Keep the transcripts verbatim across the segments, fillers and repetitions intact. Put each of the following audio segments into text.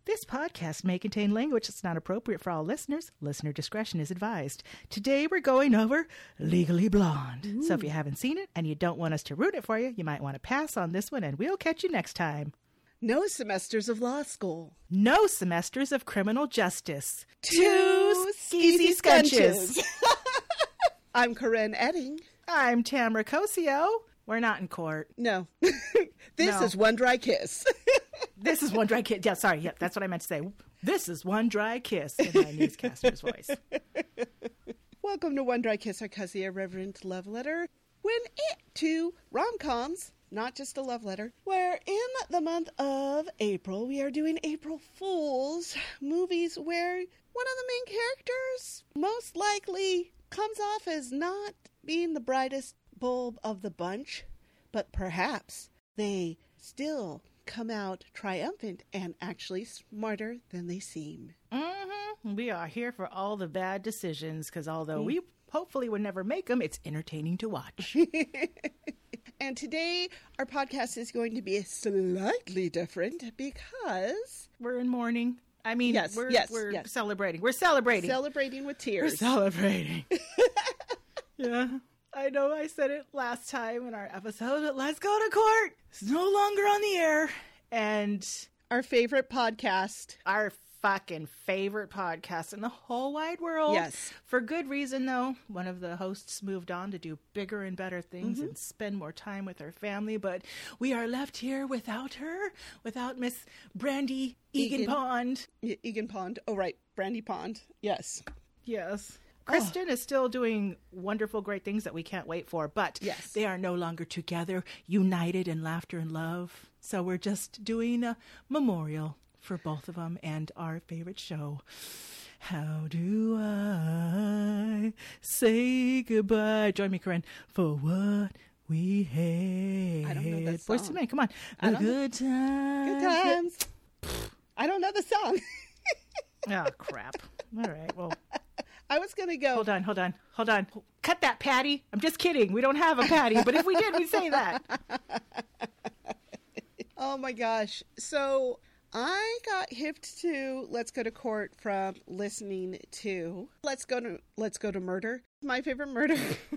This podcast may contain language that's not appropriate for all listeners. Listener discretion is advised. Today we're going over Legally Blonde. Ooh. So if you haven't seen it and you don't want us to root it for you, you might want to pass on this one and we'll catch you next time. No semesters of law school. No semesters of criminal justice. Two skeezy scunches. I'm Corinne Edding. I'm Tamara Cosio. We're not in court. No. This No. is One Dry Kiss. This is One Dry Kiss. Yeah, sorry. Yeah, that's what I meant to say. This is One Dry Kiss in my newscaster's voice. Welcome to One Dry Kiss, our cozy irreverent love letter. When it to rom-coms, not just a love letter, where in the month of April, we are doing April Fools movies where one of the main characters most likely comes off as not being the brightest bulb of the bunch, but perhaps they still come out triumphant and actually smarter than they seem. Mm-hmm. We are here for all the bad decisions because although mm. we hopefully would never make them, it's entertaining to watch. And today our podcast is going to be slightly different because we're in mourning. I mean, yes, we're, yes, we're yes. celebrating. We're celebrating. Celebrating with tears. We're celebrating. Yeah. I know I said it last time in our episode, but Let's Go to Court. It's no longer on the air. And our favorite podcast. Our fucking favorite podcast in the whole wide world. Yes. For good reason, though. One of the hosts moved on to do bigger and better things mm-hmm. and spend more time with her family. But we are left here without her, without Miss Brandy Egan, Egan Pond. E- Egan Pond. Oh, right. Brandy Pond. Yes. Yes. Kristen oh. is still doing wonderful, great things that we can't wait for, but yes. they are no longer together, united in laughter and love. So we're just doing a memorial for both of them and our favorite show. How do I say goodbye? Join me, Corinne, for what we had. I don't know that Voice song. to me, come on. I The don't good times. Good times. I don't know the song. Oh, crap. All right, well. I was going to go. Hold on, hold on, hold on. Cut that, Patty. I'm just kidding. We don't have a Patty, but if we did, we'd say that. Oh, my gosh. So I got hipped to Let's Go to Court from listening to Let's Go to Let's Go to Murder. My favorite murder.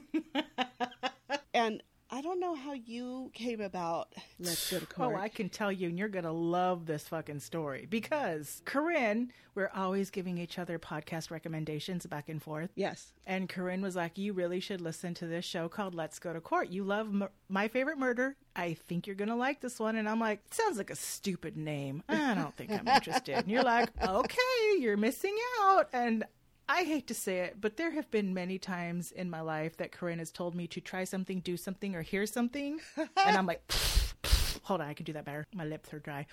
And I don't know how you came about Let's Go to Court. Oh, I can tell you, and you're going to love this fucking story. Because, Corinne, we're always giving each other podcast recommendations back and forth. Yes. And Corinne was like, you really should listen to this show called Let's Go to Court. You love M- My Favorite Murder. I think you're going to like this one. And I'm like, sounds like a stupid name. I don't think I'm interested. And you're like, okay, you're missing out. And I hate to say it, but there have been many times in my life that Corinne has told me to try something, do something, or hear something. And I'm like, pff, pff. Hold on, I can do that better. My lips are dry.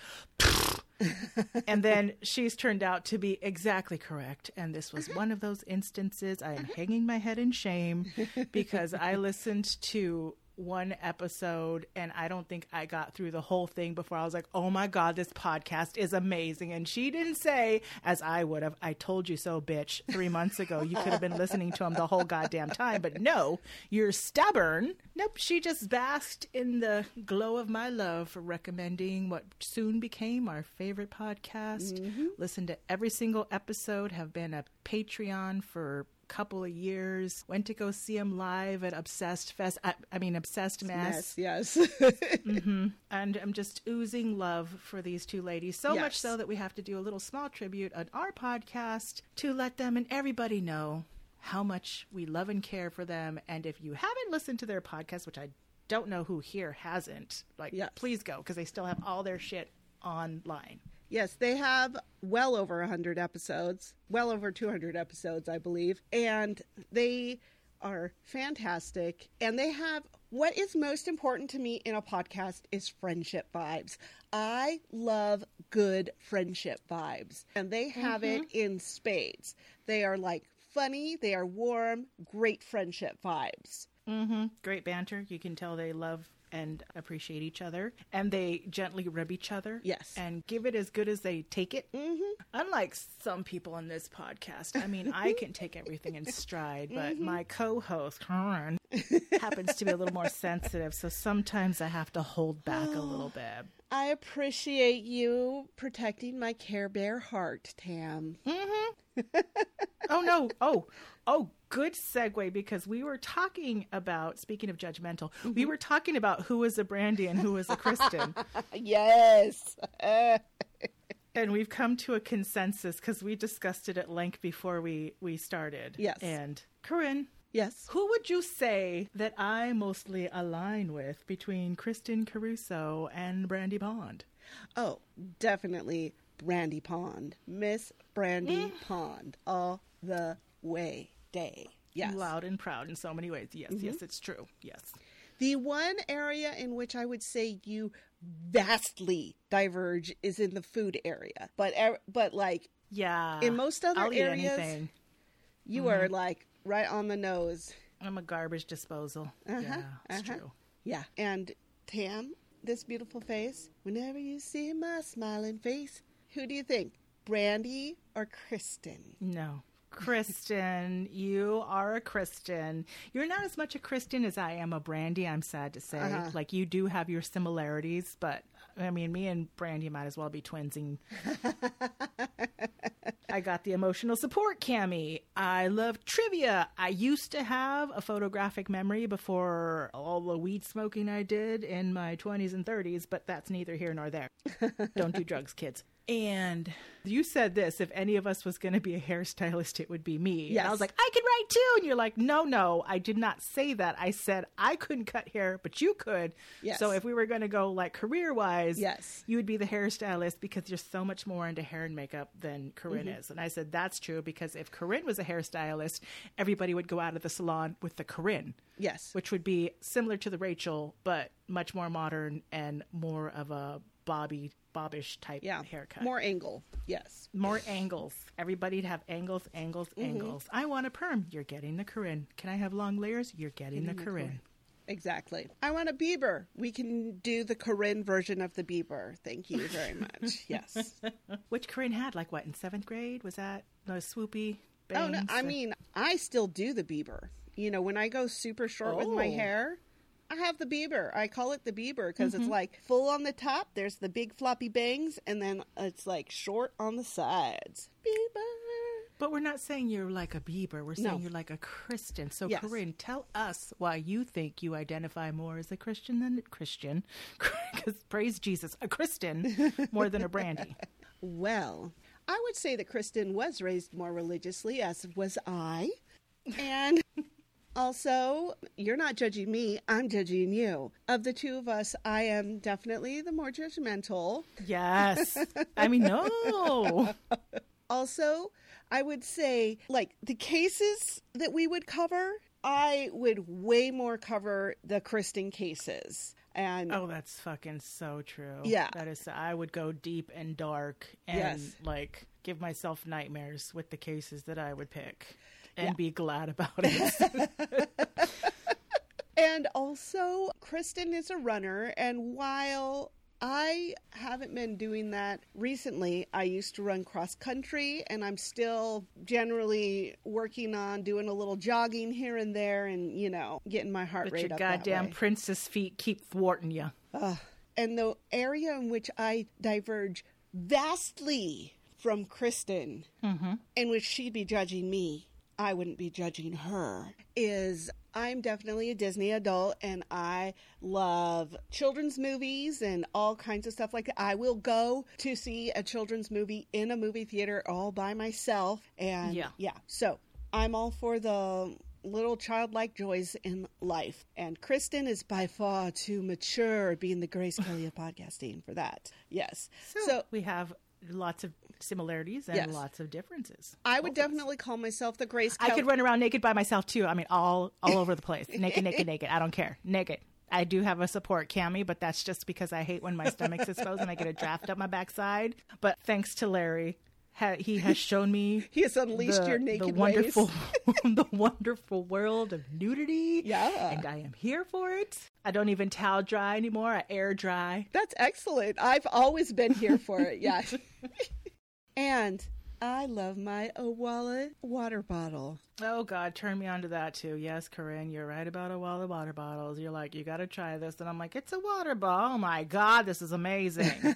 And then she's turned out to be exactly correct. And this was one of those instances. I am hanging my head in shame because I listened to one episode and I don't think I got through the whole thing before I was like, oh my God, this podcast is amazing. And she didn't say, as I would have, I told you so, bitch, three months ago. You could have been listening to him the whole goddamn time. But no, you're stubborn. Nope, she just basked in the glow of my love for recommending what soon became our favorite podcast. Mm-hmm. Listened to every single episode, have been a Patreon for couple of years, went to go see him live at Obsessed Fest. I, I mean, Obsessed Mess. Mess yes. Mm-hmm. And I'm just oozing love for these two ladies. So yes. much so that we have to do a little small tribute on our podcast to let them and everybody know how much we love and care for them. And if you haven't listened to their podcast, which I don't know who here hasn't, like, yes. please go, because they still have all their shit online. Yes, they have well over one hundred episodes, well over two hundred episodes, I believe. And they are fantastic. And they have, what is most important to me in a podcast is friendship vibes. I love good friendship vibes. And they have mm-hmm. it in spades. They are like funny, they are warm, great friendship vibes. Mm-hmm. Great banter. You can tell they love and appreciate each other. And they gently rib each other. Yes. And give it as good as they take it. Mm-hmm. Unlike some people on this podcast, I mean, I can take everything in stride, but mm-hmm. my co-host, Karen, happens to be a little more sensitive. So sometimes I have to hold back a little bit. I appreciate you protecting my Care Bear heart, Tam. Mm-hmm. Oh, no. Oh, oh, good segue, because we were talking about, speaking of judgmental, mm-hmm. we were talking about who was a Brandy and who was a Kristen. Yes. And we've come to a consensus because we discussed it at length before we, we started. Yes. And Corinne. Yes. Who would you say that I mostly align with between Kristen Caruso and Brandy Pond? Oh, definitely Brandy Pond. Miss Brandy mm. Pond. All the way day. Yes. Loud and proud in so many ways. Yes, mm-hmm. yes, it's true. Yes. The one area in which I would say you vastly diverge is in the food area. But, but like, yeah, in most other I'll areas, eat anything. You mm-hmm. are like right on the nose. I'm a garbage disposal. Uh-huh, yeah, it's uh-huh. true. Yeah. And Tam, this beautiful face, whenever you see my smiling face, who do you think? Brandy or Kristen? No. Kristen, you are a Kristen. You're not as much a Kristen as I am a Brandy, I'm sad to say. Uh-huh. Like, you do have your similarities, but, I mean, me and Brandy might as well be twinsing. I got the emotional support Cami. I love trivia. I used to have a photographic memory before all the weed smoking I did in my twenties and thirties, but that's neither here nor there. Don't do drugs, kids. And you said this, if any of us was going to be a hairstylist, it would be me. Yes. And I was like, I can write too. And you're like, no, no, I did not say that. I said I couldn't cut hair, but you could. Yes. So if we were going to go like career-wise, yes. you would be the hairstylist because you're so much more into hair and makeup than Corinne mm-hmm. is. And I said, that's true, because if Corinne was a hairstylist, everybody would go out of the salon with the Corinne. Yes. Which would be similar to the Rachel, but much more modern and more of a Bobby bobbish type yeah. haircut. More angle. Yes. More angles. Everybody'd have angles, angles, mm-hmm. angles. I want a perm. You're getting the Corinne. Can I have long layers? You're getting, getting the Corinne. Exactly. I want a Bieber. We can do the Corinne version of the Bieber. Thank you very much. Yes. Which Corinne had, like what, in seventh grade? Was that the swoopy bangs? Oh, no. I mean, I still do the Bieber. You know, when I go super short oh. with my hair, I have the Bieber. I call it the Bieber because mm-hmm. it's like full on the top. There's the big floppy bangs, and then it's like short on the sides. Bieber. But we're not saying you're like a Bieber. We're saying no. you're like a Kristen. So, yes. Corinne, tell us why you think you identify more as a Christian than a Christian. Because praise Jesus, a Kristen more than a Brandy. Well, I would say that Kristen was raised more religiously, as was I. And also, you're not judging me, I'm judging you. Of the two of us, I am definitely the more judgmental. Yes. I mean, no. Also, I would say, like, the cases that we would cover, I would way more cover the Kristen cases. And oh, that's fucking so true. Yeah. That is, I would go deep and dark and, yes. like, give myself nightmares with the cases that I would pick. And yeah. be glad about it. And also, Kristen is a runner, and while I haven't been doing that recently, I used to run cross country, and I'm still generally working on doing a little jogging here and there, and, you know, getting my heart but rate your up goddamn that way. princess feet keep thwarting you. Uh, and the area in which I diverge vastly from Kristen, mm-hmm. in which she'd be judging me, I wouldn't be judging her, is I'm definitely a Disney adult, and I love children's movies and all kinds of stuff like that. I will go to see a children's movie in a movie theater all by myself. And yeah, yeah. So I'm all for the little childlike joys in life. And Kristen is by far too mature, being the Grace Kelly of podcasting, for that. Yes. So, so we have lots of similarities and yes. lots of differences. I would definitely call myself the Grace Kelly. I could run around naked by myself too. I mean, all all over the place. Naked, naked, naked. I don't care. Naked. I do have a support cami, but that's just because I hate when my stomach's exposed and I get a draft up my backside. But thanks to Larry, ha- he has shown me He has unleashed the, your naked the wonderful, ways. the wonderful world of nudity. Yeah. And I am here for it. I don't even towel dry anymore. I air dry. That's excellent. I've always been here for it. Yes. And I love my Owala water bottle. Oh, God, turn me on to that, too. Yes, Corinne, you're right about Owala water bottles. You're like, you got to try this. And I'm like, it's a water bottle. Oh, my God, this is amazing.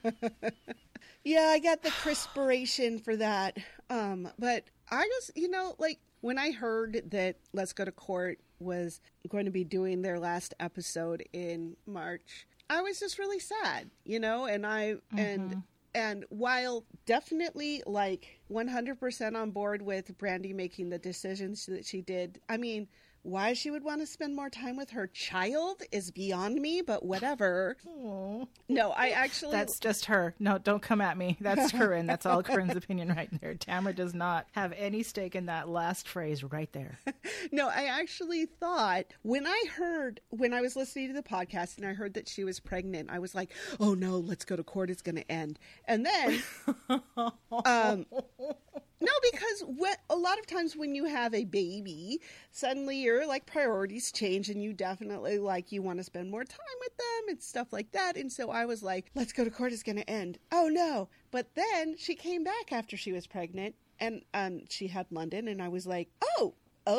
Yeah, I got the perspiration for that. Um, but I just, you know, like when I heard that Let's Go to Court was going to be doing their last episode in March, I was just really sad, you know, and I, mm-hmm. and And while definitely like one hundred percent on board with Brandy making the decisions that she did, I mean, why she would want to spend more time with her child is beyond me, but whatever. Aww. No, I actually... That's just her. No, don't come at me. That's Corinne. That's all Corinne's opinion right there. Tamara does not have any stake in that last phrase right there. No, I actually thought when I heard, when I was listening to the podcast and I heard that she was pregnant, I was like, oh no, Let's Go to Court is going to end. And then... um, no, because what, a lot of times when you have a baby, suddenly your like priorities change and you definitely like you want to spend more time with them and stuff like that. And so I was like, Let's Go to Court is going to end. Oh no. But then she came back after she was pregnant and um, she had London and I was like, oh,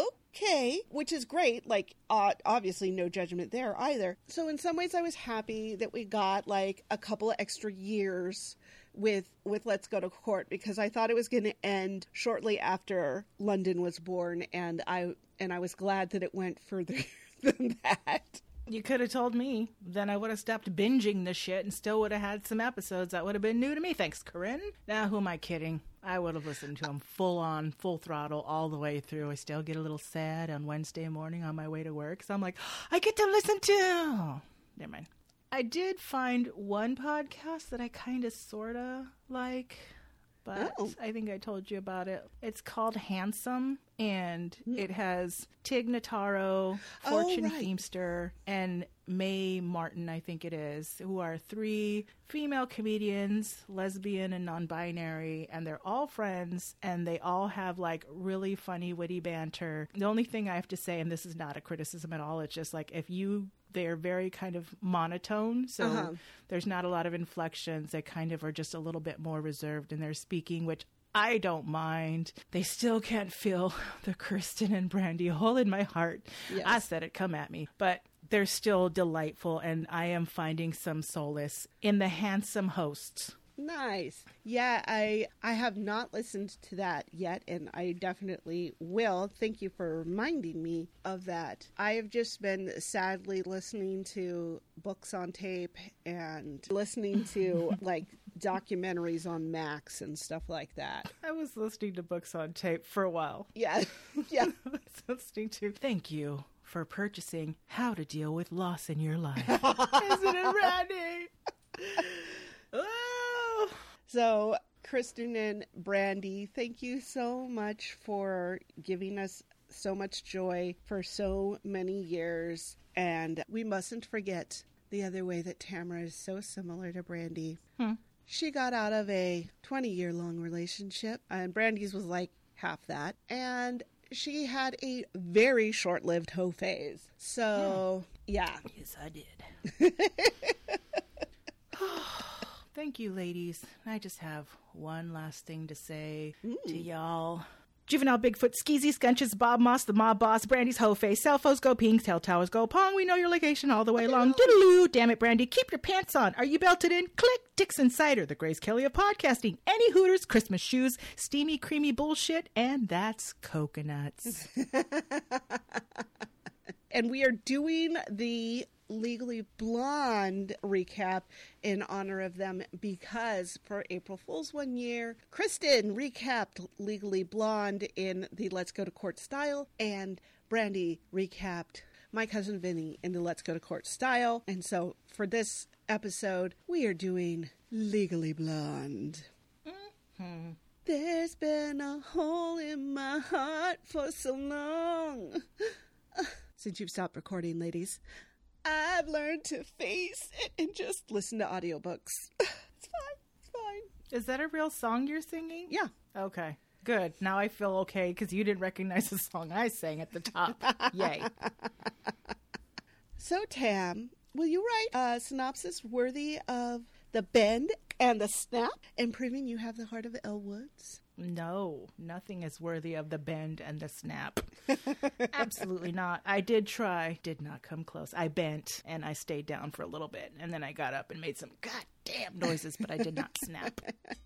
okay, which is great. Like, uh, obviously no judgment there either. So in some ways I was happy that we got like a couple of extra years with with Let's Go to Court because I thought it was going to end shortly after London was born, and I and I was glad that it went further than that. You could have told me, then I would have stopped binging the shit and still would have had some episodes that would have been new to me. Thanks, Corinne. Now, who am I kidding? I would have listened to them full on, full throttle all the way through. I still get a little sad on Wednesday morning on my way to work, so I'm like, I get to listen to. Oh, never mind. I did find one podcast that I kind of sort of like, but oh. I think I told you about it. It's called Handsome, and mm. it has Tig Notaro, Fortune oh, right. Feimster, and Mae Martin, I think it is, who are three female comedians, lesbian and non-binary, and they're all friends, and they all have like really funny, witty banter. The only thing I have to say, and this is not a criticism at all, it's just like if you... They're very kind of monotone, so uh-huh. there's not a lot of inflections. They kind of are just a little bit more reserved in their speaking, which I don't mind. They still can't feel the Kristen and Brandy hole in my heart. Yes. I said it, come at me. But they're still delightful, and I am finding some solace in the handsome hosts. Nice. Yeah, I I have not listened to that yet, and I definitely will. Thank you for reminding me of that. I have just been sadly listening to books on tape and listening to like documentaries on Max and stuff like that. I was listening to books on tape for a while. Yeah. Yeah. I was listening to Thank You for Purchasing How to Deal with Loss in Your Life. Isn't it, Randy? Oh. So, Kristen and Brandy, thank you so much for giving us so much joy for so many years. And we mustn't forget the other way that Tamara is so similar to Brandy. Hmm. She got out of a twenty-year-long relationship, and Brandy's was like half that. And she had a very short-lived hoe phase. So, yeah. yeah. Yes, I did. Thank you, ladies. I just have one last thing to say Ooh. to y'all. Juvenile Bigfoot, Skeezy Scunches, Bob Moss, the Mob Boss, Brandy's Hoe Face, Cell Phones Go Ping, Tail Towers Go Pong. We know your location all the way long. Diddaloo. Damn it, Brandy. Keep your pants on. Are you belted in? Click. Dixon Cider, the Grace Kelly of podcasting. Any Hooters, Christmas shoes, steamy, creamy bullshit, and that's coconuts. And we are doing the Legally Blonde recap in honor of them because for April Fool's one year, Kristen recapped Legally Blonde in the Let's Go to Court style, and Brandy recapped My Cousin Vinny in the Let's Go to Court style. And so for this episode, we are doing Legally Blonde. Mm-hmm. There's been a hole in my heart for so long. Since you've stopped recording, ladies, I've learned to face it and just listen to audiobooks. It's fine. It's fine. Is that a real song you're singing? Yeah. Okay. Good. Now I feel okay because you didn't recognize the song I sang at the top. Yay. So, Tam, will you write a synopsis worthy of the bend and the snap and proving you have the heart of Elle Woods? No, nothing is worthy of the bend and the snap. Absolutely not. I did try, did not come close. I bent and I stayed down for a little bit and then I got up and made some goddamn noises, but I did not snap.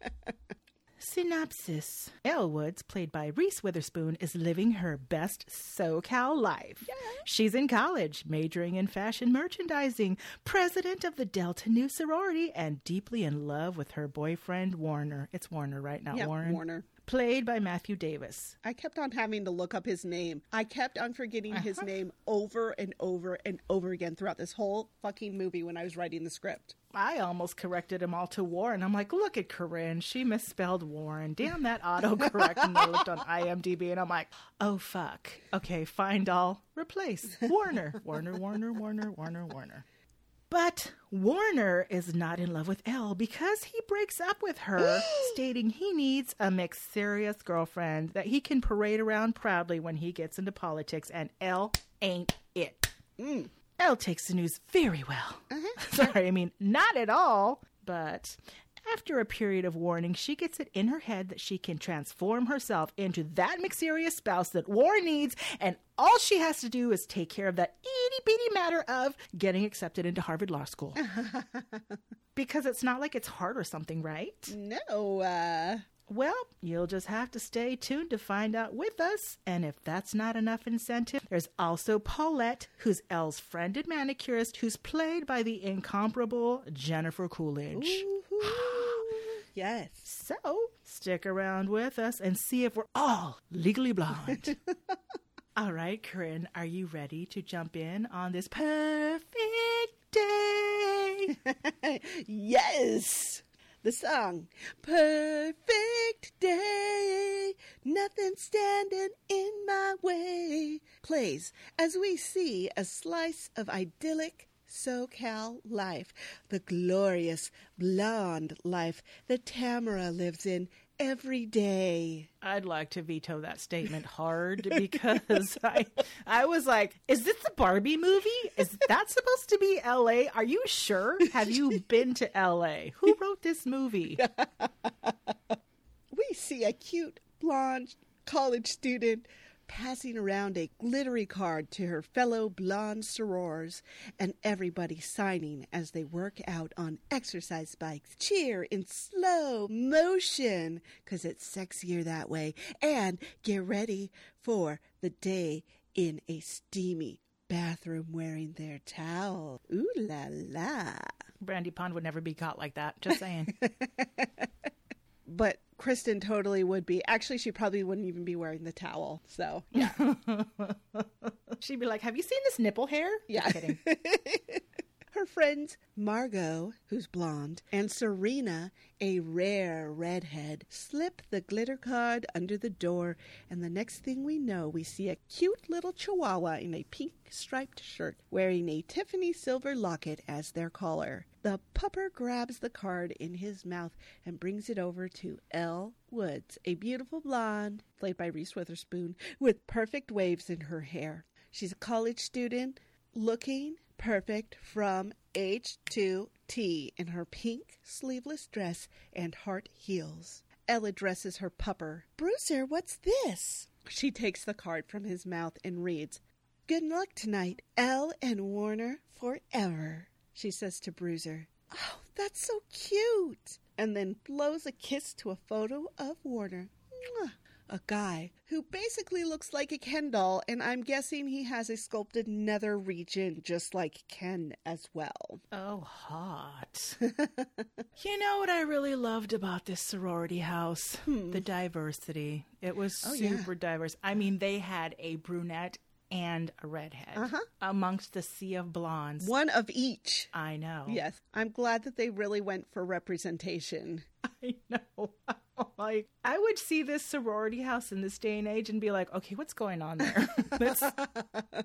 Synopsis. Elle Woods, played by Reese Witherspoon, is living her best SoCal life. Yeah. She's in college, majoring in fashion merchandising, president of the Delta Nu sorority, and deeply in love with her boyfriend, Warner. It's Warner, right? Not Yeah, Warren? Warner. Played by Matthew Davis. I kept on having to look up his name. I kept on forgetting his name over and over and over again throughout this whole fucking movie when I was writing the script. I almost corrected him all to Warren. I'm like, look at Corinne. She misspelled Warren. Damn that autocorrect. And I looked on I M D B and I'm like, oh, fuck. Okay, find all, replace. Warner. Warner, Warner, Warner, Warner, Warner. But Warner is not in love with Elle because he breaks up with her, stating he needs a mixed serious girlfriend that he can parade around proudly when he gets into politics, and Elle ain't it. Mm. Elle takes the news very well. Uh-huh. Sorry, I mean, not at all. But after a period of warning, she gets it in her head that she can transform herself into that McSerious spouse that War needs, and all she has to do is take care of that itty-bitty matter of getting accepted into Harvard Law School. Because it's not like it's hard or something, right? No, uh... Well, you'll just have to stay tuned to find out with us. And if that's not enough incentive, there's also Paulette, who's Elle's friend and manicurist, who's played by the incomparable Jennifer Coolidge. Yes. So, stick around with us and see if we're all legally blonde. All right, Corinne, are you ready to jump in on this perfect day? Yes! The song, Perfect Day, Nothing Standing in My Way, plays as we see a slice of idyllic SoCal life, the glorious blonde life that Tamara lives in every day. I'd like to veto that statement hard because I I was like, is this a Barbie movie? Is that supposed to be L A? Are you sure? Have you been to L A? Who wrote this movie? We see a cute blonde college student passing around a glittery card to her fellow blonde sorors, and everybody signing as they work out on exercise bikes, cheer in slow motion, because it's sexier that way, and get ready for the day in a steamy bathroom wearing their towel. Ooh la la. Brandy Pond would never be caught like that. Just saying. But Kristen totally would be. Actually, she probably wouldn't even be wearing the towel. So, yeah. She'd be like, have you seen this nipple hair? Yeah. Just kidding. Her friends Margot, who's blonde, and Serena, a rare redhead, slip the glitter card under the door, and the next thing we know, we see a cute little chihuahua in a pink striped shirt, wearing a Tiffany silver locket as their collar. The pupper grabs the card in his mouth and brings it over to Elle Woods, a beautiful blonde, played by Reese Witherspoon, with perfect waves in her hair. She's a college student, looking perfect from H to T in her pink sleeveless dress and heart heels. Elle addresses her pupper. Bruiser, what's this? She takes the card from his mouth and reads, Good luck tonight, Elle and Warner forever, she says to Bruiser. Oh, that's so cute. And then blows a kiss to a photo of Warner. Mwah. A guy who basically looks like a Ken doll, and I'm guessing he has a sculpted nether region just like Ken as well. Oh, hot. You know what I really loved about this sorority house? Hmm. The diversity. It was Oh, super yeah. diverse. I mean, they had a brunette and a redhead Uh-huh. amongst the sea of blondes. One of each. I know. Yes, I'm glad that they really went for representation. I know. Like, I would see this sorority house in this day and age and be like, okay, what's going on there? Let's...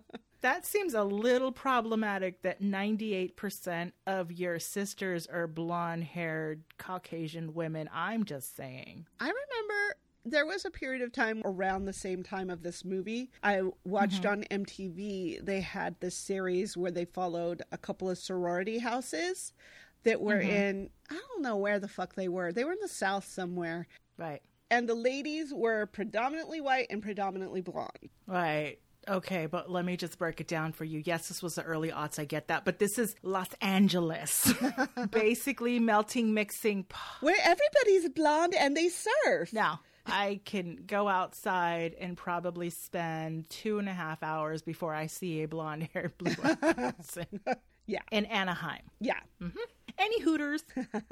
That seems a little problematic that ninety-eight percent of your sisters are blonde-haired Caucasian women. I'm just saying. I remember there was a period of time around the same time of this movie. I watched mm-hmm. on M T V, they had this series where they followed a couple of sorority houses that were mm-hmm. in, I don't know where the fuck they were. They were in the South somewhere. Right. And the ladies were predominantly white and predominantly blonde. Right. Okay, but let me just break it down for you. Yes, this was the early aughts, I get that. But this is Los Angeles. Basically melting, mixing. Where everybody's blonde and they surf. Now, I can go outside and probably spend two and a half hours before I see a blonde-haired, blue-eyed person. Yeah. In Anaheim. Yeah. Mm-hmm. Any Hooters.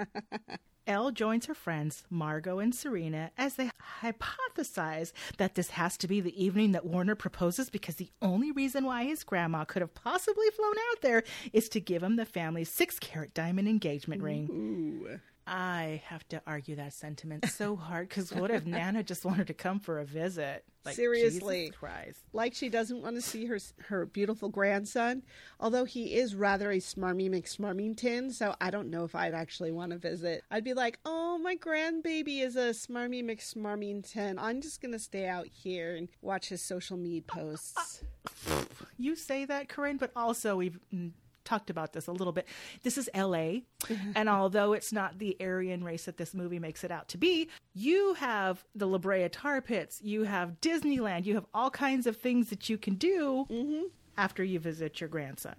Elle joins her friends, Margot and Serena, as they hypothesize that this has to be the evening that Warner proposes because the only reason why his grandma could have possibly flown out there is to give him the family's six-carat diamond engagement ring. Ooh. I have to argue that sentiment so hard because what if Nana just wanted to come for a visit? Like, seriously, Jesus Christ. Like she doesn't want to see her her beautiful grandson, although he is rather a smarmy McSmarmington, so I don't know if I'd actually want to visit. I'd be like, oh, my grandbaby is a smarmy McSmarmington. I'm just going to stay out here and watch his social media posts. You say that, Corinne, but also we've talked about this a little bit. This is L A, and although it's not the Aryan race that this movie makes it out to be, you have the La Brea Tar Pits, you have Disneyland, you have all kinds of things that you can do mm-hmm. after you visit your grandson.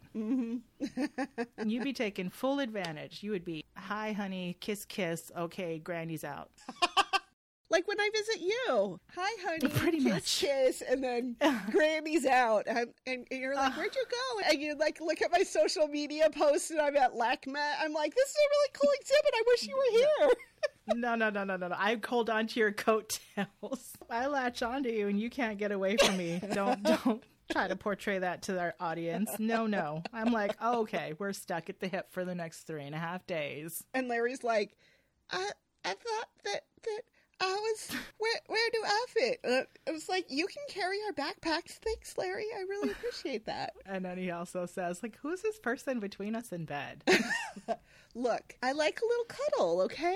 Mm-hmm. You'd be taking full advantage. You would be, hi, honey, kiss, kiss, okay, Granny's out. Like when I visit you. Hi, honey. Pretty kiss, much. Kiss, and then Granny's out. And, and you're like, where'd you go? And you like look at my social media posts and I'm at LACMA. I'm like, this is a really cool exhibit. I wish you were here. No, no, no, no, no, no. I hold on to your coattails. I latch onto you and you can't get away from me. Don't, don't try to portray that to our audience. No, no. I'm like, oh, okay, we're stuck at the hip for the next three and a half days. And Larry's like, I, I thought that, that, I was, where where do I fit? Uh, it was like, you can carry our backpacks. Thanks, Larry. I really appreciate that. And then he also says, like, who's this person between us in bed? Look, I like a little cuddle, okay?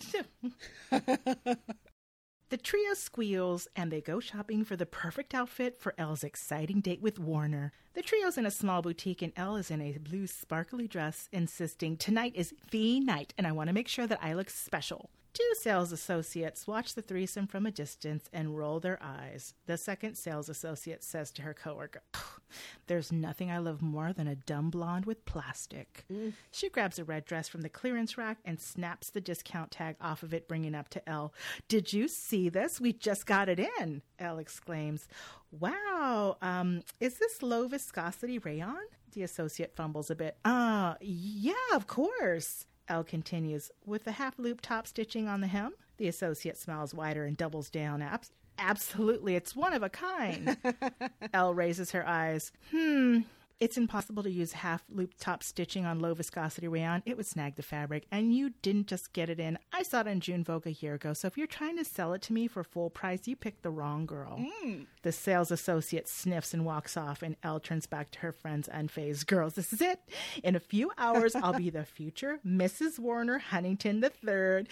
The trio squeals and they go shopping for the perfect outfit for Elle's exciting date with Warner. The trio's in a small boutique and Elle is in a blue sparkly dress, insisting, tonight is the night and I want to make sure that I look special. Two sales associates watch the threesome from a distance and roll their eyes. The second sales associate says to her coworker, there's nothing I love more than a dumb blonde with plastic. Mm. She grabs a red dress from the clearance rack and snaps the discount tag off of it, bringing up to Elle. Did you see this? We just got it in, Elle exclaims. Wow, um, is this low viscosity rayon? The associate fumbles a bit. Uh, yeah, of course. Elle continues, with the half-loop top stitching on the hem. The associate smiles wider and doubles down. Abs- Absolutely, it's one of a kind. Elle raises her eyes. Hmm, it's impossible to use half-loop top stitching on low-viscosity rayon. It would snag the fabric, and you didn't just get it in. I saw it on June Vogue a year ago, so if you're trying to sell it to me for full price, you picked the wrong girl. Mm. The sales associate sniffs and walks off, and Elle turns back to her friends unfazed. Girls, this is it. In a few hours, I'll be the future Missus Warner Huntington the third.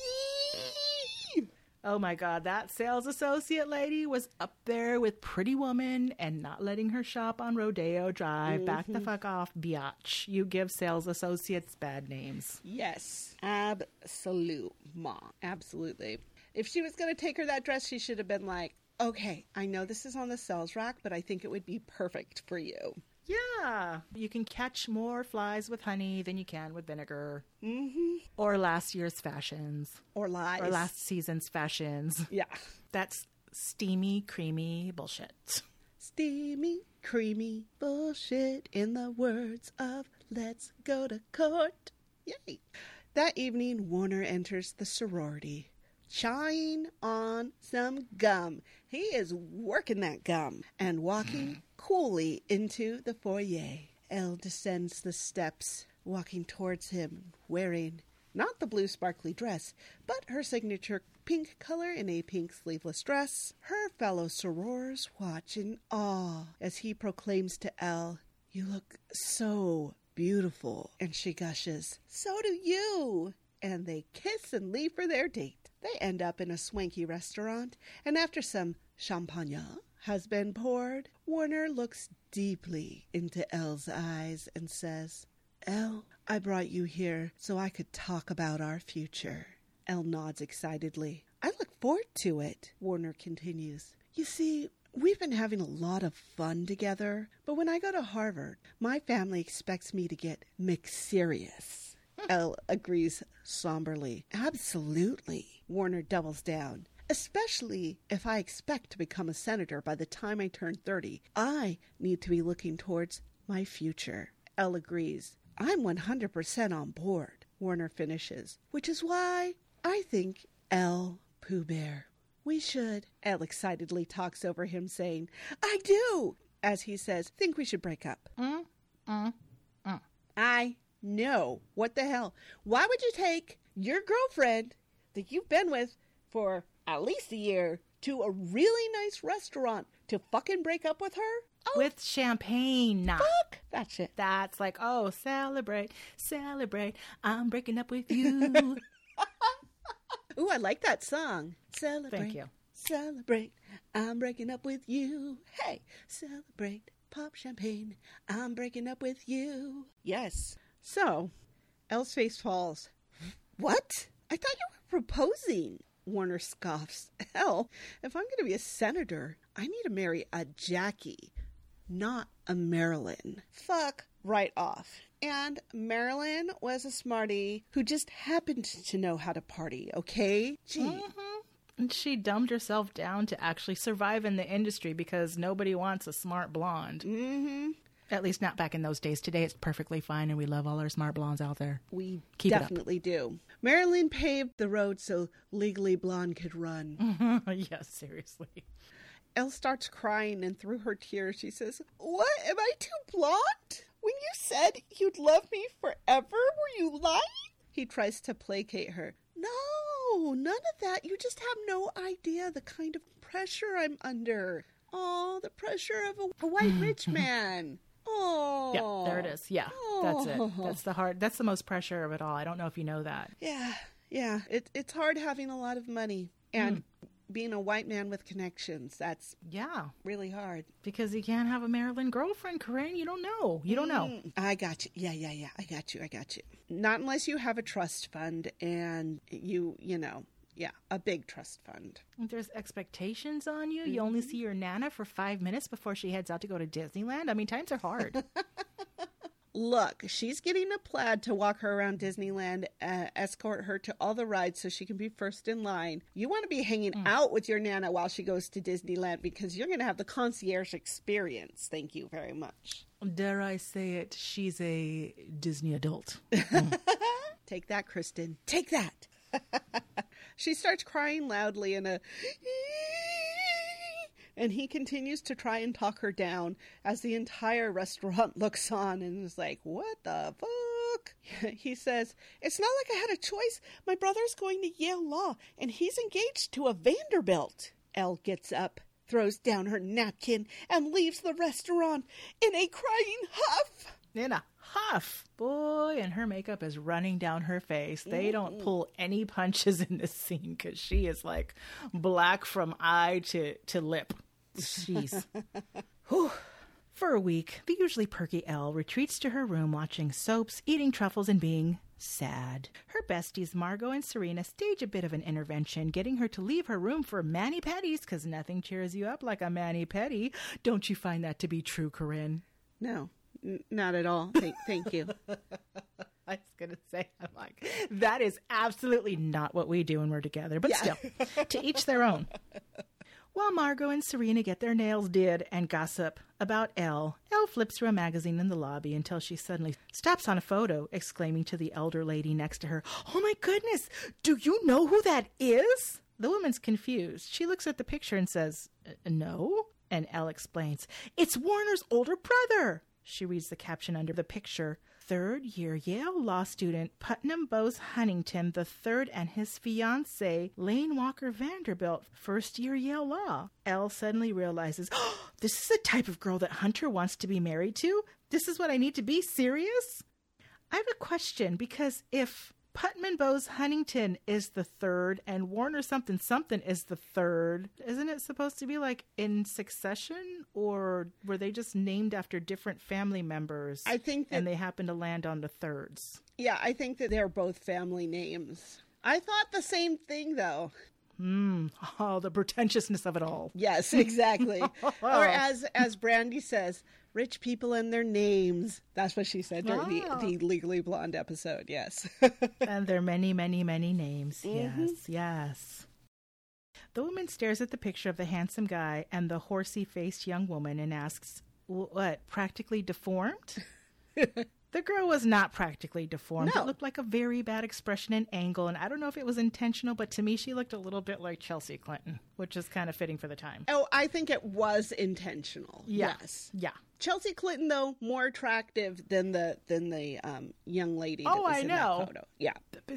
Oh my God, that sales associate lady was up there with Pretty Woman and not letting her shop on Rodeo Drive. Mm-hmm. Back the fuck off, biatch. You give sales associates bad names. Yes, absolute, mom. Absolutely. If she was going to take her that dress, she should have been like, okay, I know this is on the sales rack, but I think it would be perfect for you. Yeah, you can catch more flies with honey than you can with vinegar. Mm-hmm. Or last year's fashions. Or lies. Or last season's fashions. Yeah. That's steamy, creamy bullshit. Steamy, creamy bullshit in the words of Let's Go to Court. Yay. That evening, Warner enters the sorority, chawing on some gum. He is working that gum and walking coolly into the foyer. Elle descends the steps, walking towards him, wearing Not the blue sparkly dress, but her signature pink color in a pink sleeveless dress. Her fellow sorors watch in awe as he proclaims to Elle, "You look so beautiful." And she gushes, "So do you." And they kiss and leave for their date. They end up in a swanky restaurant, and after some champagne has been poured, Warner looks deeply into Elle's eyes and says, "Elle, I brought you here so I could talk about our future." Elle nods excitedly. "I look forward to it," Warner continues. "You see, we've been having a lot of fun together, but when I go to Harvard, my family expects me to get McSerious." Elle agrees somberly. "Absolutely." Warner doubles down. "Especially if I expect to become a senator by the time I turn thirty. I need to be looking towards my future." Elle agrees. "I'm one hundred percent on board," Warner finishes, "which is why I think, Elle, Pooh Bear, we should." Elle excitedly talks over him, saying, "I do," as he says, "think we should break up." Mm, mm, mm. I know. What the hell? Why would you take your girlfriend that you've been with for at least a year to a really nice restaurant to fucking break up with her? Oh, With champagne. fuck that shit. That's like, oh, celebrate, celebrate. I'm breaking up with you. Ooh, I like that song. Celebrate. Thank you. Celebrate. I'm breaking up with you. Hey, celebrate. Pop champagne. I'm breaking up with you. Yes. So, Elle's face falls. "What? I thought you were proposing." Warner scoffs. "Elle, if I'm going to be a senator, I need to marry a Jackie, not a Marilyn." Fuck right off. And Marilyn was a smarty who just happened to know how to party, okay? Gee. Mm-hmm. And she dumbed herself down to actually survive in the industry because nobody wants a smart blonde. Mm-hmm. At least not back in those days. Today it's perfectly fine and we love all our smart blondes out there. We Keep it up. definitely do. Marilyn paved the road so Legally Blonde could run. Yeah, seriously. Elle starts crying, and through her tears she says, "What? Am I too blonde? When you said you'd love me forever, were you lying?" He tries to placate her. "No, none of that. You just have no idea the kind of pressure I'm under. Oh, the pressure of a, a white rich man. Oh, Yeah, there it is. Yeah, that's it. That's the hard, that's the most pressure of it all. I don't know if you know that. Yeah, yeah. It, it's hard having a lot of money and being a white man with connections. That's Yeah, really hard." because you can't have a Maryland girlfriend, Corinne. You don't know. You don't know. Mm, I got you. Yeah, yeah, yeah. I got you. I got you. Not unless you have a trust fund and you, you know, yeah, a big trust fund. There's expectations on you. You only see your Nana for five minutes before she heads out to go to Disneyland. I mean, times are hard. Look, she's getting a plaid to walk her around Disneyland, uh, escort her to all the rides so she can be first in line. You want to be hanging Mm. out with your Nana while she goes to Disneyland because you're going to have the concierge experience. Thank you very much. Dare I say it, she's a Disney adult. Take that, Kristen. Take that. She starts crying loudly in a... And he continues to try and talk her down as the entire restaurant looks on and is like, "What the fuck?" He says, "It's not like I had a choice. My brother's going to Yale Law, and he's engaged to a Vanderbilt." Elle gets up, throws down her napkin, and leaves the restaurant in a crying huff. In a huff. Boy, and her makeup is running down her face. They don't pull any punches in this scene because she is like black from eye to, to lip. Jeez. Whew. For a week, the usually perky Elle retreats to her room watching soaps, eating truffles, and being sad. Her besties Margot and Serena stage a bit of an intervention, getting her to leave her room for mani-pedis because nothing cheers you up like a mani-pedi. Don't you find that to be true, Corinne? No, n- not at all. Thank, thank you. I was going to say, I'm like, that is absolutely not what we do when we're together. But Yeah. still, to each their own. While Margot and Serena get their nails did and gossip about Elle, Elle flips through a magazine in the lobby until she suddenly stops on a photo, exclaiming to the elder lady next to her, "Oh my goodness, do you know who that is?" The woman's confused. She looks at the picture and says, "No?" And Elle explains, "It's Warner's older brother." She reads the caption under the picture, third-year Yale law student Putnam Bose Huntington the third and his fiancée, Lane Walker Vanderbilt, first-year Yale law. Elle suddenly realizes, oh, this is the type of girl that Hunter wants to be married to? This is what I need to be? Serious? I have a question, because if Putnam Bose Huntington is the third and Warner something something is the third, isn't it supposed to be like in succession, or were they just named after different family members? I think that, and they happen to land on the thirds. Yeah, I think that they're both family names. I thought the same thing, though. Hmm. Oh, the pretentiousness of it all. Yes, exactly. Or as as Brandy says, rich people and their names. That's what she said during Wow. the, the Legally Blonde episode, yes. And there are many, many, many names. Mm-hmm. Yes, yes. The woman stares at the picture of the handsome guy and the horsey-faced young woman and asks, what, practically deformed? The girl was not practically deformed. No. It looked like a very bad expression and angle, and I don't know if it was intentional, but to me she looked a little bit like Chelsea Clinton, which is kind of fitting for the time. Oh, I think it was intentional. Yeah. Yes. Yeah. Chelsea Clinton, though, more attractive than the than the um, young lady that Oh, was I in know. that photo. Yeah.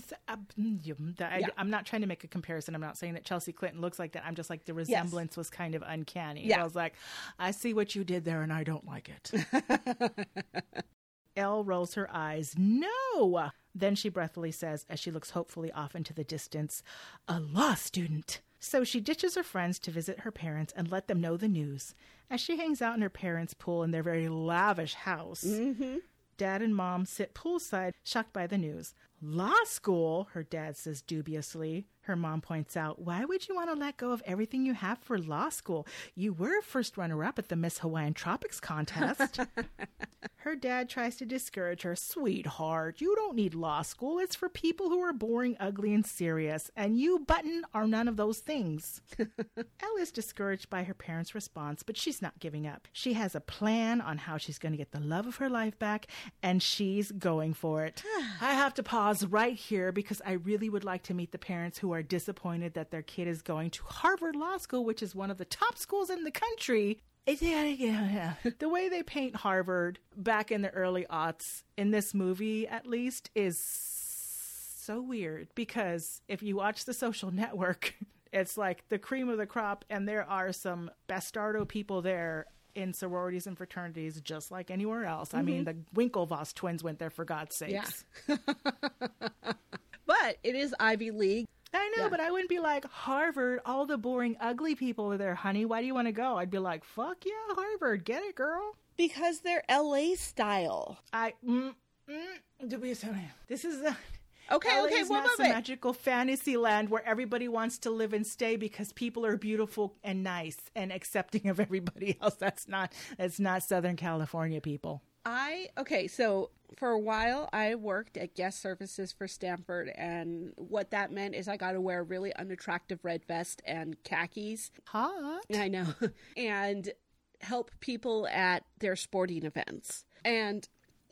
I, Yeah. I'm not trying to make a comparison. I'm not saying that Chelsea Clinton looks like that. I'm just like the resemblance was kind of uncanny. Yeah. I was like, I see what you did there and I don't like it. Elle rolls her eyes. No! Then she breathily says, as she looks hopefully off into the distance, a law student. So she ditches her friends to visit her parents and let them know the news. As she hangs out in her parents' pool in their very lavish house, Mm-hmm. Dad and Mom sit poolside, shocked by the news. Law school, her dad says dubiously. Her mom points out, why would you want to let go of everything you have for law school? You were a first runner-up at the Miss Hawaiian Tropics contest. Her dad tries to discourage her. Sweetheart, you don't need law school. It's for people who are boring, ugly, and serious. And you, Button, are none of those things. Elle is discouraged by her parents' response, but she's not giving up. She has a plan on how she's going to get the love of her life back, and she's going for it. I have to pause right here because I really would like to meet the parents who are disappointed that their kid is going to Harvard Law School, which is one of the top schools in the country. Yeah, yeah, yeah. The way they paint Harvard back in the early aughts, in this movie at least, is so weird. Because if you watch The Social Network, it's like the cream of the crop, and there are some bastardo people there in sororities and fraternities just like anywhere else. Mm-hmm. I mean, the Winklevoss twins went there, for God's sakes. Yeah. But it is Ivy League. I know, Yeah. but I wouldn't be like, Harvard, all the boring, ugly people are there, honey. Why do you want to go? I'd be like, fuck yeah, Harvard. Get it, girl. Because they're L A style. I, mm, mm, to be so, this is a, Okay, L A okay, is one not some moment. magical fantasy land where everybody wants to live and stay because people are beautiful and nice and accepting of everybody else. That's not, that's not Southern California, people. I, okay, so for a while I worked at guest services for Stanford, and what that meant is I got to wear a really unattractive red vest and khakis. Hot. I know. And help people at their sporting events. And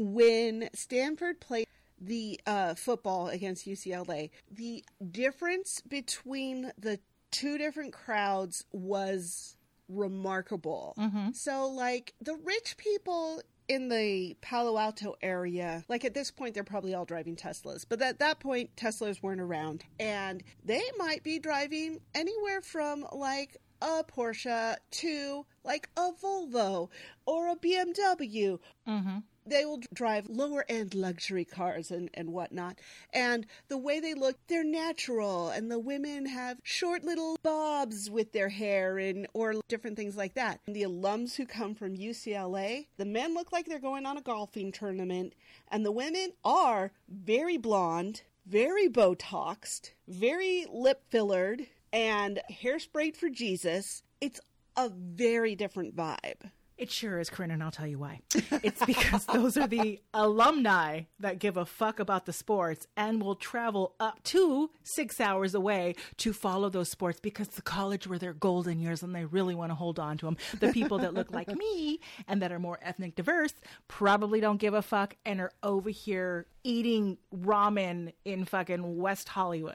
when Stanford played the uh, football against U C L A, the difference between the two different crowds was remarkable. Mm-hmm. So, like, the rich people in the Palo Alto area, like at this point, they're probably all driving Teslas. But at that point, Teslas weren't around. And they might be driving anywhere from like a Porsche to like a Volvo or a B M W. Mm-hmm. They will drive lower end luxury cars and, and whatnot. And the way they look, they're natural. And the women have short little bobs with their hair and or different things like that. And the alums who come from U C L A, the men look like they're going on a golfing tournament. And the women are very blonde, very Botoxed, very lip fillered, and hairsprayed for Jesus. It's a very different vibe. It sure is, Corinne, and I'll tell you why. It's because those are the alumni that give a fuck about the sports and will travel up to six hours away to follow those sports because the college were their golden years and they really want to hold on to them. The people that look like me and that are more ethnic diverse probably don't give a fuck and are over here eating ramen in fucking West Hollywood.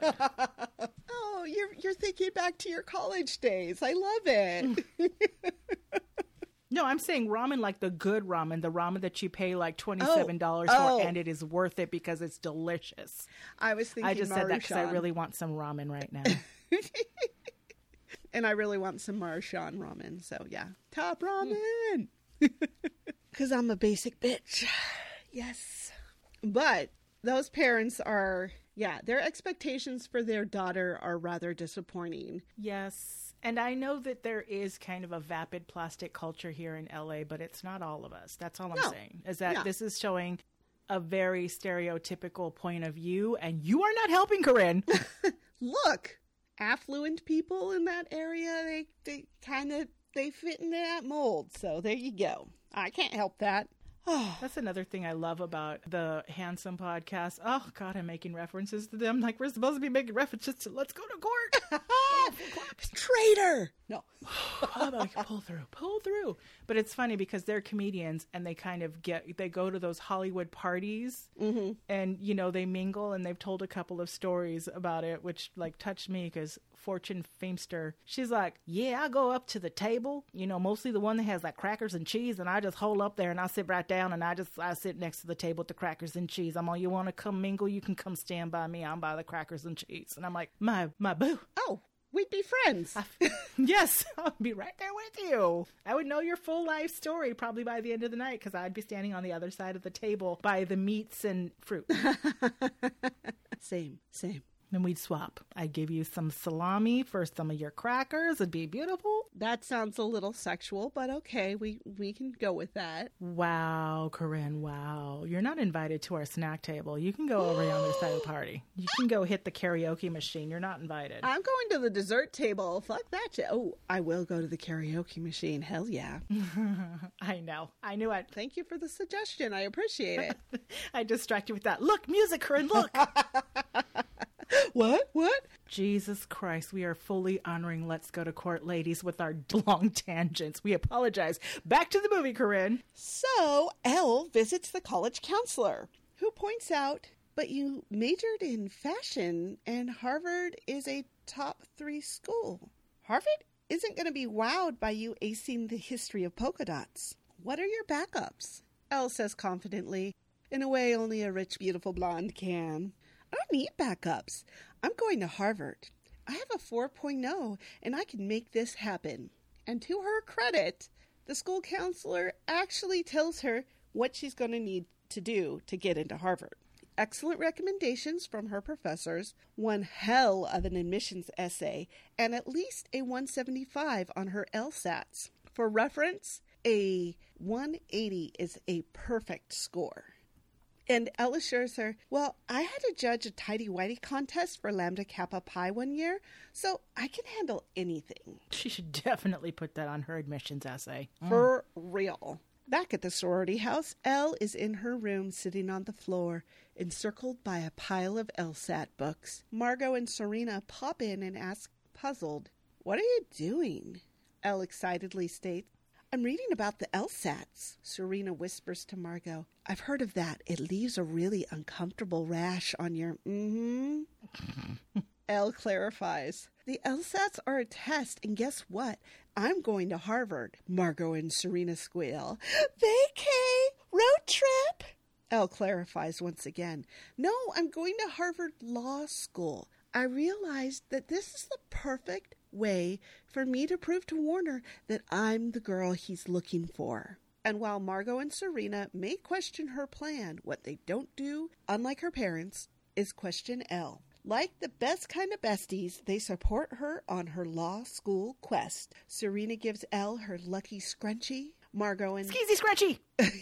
Oh, you're you're thinking back to your college days. I love it. No, I'm saying ramen like the good ramen, the ramen that you pay like twenty-seven dollars Oh, oh. for, and it is worth it because it's delicious. I was thinking I just said that because I Maruchan. really want some ramen right now. And I really want some Maruchan ramen. So, yeah. Top ramen. Because I'm a basic bitch. Yes. But those parents are, yeah, their expectations for their daughter are rather disappointing. Yes. And I know that there is kind of a vapid plastic culture here in L A, but it's not all of us. That's all I'm No. saying, is that Yeah. this is showing a very stereotypical point of view, and you are not helping, Corinne. Look, affluent people in that area, they, they kind of, they fit in that mold. So there you go. I can't help that. That's another thing I love about the Handsome podcast. Oh, God, I'm making references to them like we're supposed to be making references to Let's Go to Court. Traitor! No. I'm like, pull through, pull through. But it's funny because they're comedians and they kind of get, they go to those Hollywood parties Mm-hmm. and, you know, they mingle, and they've told a couple of stories about it, which like touched me because Fortune Famester, she's like, yeah, I go up to the table, you know, mostly the one that has like crackers and cheese, and I just hold up there and I sit right down and I just, I sit next to the table with the crackers and cheese. I'm all, you want to come mingle? You can come stand by me. I'm by the crackers and cheese. And I'm like, my, my boo. Oh, we'd be friends. Yes, I'll be right there with you. I would know your full life story probably by the end of the night because I'd be standing on the other side of the table by the meats and fruit. Same, same. Then we'd swap. I'd give you some salami for some of your crackers. It'd be beautiful. That sounds a little sexual, but okay, we, we can go with that. Wow, Corinne, wow. You're not invited to our snack table. You can go over on the other side of the party. You can go hit the karaoke machine. You're not invited. I'm going to the dessert table. Fuck that shit. Oh, I will go to the karaoke machine. Hell yeah. I know. I knew it. Thank you for the suggestion. I appreciate it. I distracted with that. Look, music, Corinne, look. What? What? Jesus Christ, we are fully honoring Let's Go to Court ladies with our long tangents. We apologize. Back to the movie, Corinne. So, Elle visits the college counselor, who points out, but you majored in fashion, and Harvard is a top three school. Harvard isn't going to be wowed by you acing the history of polka dots. What are your backups? Elle says confidently, in a way only a rich, beautiful blonde can. I don't need backups. I'm going to Harvard. I have a four point oh, and I can make this happen. And to her credit, the school counselor actually tells her what she's going to need to do to get into Harvard. Excellent recommendations from her professors, one hell of an admissions essay, and at least a one seventy-five on her LSATs. For reference, a one eighty is a perfect score. And Elle assures her, well, I had to judge a tighty-whitey contest for Lambda Kappa Pi one year, so I can handle anything. She should definitely put that on her admissions essay. For real. Back at the sorority house, Elle is in her room sitting on the floor, encircled by a pile of LSAT books. Margot and Serena pop in and ask, puzzled, what are you doing? Elle excitedly states, I'm reading about the LSATs. Serena whispers to Margot, I've heard of that. It leaves a really uncomfortable rash on your mm-hmm. Elle clarifies, the LSATs are a test, and guess what? I'm going to Harvard. Margot and Serena squeal, vacay, road trip. Elle clarifies once again, no, I'm going to Harvard Law School. I realized that this is the perfect way for me to prove to Warner that I'm the girl he's looking for. And while Margot and Serena may question her plan, what they don't do, unlike her parents, is question Elle. Like the best kind of besties, they support her on her law school quest. Serena gives Elle her lucky scrunchie. Margot and... Skeezy scratchy!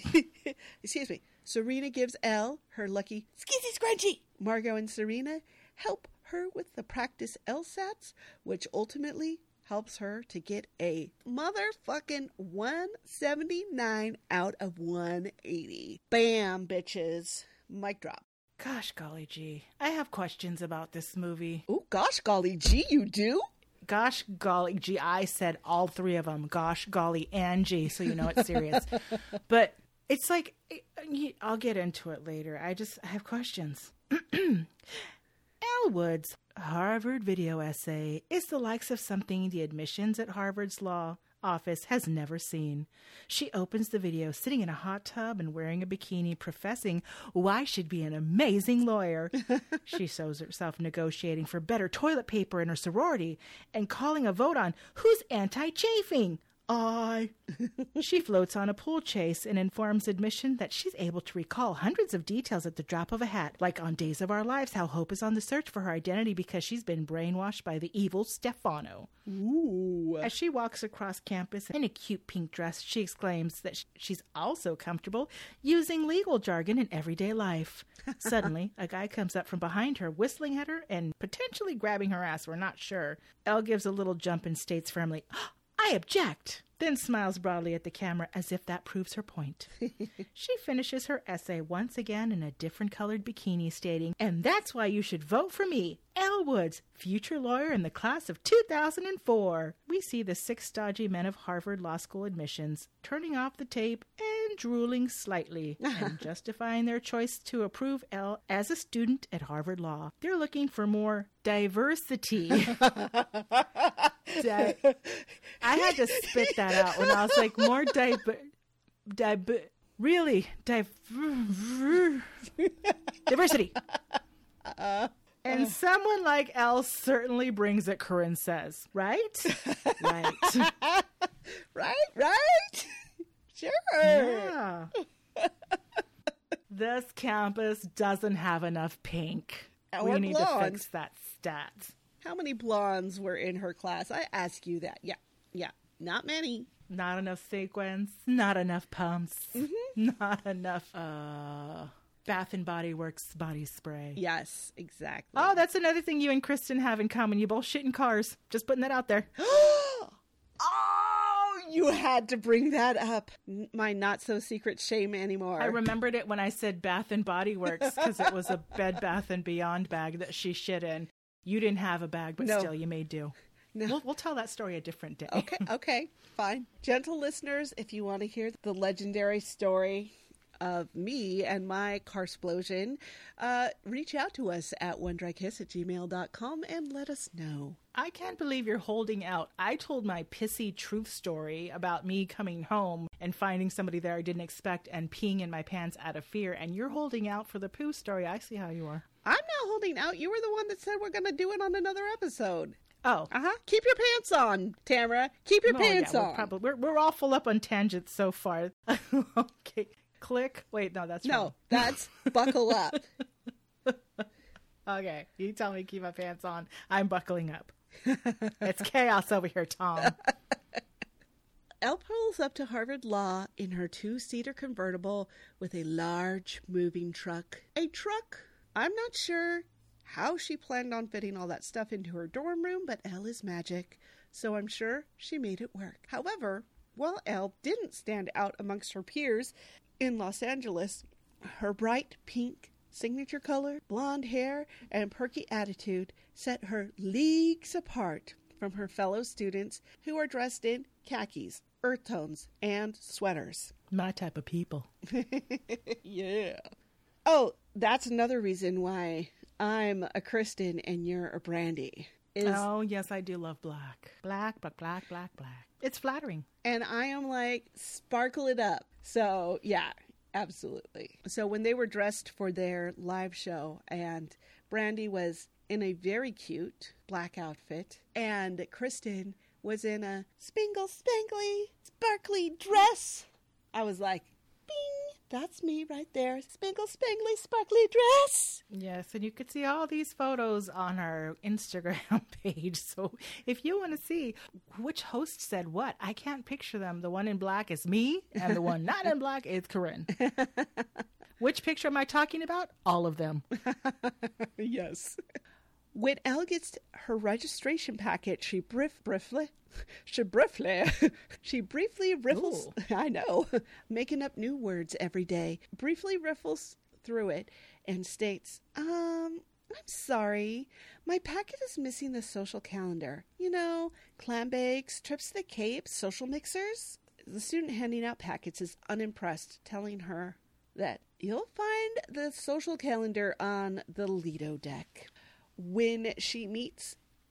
Excuse me. Serena gives Elle her lucky skeezy scrunchie. Margot and Serena help her with the practice LSATs, which ultimately helps her to get a motherfucking one seventy-nine out of one eighty. Bam, bitches. Mic drop. Gosh golly gee. I have questions about this movie. Oh, gosh golly gee, you do? Gosh golly gee, I said all three of them. Gosh golly and gee, so you know it's serious. But it's like, I'll get into it later. I just I have questions. Elle Wood's Harvard video essay is the likes of something the admissions at Harvard's law office has never seen. She opens the video sitting in a hot tub and wearing a bikini, professing, "I should be an amazing lawyer." She shows herself negotiating for better toilet paper in her sorority and calling a vote on who's anti-chafing. I. She floats on a pool chase and informs admission that she's able to recall hundreds of details at the drop of a hat, like on Days of Our Lives, how Hope is on the search for her identity because she's been brainwashed by the evil Stefano. Ooh. As she walks across campus in a cute pink dress, she exclaims that sh- she's also comfortable using legal jargon in everyday life. Suddenly, a guy comes up from behind her, whistling at her and potentially grabbing her ass. We're not sure. Elle gives a little jump and states firmly, "I object," then smiles broadly at the camera as if that proves her point. She finishes her essay once again in a different colored bikini, stating, "And that's why you should vote for me, Elle Woods, future lawyer in the class of two thousand four. We see the six stodgy men of Harvard Law School admissions turning off the tape and drooling slightly and justifying their choice to approve Elle as a student at Harvard Law. They're looking for more diversity. Di- I had to spit that out when I was like, more di- di- really di- diversity. Uh, and someone like Elle certainly brings it, Corinne says. Right? Right. Right, right? Sure. Yeah. This campus doesn't have enough pink. Or we need blonde. to fix that stat. How many blondes were in her class? I ask you that. Yeah, yeah. Not many. Not enough sequins. Not enough pumps. Mm-hmm. Not enough uh, Bath and Body Works body spray. Yes, exactly. Oh, that's another thing you and Kristen have in common. You both shit in cars. Just putting that out there. Oh, you had to bring that up. N- My not so secret shame anymore. I remembered it when I said Bath and Body Works because it was a Bed Bath and Beyond bag that she shit in. You didn't have a bag, but No. still, you may do. No. We'll, we'll tell that story a different day. Okay, okay, fine. Gentle listeners, if you want to hear the legendary story of me and my car explosion, uh, reach out to us at one dry kiss at gmail dot com and let us know. I can't believe you're holding out. I told my pissy truth story about me coming home and finding somebody there I didn't expect and peeing in my pants out of fear, and you're holding out for the poo story. I see how you are. I'm not holding out. You were the one that said we're going to do it on another episode. Oh. Uh-huh. Keep your pants on, Tamara. Keep your Oh, pants yeah, on. We're, probably, we're, we're all full up on tangents so far. Okay. Click. Wait, no, that's No, wrong. that's buckle up. Okay. You tell me to keep my pants on. I'm buckling up. It's chaos over here, Tom. Elle pulls up to Harvard Law in her two-seater convertible with a large moving truck. A truck? I'm not sure how she planned on fitting all that stuff into her dorm room, but Elle is magic, so I'm sure she made it work. However, while Elle didn't stand out amongst her peers in Los Angeles, her bright pink signature color, blonde hair, and perky attitude set her leagues apart from her fellow students who are dressed in khakis, earth tones, and sweaters. My type of people. Yeah. Oh, that's another reason why I'm a Kristen and you're a Brandy. Is, Oh, yes, I do love black. Black, black, black, black, black. It's flattering. And I am like, sparkle it up. So, yeah, absolutely. So when they were dressed for their live show and Brandy was in a very cute black outfit and Kristen was in a spingle spangly sparkly dress, I was like, bing, that's me right there. Spingle spangly sparkly dress. Yes, and you could see all these photos on our Instagram page. So if you want to see which host said what, I can't picture them. The one in black is me, and the one not in black is Corinne. Which picture am I talking about? All of them. Yes. When Elle gets her registration packet, she brief, briefly, she briefly, she briefly riffles, Ooh. I know, making up new words every day, briefly riffles through it and states, um, I'm sorry, my packet is missing the social calendar. You know, clam bakes, trips to the Cape, social mixers. The student handing out packets is unimpressed, telling her that you'll find the social calendar on the Lido deck. When she meets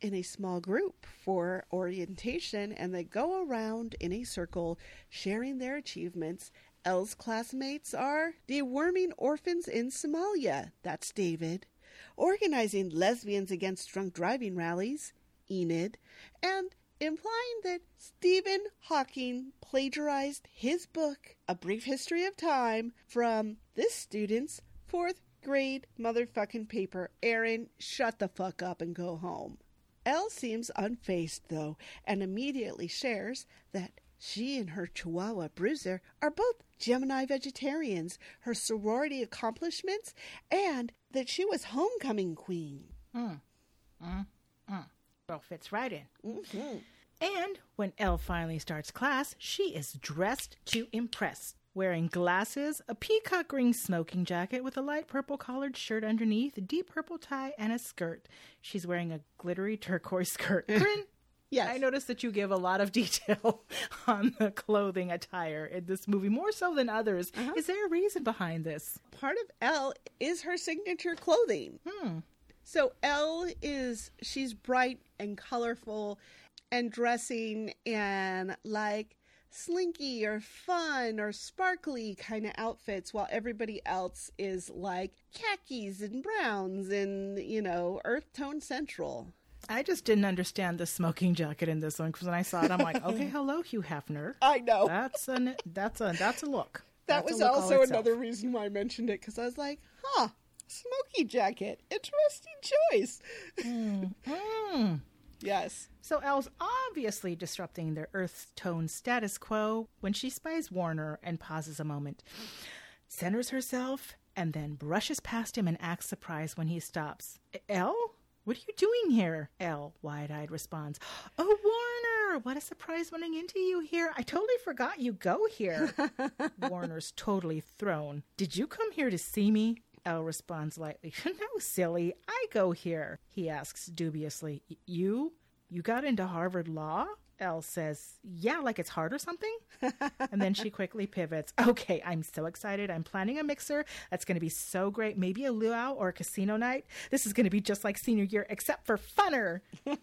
in a small group for orientation, and they go around in a circle sharing their achievements. Elle's classmates are deworming orphans in Somalia. That's David. Organizing lesbians against drunk driving rallies. Enid. And implying that Stephen Hawking plagiarized his book, A Brief History of Time, from this student's fourth grade motherfucking paper. Erin, shut the fuck up and go home. Elle seems unfazed, though, and immediately shares that she and her Chihuahua Bruiser are both Gemini vegetarians, her sorority accomplishments, and that she was homecoming queen. Mm. Mm. Mm. Well, fits right in. Mm-hmm. And when Elle finally starts class, she is dressed to impress. Wearing glasses, a peacock green smoking jacket with a light purple collared shirt underneath, a deep purple tie, and a skirt. She's wearing a glittery turquoise skirt. Corinne, yes. I noticed that you give a lot of detail on the clothing attire in this movie, more so than others. Uh-huh. Is there a reason behind this? Part of Elle is her signature clothing. Hmm. So Elle is, she's bright and colorful and dressing in like slinky or fun or sparkly kind of outfits, while everybody else is like khakis and browns and, you know, earth tone central. I just didn't understand the smoking jacket in this one, because when I saw it, I'm like, okay, hello, Hugh Hefner. I know. That's an that's a that's a look. That That's was a look also all itself. another reason why I mentioned it, because I was like, huh, smoky jacket. Interesting choice. Mm. Mm. Yes. So Elle's obviously disrupting their earth tone status quo when she spies Warner and pauses a moment, centers herself, and then brushes past him and acts surprised when he stops. Elle? What are you doing here? Elle, wide-eyed, responds, oh, Warner, what a surprise running into you here. I totally forgot you go here. Warner's totally thrown. Did you come here to see me? Elle responds lightly. No, silly. I go here. He asks dubiously. You? You got into Harvard Law? Elle says, yeah, like it's hard or something? And then she quickly pivots. Okay, I'm so excited. I'm planning a mixer. That's going to be so great. Maybe a luau or a casino night. This is going to be just like senior year, except for funner.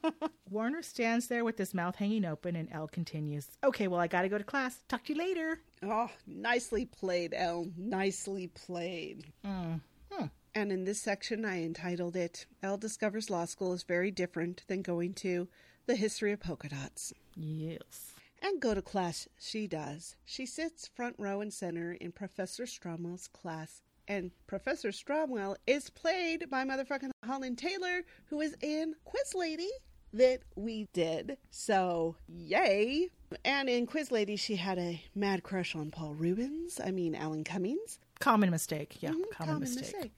Warner stands there with his mouth hanging open, and Elle continues. Okay, well, I got to go to class. Talk to you later. Oh, nicely played, Elle. Nicely played. Mm. Hmm. And in this section, I entitled it, Elle discovers law school is very different than going to the history of polka dots. Yes. And go to class she does. She sits front row and center in Professor Stromwell's class. And Professor Stromwell is played by motherfucking Holland Taylor, who is in Quiz Lady that we did. So, yay. And in Quiz Lady, she had a mad crush on Paul Rubens. I mean, Alan Cummings. Common mistake. Yeah, Mm-hmm, common, common mistake. mistake.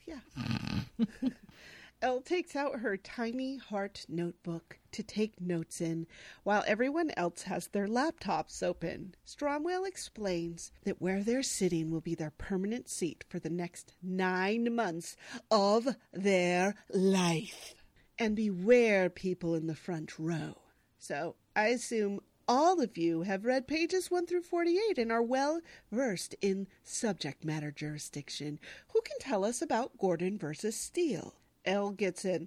Yeah. Elle takes out her tiny heart notebook to take notes in, while everyone else has their laptops open. Stromwell explains that where they're sitting will be their permanent seat for the next nine months of their life. And beware people in the front row. So I assume all of you have read pages one through forty-eight and are well versed in subject matter jurisdiction. Who can tell us about Gordon versus Steele? Elle gets an,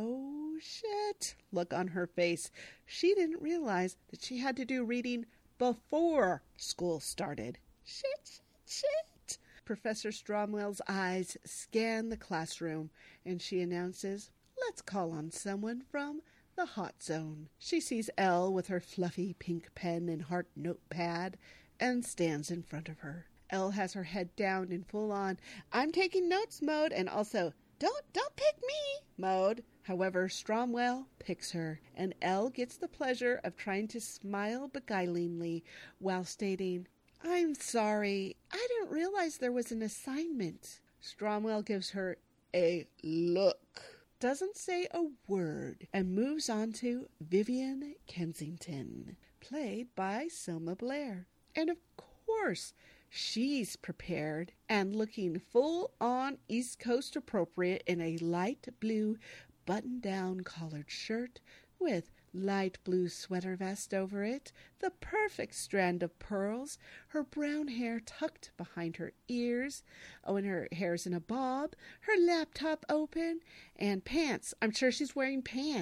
oh shit, look on her face. She didn't realize that she had to do reading before school started. Shit, shit, shit. Professor Stromwell's eyes scan the classroom, and she announces, let's call on someone from the hot zone. She sees Elle with her fluffy pink pen and heart notepad and stands in front of her. Elle has her head down in full-on, I'm taking notes mode, and also, Don't, don't pick me mode. However, Stromwell picks her, and Elle gets the pleasure of trying to smile beguilingly while stating, I'm sorry, I didn't realize there was an assignment. Stromwell gives her a look, doesn't say a word, and moves on to Vivian Kensington, played by Selma Blair. And of course, she's prepared and looking full-on East Coast appropriate in a light blue button-down collared shirt with light blue sweater vest over it, the perfect strand of pearls, her brown hair tucked behind her ears, oh, and her hair's in a bob, her laptop open, and pants. I'm sure she's wearing pants.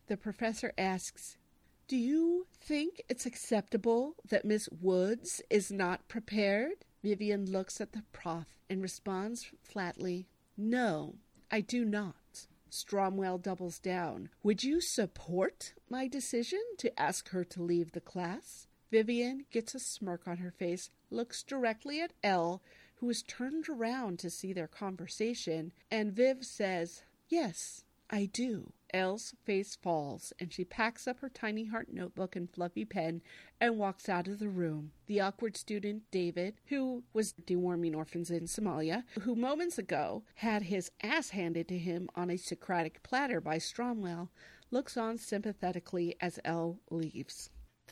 The professor asks, "Do you think it's acceptable that Miss Woods is not prepared?" Vivian looks at the prof and responds flatly, "No, I do not." Stromwell doubles down. "Would you support my decision to ask her to leave the class?" Vivian gets a smirk on her face, looks directly at Elle, who is turned around to see their conversation, and Viv says, "Yes, I do." Elle's face falls, and she packs up her tiny heart notebook and fluffy pen and walks out of the room. The awkward student, David, who was deworming orphans in Somalia, who moments ago had his ass handed to him on a Socratic platter by Stromwell, looks on sympathetically as Elle leaves.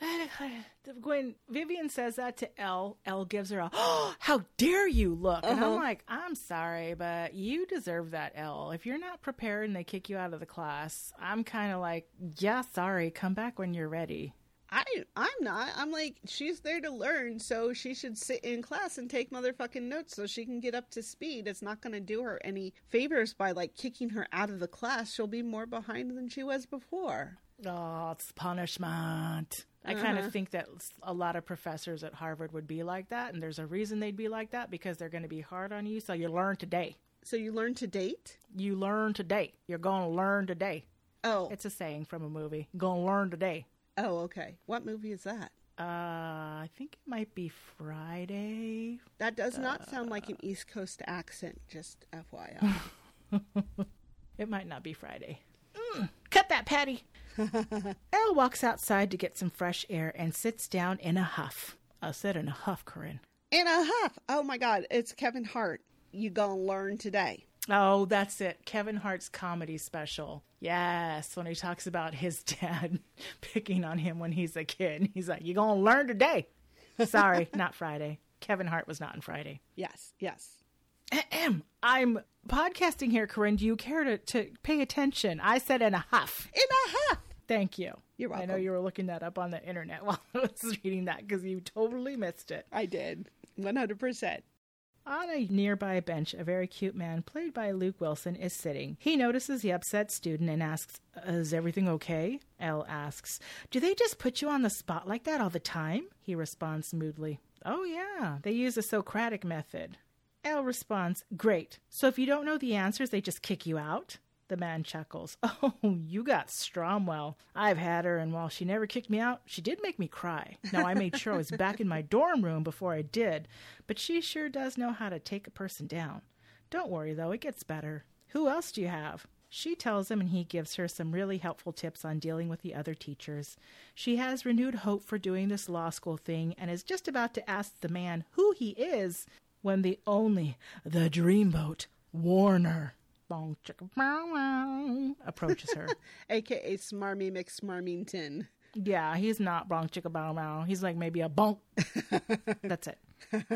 When Vivian says that to Elle, Elle gives her a, "Oh, how dare you look." And Uh-huh. I'm like, I'm sorry, but you deserve that, Elle. If you're not prepared and they kick you out of the class, I'm kind of like, yeah, sorry, come back when you're ready. I, I'm not. I'm like, she's there to learn, so she should sit in class and take motherfucking notes so she can get up to speed. It's not going to do her any favors by, like, kicking her out of the class. She'll be more behind than she was before. Oh, it's punishment. I kind of think that a lot of professors at Harvard would be like that, and there's a reason they'd be like that, because they're going to be hard on you, so you learn today. So you learn to date? You learn today. You're going to learn today. Oh. It's a saying from a movie. Going to learn today. Oh, okay. What movie is that? Uh, I think it might be Friday. That does not sound like an East Coast accent, just F Y I. It might not be Friday. Mm, cut that, Patty. Elle walks outside to get some fresh air and sits down in a huff. I said in a huff, Corinne. In a huff. Oh, my God. It's Kevin Hart. You gonna learn today. Oh, that's it. Kevin Hart's comedy special. Yes, when he talks about his dad picking on him when he's a kid. He's like, "You're going to learn today." Sorry, not Friday. Kevin Hart was not on Friday. Yes, yes. Ahem. I'm podcasting here, Corinne. Do you care to, to pay attention? I said in a huff. In a huff. Thank you. You're welcome. I know you were looking that up on the internet while I was reading that, because you totally missed it. I did. one hundred percent. On a nearby bench, a very cute man, played by Luke Wilson, is sitting. He notices the upset student and asks, "Is everything okay?" Elle asks, "Do they just put you on the spot like that all the time?" He responds moodily, "Oh yeah, they use a Socratic method." Elle responds, "Great. So if you don't know the answers, they just kick you out?" The man chuckles. "Oh, you got Stromwell. I've had her, and while she never kicked me out, she did make me cry. Now, I made sure I was back in my dorm room before I did, but she sure does know how to take a person down. Don't worry, though, it gets better. Who else do you have?" She tells him, and he gives her some really helpful tips on dealing with the other teachers. She has renewed hope for doing this law school thing and is just about to ask the man who he is when the only, the dreamboat, Warner, bong chicka bow wow, approaches her. A K A Smarmy McSmarmington. Yeah, he's not bonk chicka bow wow. He's like maybe a bonk. That's it.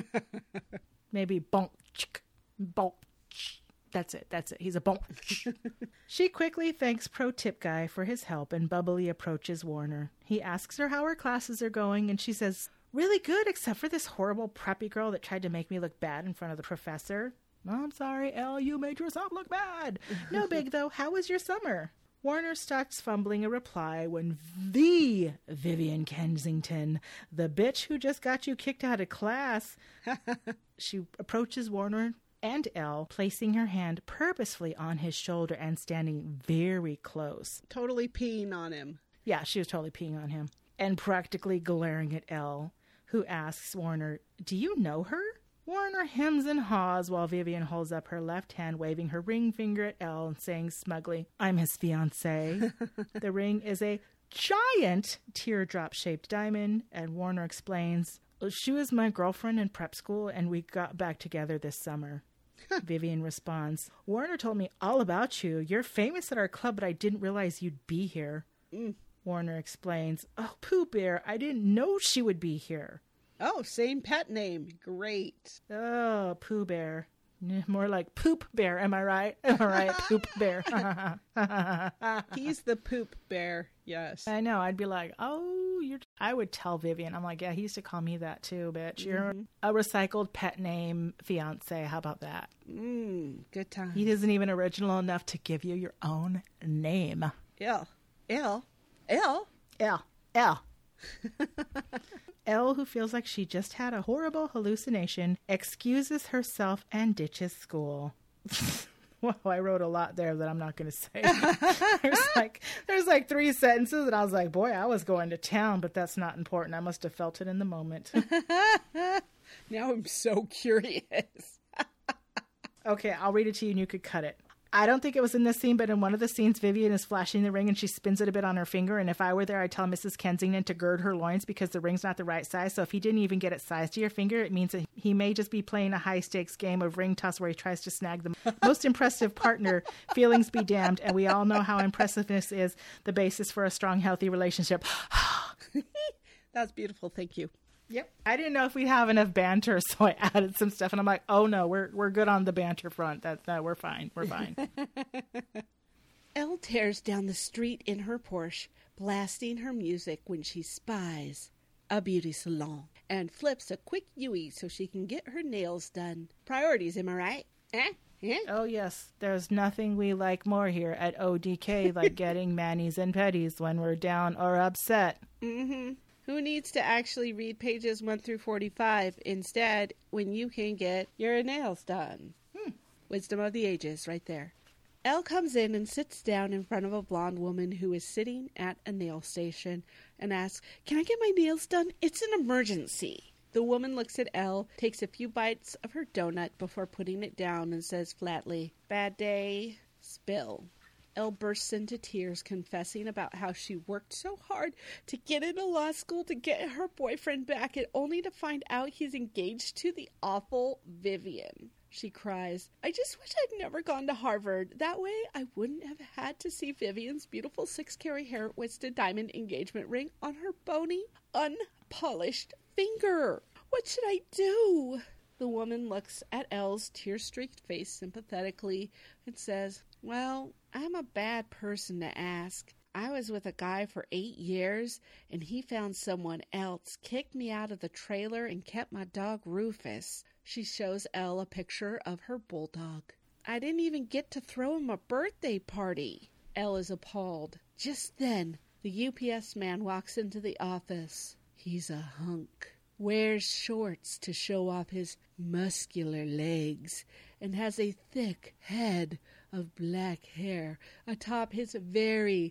Maybe bonk chick, bonk. Ch. That's it. That's it. He's a bonk. She quickly thanks Pro Tip Guy for his help and bubbly approaches Warner. He asks her how her classes are going, and she says, "Really good, except for this horrible preppy girl that tried to make me look bad in front of the professor." "I'm sorry, Elle, you made yourself look bad." "No big, though. How was your summer?" Warner starts fumbling a reply when the Vivian Kensington, the bitch who just got you kicked out of class. She approaches Warner and Elle, placing her hand purposefully on his shoulder and standing very close. Totally peeing on him. Yeah, she was totally peeing on him. And practically glaring at Elle, who asks Warner, "Do you know her?" Warner hems and haws while Vivian holds up her left hand, waving her ring finger at Elle and saying smugly, "I'm his fiancée." The ring is a giant teardrop-shaped diamond, and Warner explains, "She was my girlfriend in prep school, and we got back together this summer." Vivian responds, "Warner told me all about you. You're famous at our club, but I didn't realize you'd be here." Mm. Warner explains, "Oh, Pooh Bear, I didn't know she would be here." Oh, same pet name. Great. Oh, Pooh Bear. More like Poop Bear, am I right? Am I right, Poop Bear? He's the poop bear, yes. I know, I'd be like, "Oh, you're..." I would tell Vivian, I'm like, "Yeah, he used to call me that too, bitch. You're Mm-hmm. a recycled pet name fiance. How about that?" Mm, good time. He isn't even original enough to give you your own name. Yeah. Elle. Elle. Elle. Elle. Elle, who feels like she just had a horrible hallucination, excuses herself and ditches school. Well, I wrote a lot there that I'm not going to say. there's like there's like three sentences, and I was like, boy, I was going to town, but that's not important. I must have felt it in the moment. Now I'm so curious. Okay, I'll read it to you and you could cut it. I don't think it was in this scene, but in one of the scenes, Vivian is flashing the ring and she spins it a bit on her finger. And if I were there, I'd tell Missus Kensington to gird her loins because the ring's not the right size. So if he didn't even get it sized to your finger, it means that he may just be playing a high stakes game of ring toss where he tries to snag the most impressive partner. Feelings be damned. And we all know how impressiveness is the basis for a strong, healthy relationship. That's beautiful. Thank you. Yep. I didn't know if we'd have enough banter, so I added some stuff, and I'm like, oh no, we're we're good on the banter front. That's no, we're fine. We're fine. Elle tears down the street in her Porsche, blasting her music when she spies a beauty salon and flips a quick Yui so she can get her nails done. Priorities, am I right? Eh? Eh? Oh yes, there's nothing we like more here at O D K like getting manis and petties when we're down or upset. Mm-hmm. Who needs to actually read pages one through forty-five instead when you can get your nails done? Hmm. Wisdom of the ages right there. Elle comes in and sits down in front of a blonde woman who is sitting at a nail station and asks, "Can I get my nails done? It's an emergency." The woman looks at Elle, takes a few bites of her donut before putting it down and says flatly, "Bad day, spill." Elle bursts into tears, confessing about how she worked so hard to get into law school to get her boyfriend back, and only to find out he's engaged to the awful Vivian. She cries, "I just wish I'd never gone to Harvard. That way I wouldn't have had to see Vivian's beautiful six-carat hair-twisted diamond engagement ring on her bony, unpolished finger. What should I do?" The woman looks at Elle's tear-streaked face sympathetically and says, "Well, I'm a bad person to ask. I was with a guy for eight years, and he found someone else, kicked me out of the trailer, and kept my dog Rufus." She shows Elle a picture of her bulldog. "I didn't even get to throw him a birthday party." Elle is appalled. Just then, the U P S man walks into the office. He's a hunk, wears shorts to show off his muscular legs, and has a thick head of black hair atop his very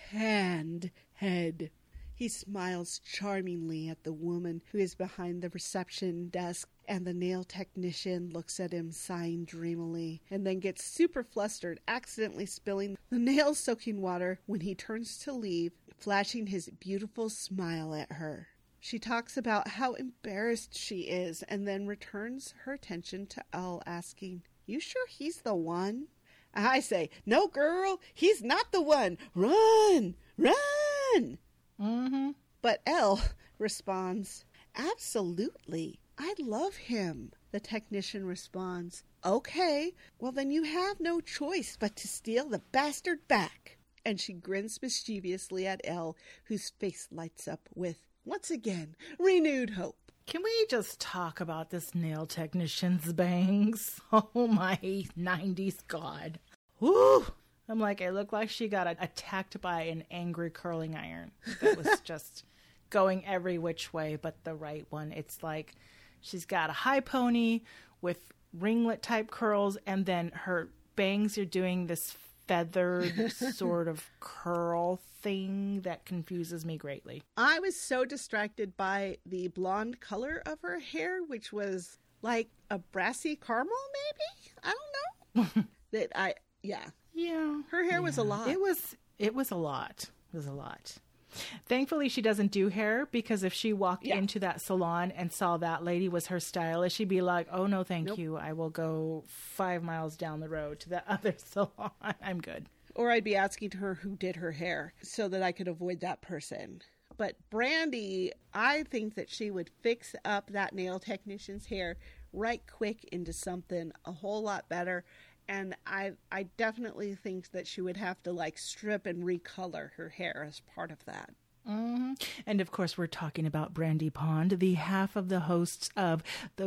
tanned head. He smiles charmingly at the woman who is behind the reception desk, and the nail technician looks at him, sighing dreamily, and then gets super flustered, accidentally spilling the nail-soaking water when he turns to leave, flashing his beautiful smile at her. She talks about how embarrassed she is, and then returns her attention to Elle, asking, "You sure he's the one?" I say, "No, girl, he's not the one. Run! Run!" Mm-hmm. But Elle responds, "Absolutely. I love him." The technician responds, "Okay, well then you have no choice but to steal the bastard back." And she grins mischievously at Elle, whose face lights up with, once again, renewed hope. Can we just talk about this nail technician's bangs? Oh my nineties God. Woo! I'm like, it looked like she got attacked by an angry curling iron. That was just going every which way but the right one. It's like she's got a high pony with ringlet type curls, and then her bangs are doing this feathered sort of curl thing that confuses me greatly. I was so distracted by the blonde color of her hair, which was like a brassy caramel, maybe? I don't know. that I, yeah. Yeah. Her hair yeah. was a lot. It was, it was a lot. It was a lot. Thankfully, she doesn't do hair, because if she walked yeah. into that salon and saw that lady was her stylist, she'd be like, "Oh, no, thank nope. you. I will go five miles down the road to that other salon. I'm good." Or I'd be asking her who did her hair so that I could avoid that person. But Brandy, I think that she would fix up that nail technician's hair right quick into something a whole lot better. And I I definitely think that she would have to like strip and recolor her hair as part of that. Mm-hmm. And of course, we're talking about Brandy Pond, the half of the hosts of the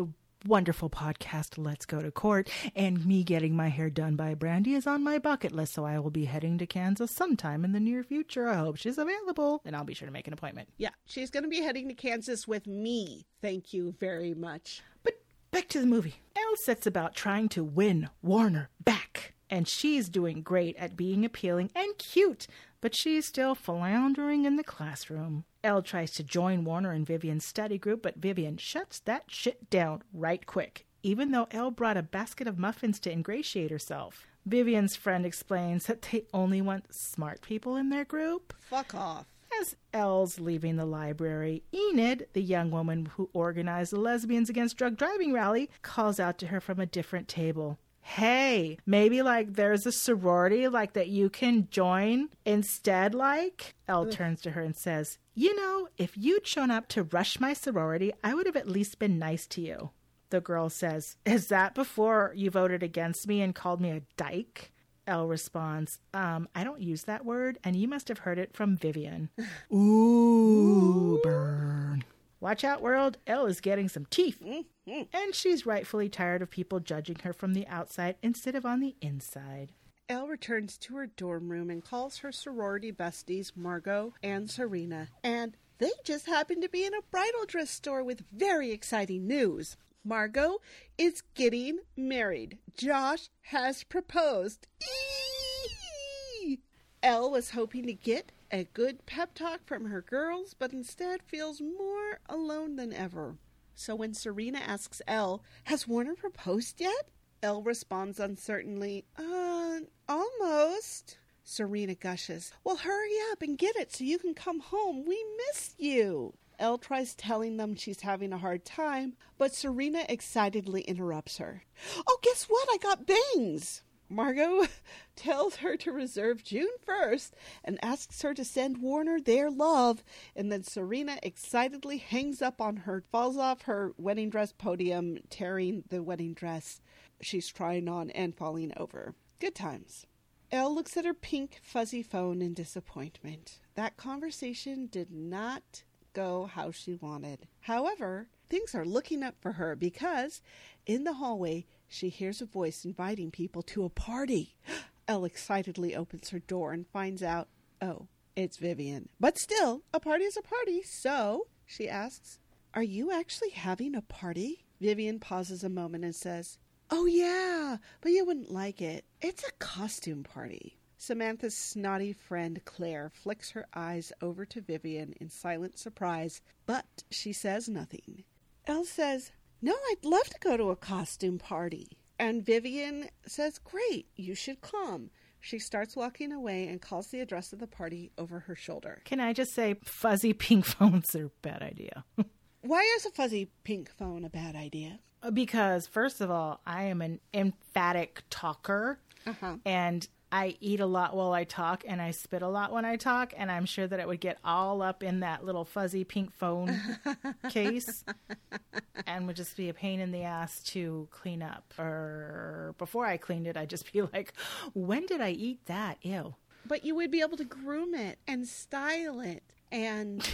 wonderful podcast, Let's Go to Court, and me getting my hair done by Brandy is on my bucket list, so I will be heading to Kansas sometime in the near future. I hope she's available, and I'll be sure to make an appointment. Yeah, she's going to be heading to Kansas with me. Thank you very much. But back to the movie. Elle sets about trying to win Warner back, and she's doing great at being appealing and cute, but she's still floundering in the classroom. Elle tries to join Warner and Vivian's study group, but Vivian shuts that shit down right quick, even though Elle brought a basket of muffins to ingratiate herself. Vivian's friend explains that they only want smart people in their group. Fuck off. As Elle's leaving the library, Enid, the young woman who organized the Lesbians Against Drug Driving rally, calls out to her from a different table. Hey, maybe like there's a sorority like that you can join instead, like? Elle turns to her and says, you know, if you'd shown up to rush my sorority, I would have at least been nice to you. The girl says, is that before you voted against me and called me a dyke? Elle responds, um, I don't use that word, and you must have heard it from Vivian. Ooh, burn. Watch out, world. Elle is getting some teeth. Mm-hmm. And she's rightfully tired of people judging her from the outside instead of on the inside. Elle returns to her dorm room and calls her sorority besties, Margot and Serena. And they just happen to be in a bridal dress store with very exciting news. Margot is getting married. Josh has proposed. Eee! Elle was hoping to get a good pep talk from her girls, but instead feels more alone than ever. So when Serena asks Elle, has Warner proposed yet? Elle responds uncertainly, uh, almost. Serena gushes, well, hurry up and get it so you can come home. We miss you. Elle tries telling them she's having a hard time, but Serena excitedly interrupts her. Oh, guess what? I got bangs. Margot tells her to reserve June first and asks her to send Warner their love, and then Serena excitedly hangs up on her, falls off her wedding dress podium, tearing the wedding dress she's trying on and falling over. Good times. Elle looks at her pink, fuzzy phone in disappointment. That conversation did not go how she wanted. However, things are looking up for her because in the hallway she hears a voice inviting people to a party. Elle excitedly opens her door and finds out, oh, it's Vivian. But still, a party is a party, so she asks, are you actually having a party? Vivian pauses a moment and says, oh yeah, but you wouldn't like it. It's a costume party. Samantha's snotty friend Claire flicks her eyes over to Vivian in silent surprise, but she says nothing. Elle says, no, I'd love to go to a costume party. And Vivian says, great, you should come. She starts walking away and calls the address of the party over her shoulder. Can I just say fuzzy pink phones are a bad idea? Why is a fuzzy pink phone a bad idea? Because, first of all, I am an emphatic talker, uh-huh. and I eat a lot while I talk, and I spit a lot when I talk, and I'm sure that it would get all up in that little fuzzy pink phone case and would just be a pain in the ass to clean up. Or before I cleaned it, I'd just be like, when did I eat that? Ew. But you would be able to groom it and style it and...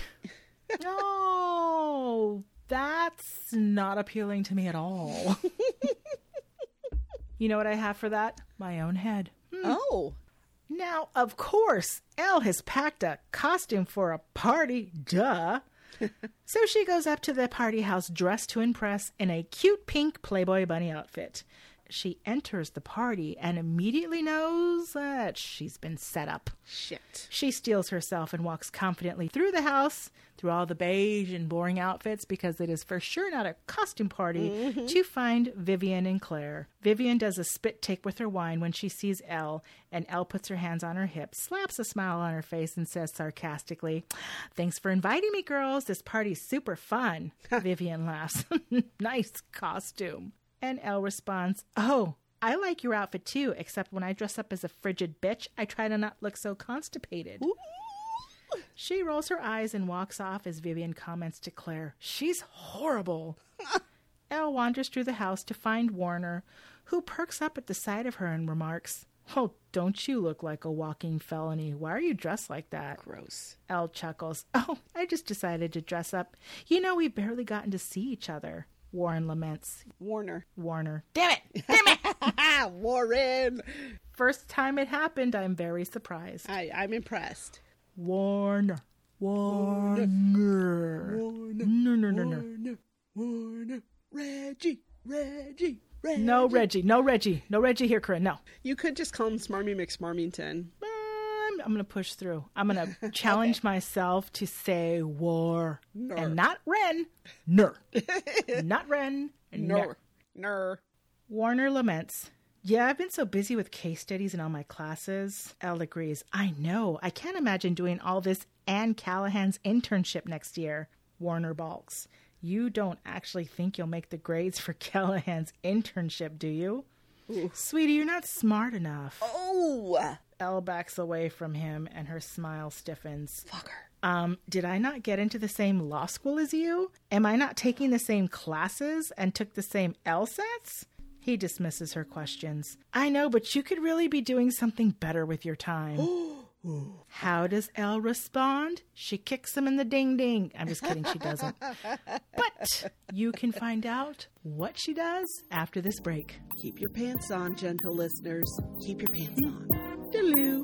No, that's not appealing to me at all. You know what I have for that? My own head. Hmm. Oh. Now, of course, Elle has packed a costume for a party. Duh. So she goes up to the party house dressed to impress in a cute pink Playboy bunny outfit. She enters the party and immediately knows that she's been set up. Shit. She steels herself and walks confidently through the house, through all the beige and boring outfits, because it is for sure not a costume party, mm-hmm. to find Vivian and Claire. Vivian does a spit take with her wine when she sees Elle, and Elle puts her hands on her hips, slaps a smile on her face, and says sarcastically, thanks for inviting me, girls. This party's super fun. Vivian laughs. Nice costume. And Elle responds, oh, I like your outfit too, except when I dress up as a frigid bitch, I try to not look so constipated. Ooh. She rolls her eyes and walks off as Vivian comments to Claire, she's horrible. Elle wanders through the house to find Warner, who perks up at the sight of her and remarks, oh, don't you look like a walking felony? Why are you dressed like that? Gross. Elle chuckles, oh, I just decided to dress up. You know, we've barely gotten to see each other. Warren laments. Warner. Warner. Damn it! Damn it! Warren! First time it happened, I'm very surprised. I, I'm impressed. Warner. Warner. Warner. No, no, no, no. Warner. Warner. Reggie. Reggie. Reggie. No, Reggie. No, Reggie. No, Reggie here, Corinne. No. You could just call him Smarmy McSmarmington. I'm, I'm going to push through. I'm going to challenge okay. myself to say war. Ner. And not Ren. Ner. Not Ren. Ner. Ner. Warner laments. Yeah, I've been so busy with case studies in all my classes. Elle agrees. I know. I can't imagine doing all this and Callahan's internship next year. Warner balks. You don't actually think you'll make the grades for Callahan's internship, do you? Ooh. Sweetie, you're not smart enough. Oh! Elle backs away from him and her smile stiffens. Fucker. Um, did I not get into the same law school as you? Am I not taking the same classes and took the same LSATs? He dismisses her questions. I know, but you could really be doing something better with your time. How does Elle respond? She kicks him in the ding-ding. I'm just kidding, she doesn't. But you can find out what she does after this break. Keep your pants on, gentle listeners. Keep your pants on. Doodaloo.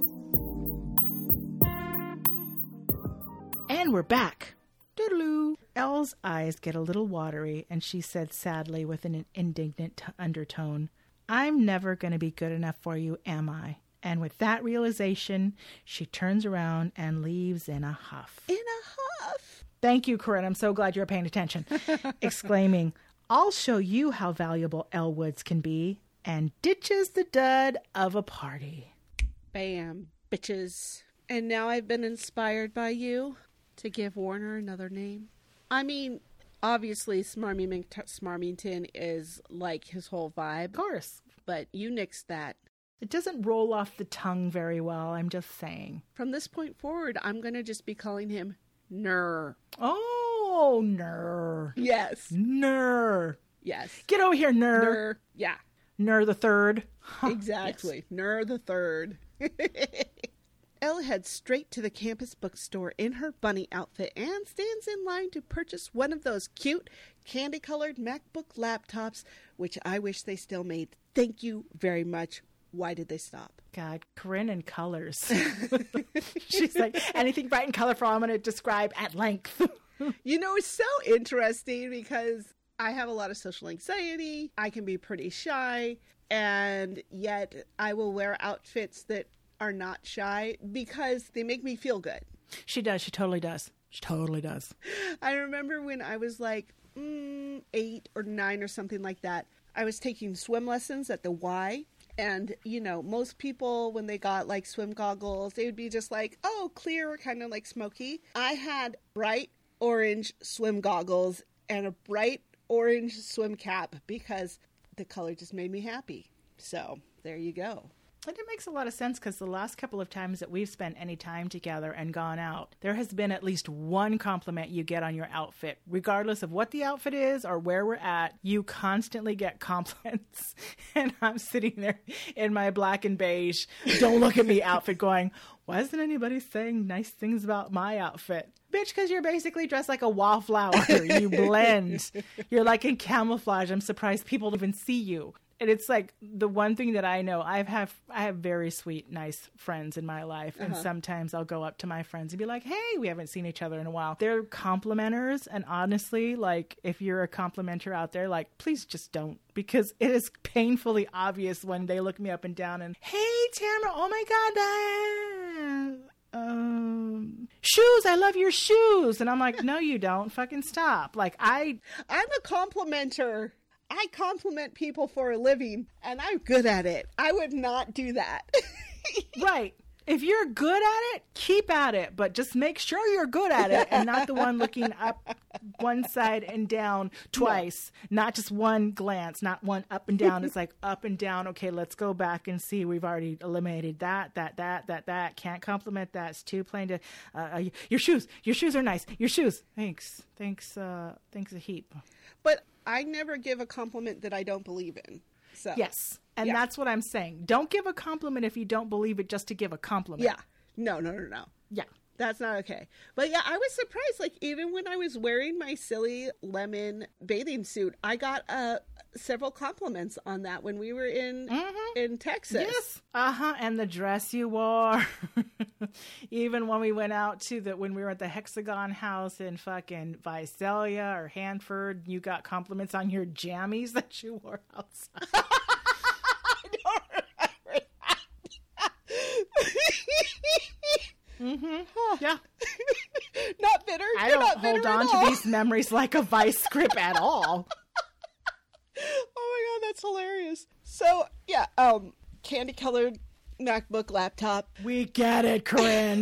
And we're back. Doodaloo. Elle's eyes get a little watery, and she said sadly with an indignant t- undertone, I'm never going to be good enough for you, am I? And with that realization, she turns around and leaves in a huff. In a huff? Thank you, Corinne. I'm so glad you're paying attention. Exclaiming, I'll show you how valuable Elle Woods can be, and ditches the dud of a party. Bam, bitches. And now I've been inspired by you to give Warner another name. I mean, obviously, Smarmy McSmarmington is like his whole vibe. Of course. But you nixed that. It doesn't roll off the tongue very well, I'm just saying. From this point forward, I'm going to just be calling him Ner. Oh, Ner. Yes. Ner. Yes. Get over here, Ner. Ner. Yeah. Ner the third. Huh. Exactly. Yes. Ner the third. Elle heads straight to the campus bookstore in her bunny outfit and stands in line to purchase one of those cute candy-colored MacBook laptops, which I wish they still made. Thank you very much. Why did they stop? God, Corinne in colors. She's like, anything bright and colorful I'm going to describe at length. You know, it's so interesting because I have a lot of social anxiety. I can be pretty shy. And yet I will wear outfits that are not shy because they make me feel good. She does. She totally does. She totally does. I remember when I was like mm, eight or nine or something like that. I was taking swim lessons at the Y. And, you know, most people, when they got, like, swim goggles, they would be just like, oh, clear, kind of like smoky. I had bright orange swim goggles and a bright orange swim cap because the color just made me happy. So, there you go. And it makes a lot of sense because the last couple of times that we've spent any time together and gone out, there has been at least one compliment you get on your outfit. Regardless of what the outfit is or where we're at, you constantly get compliments. And I'm sitting there in my black and beige, don't look at me outfit going, why isn't anybody saying nice things about my outfit? Bitch, because you're basically dressed like a wallflower. You blend. You're like in camouflage. I'm surprised people don't even see you. And it's like the one thing that I know, I have I have very sweet, nice friends in my life. And uh-huh. sometimes I'll go up to my friends and be like, hey, we haven't seen each other in a while. They're complimenters. And honestly, like if you're a complimenter out there, like please just don't. Because it is painfully obvious when they look me up and down and, hey, Tamara, oh my God, uh, um, shoes, I love your shoes. And I'm like, no, you don't. Fucking stop. Like I... I'm a complimenter. I compliment people for a living, and I'm good at it. I would not do that. Right. If you're good at it, keep at it, but just make sure you're good at it and not the one looking up one side and down twice, no. Not just one glance, not one up and down. It's like up and down. Okay, let's go back and see. We've already eliminated that, that, that, that, that. Can't compliment that. It's too plain to, uh, your shoes, your shoes are nice. Your shoes. Thanks. Thanks. Uh, thanks a heap. But I never give a compliment that I don't believe in. So yes. And yeah. That's what I'm saying. Don't give a compliment if you don't believe it just to give a compliment. Yeah. No, no, no, no. Yeah. That's not okay. But yeah, I was surprised. Like, even when I was wearing my silly lemon bathing suit, I got uh, several compliments on that when we were in mm-hmm. in Texas. Yes. Uh-huh. And the dress you wore. Even when we went out to the, when we were at the Hexagon House in fucking Visalia or Hanford, you got compliments on your jammies that you wore outside. I don't remember that. Mm-hmm. Huh. Yeah. Not bitter. I You're don't not hold bitter on at to all. these memories like a vice grip at all. Oh my god, that's hilarious. So yeah, um, candy colored MacBook laptop. We get it, Corinne.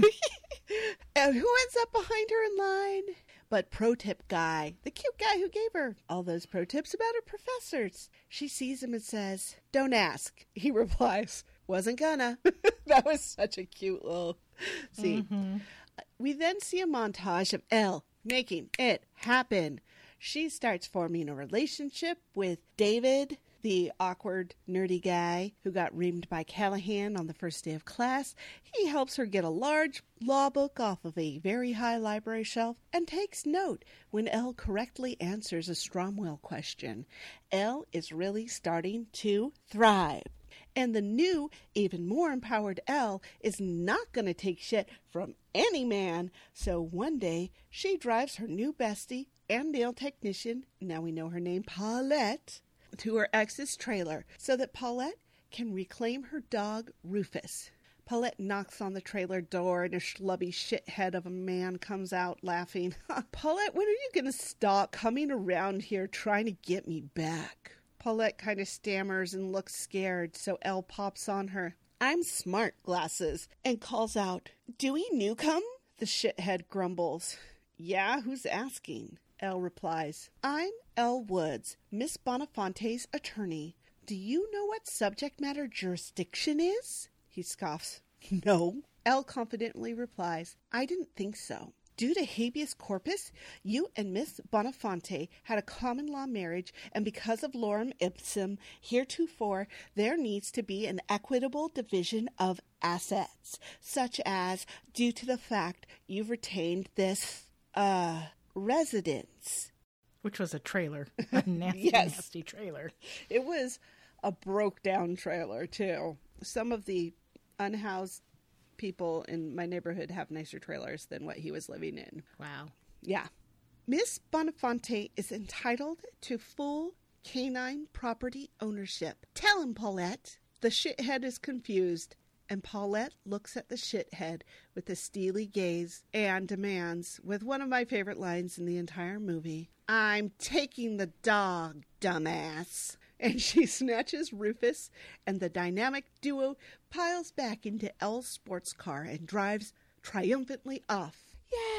And who ends up behind her in line? But pro tip guy, the cute guy who gave her all those pro tips about her professors. She sees him and says, "Don't ask." He replies, "Wasn't gonna." That was such a cute little scene. Mm-hmm. We then see a montage of Elle making it happen. She starts forming a relationship with David, the awkward, nerdy guy who got reamed by Callahan on the first day of class. He helps her get a large law book off of a very high library shelf and takes note when Elle correctly answers a Stromwell question. Elle is really starting to thrive. And the new, even more empowered Elle is not going to take shit from any man. So one day, she drives her new bestie and nail technician, now we know her name, Paulette, to her ex's trailer so that Paulette can reclaim her dog, Rufus. Paulette knocks on the trailer door and a schlubby shithead of a man comes out laughing. "Paulette, when are you going to stop coming around here trying to get me back?" Paulette kind of stammers and looks scared, so Elle pops on her "I'm smart" glasses and calls out, "Dewey Newcomb?" The shithead grumbles. "Yeah, who's asking?" Elle replies, "I'm Elle Woods, Miss Bonafonte's attorney. Do you know what subject matter jurisdiction is?" He scoffs. "No." Elle confidently replies, "I didn't think so. Due to habeas corpus, you and Miss Bonafonte had a common law marriage, and because of lorem ipsum, heretofore, there needs to be an equitable division of assets, such as, due to the fact you've retained this, uh, residence." Which was a trailer. A nasty, Yes. nasty trailer. It was a broke-down trailer, too. Some of the unhoused people in my neighborhood have nicer trailers than what he was living in. Wow. Yeah. Miss Bonafonte is entitled to full canine property ownership. Tell him, Paulette. The shithead is confused, and Paulette looks at the shithead with a steely gaze and demands, with one of my favorite lines in the entire movie, "I'm taking the dog, dumbass." And she snatches Rufus, and the dynamic duo piles back into Elle's sports car and drives triumphantly off.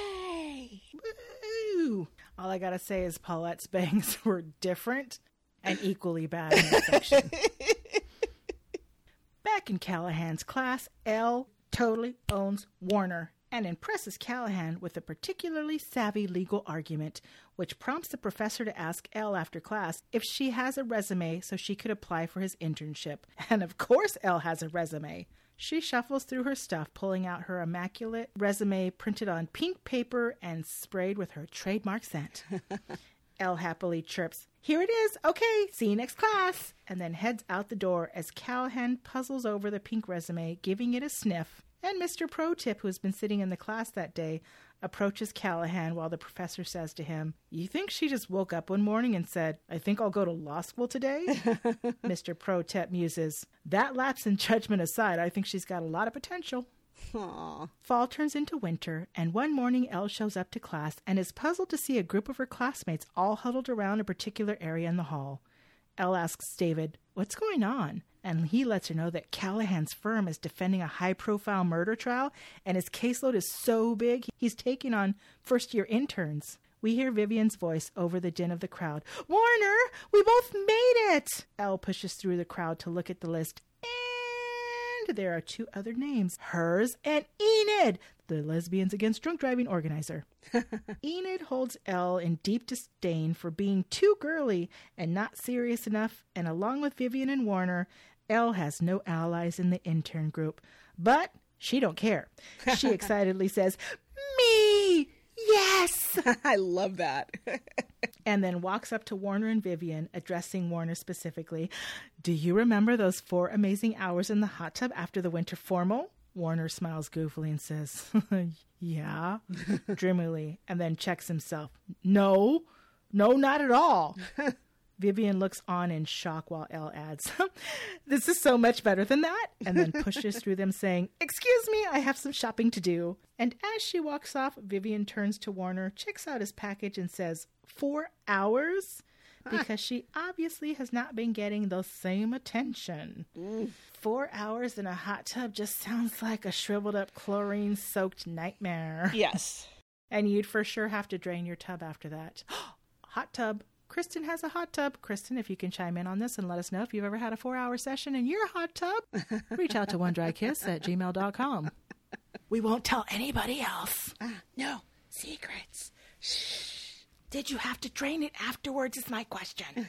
Yay! Woo! All I gotta say is Paulette's bangs were different and equally bad in this section. Back in Callahan's class, Elle totally owns Warner and impresses Callahan with a particularly savvy legal argument, which prompts the professor to ask Elle after class if she has a resume so she could apply for his internship. And of course Elle has a resume. She shuffles through her stuff, pulling out her immaculate resume printed on pink paper and sprayed with her trademark scent. Elle happily chirps, "Here it is. Okay, see you next class," and then heads out the door as Callahan puzzles over the pink resume, giving it a sniff. And Mister Pro Tip, who's been sitting in the class that day, approaches Callahan while the professor says to him, "You think she just woke up one morning and said, 'I think I'll go to law school today?'" Mister Pro Tip muses, "That lapse in judgment aside, I think she's got a lot of potential." Aww. Fall turns into winter, and one morning Elle shows up to class and is puzzled to see a group of her classmates all huddled around a particular area in the hall. Elle asks David, "What's going on?" And he lets her know that Callahan's firm is defending a high-profile murder trial, and his caseload is so big, he's taking on first-year interns. We hear Vivian's voice over the din of the crowd. "Warner, we both made it!" Elle pushes through the crowd to look at the list, and there are two other names, hers and Enid, the Lesbians Against Drunk Driving organizer. Enid holds Elle in deep disdain for being too girly and not serious enough, and along with Vivian and Warner, Elle has no allies in the intern group. But she don't care. She excitedly says, Me! Yes! I love that. And then walks up to Warner and Vivian, addressing Warner specifically. Do you remember those four amazing hours in the hot tub after the winter formal? Warner smiles goofily and says, yeah, dreamily, and then checks himself. No, no, not at all. Vivian looks on in shock while Elle adds, this is so much better than that, and then pushes through them saying, excuse me, I have some shopping to do. And as she walks off, Vivian turns to Warner, checks out his package, and says, four hours? Because she obviously has not been getting the same attention. Mm. Four hours in a hot tub just sounds like a shriveled up chlorine-soaked nightmare. Yes. And you'd for sure have to drain your tub after that. Hot tub. Kristen has a hot tub. Kristen, if you can chime in on this and let us know if you've ever had a four-hour session in your hot tub, reach out to one dry kiss at gmail dot com. We won't tell anybody else. Uh, no. Secrets. Shh. Did you have to drain it afterwards is my question.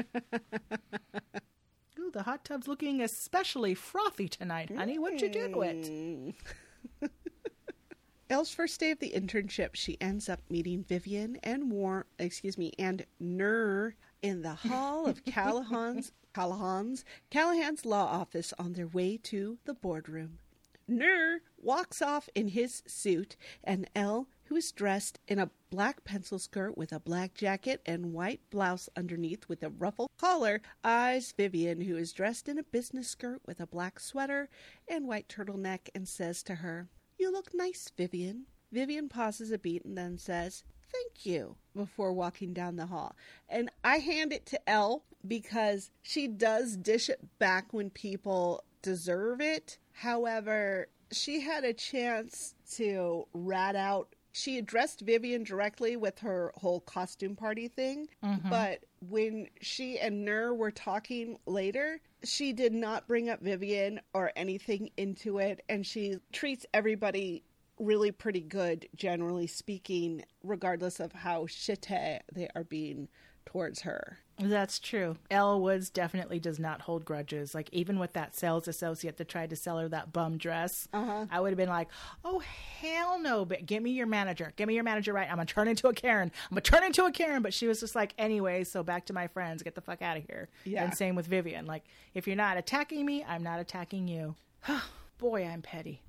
Ooh, the hot tub's looking especially frothy tonight, honey. What'd you do to it? Elle's first day of the internship, she ends up meeting Vivian and War, excuse me, and Nur in the hall of Callahan's, Callahan's, Callahan's law office on their way to the boardroom. Nur walks off in his suit, and Elle, who is dressed in a black pencil skirt with a black jacket and white blouse underneath with a ruffled collar, eyes Vivian, who is dressed in a business skirt with a black sweater and white turtleneck, and says to her, you look nice, Vivian. Vivian pauses a beat and then says, thank you, before walking down the hall. And I hand it to Elle because she does dish it back when people deserve it. However, she had a chance to rat out. She addressed Vivian directly with her whole costume party thing, mm-hmm. but when she and Nur were talking later, she did not bring up Vivian or anything into it, and she treats everybody really pretty good, generally speaking, regardless of how shitty they are being towards her. That's true. Elle Woods definitely does not hold grudges. Like, even with that sales associate that tried to sell her that bum dress, uh-huh. I would have been like, oh, hell no, but give me your manager. Give me your manager right. I'm going to turn into a Karen. I'm going to turn into a Karen. But she was just like, anyway, so back to my friends. Get the fuck out of here. Yeah. And same with Vivian. Like, if you're not attacking me, I'm not attacking you. Boy, I'm petty.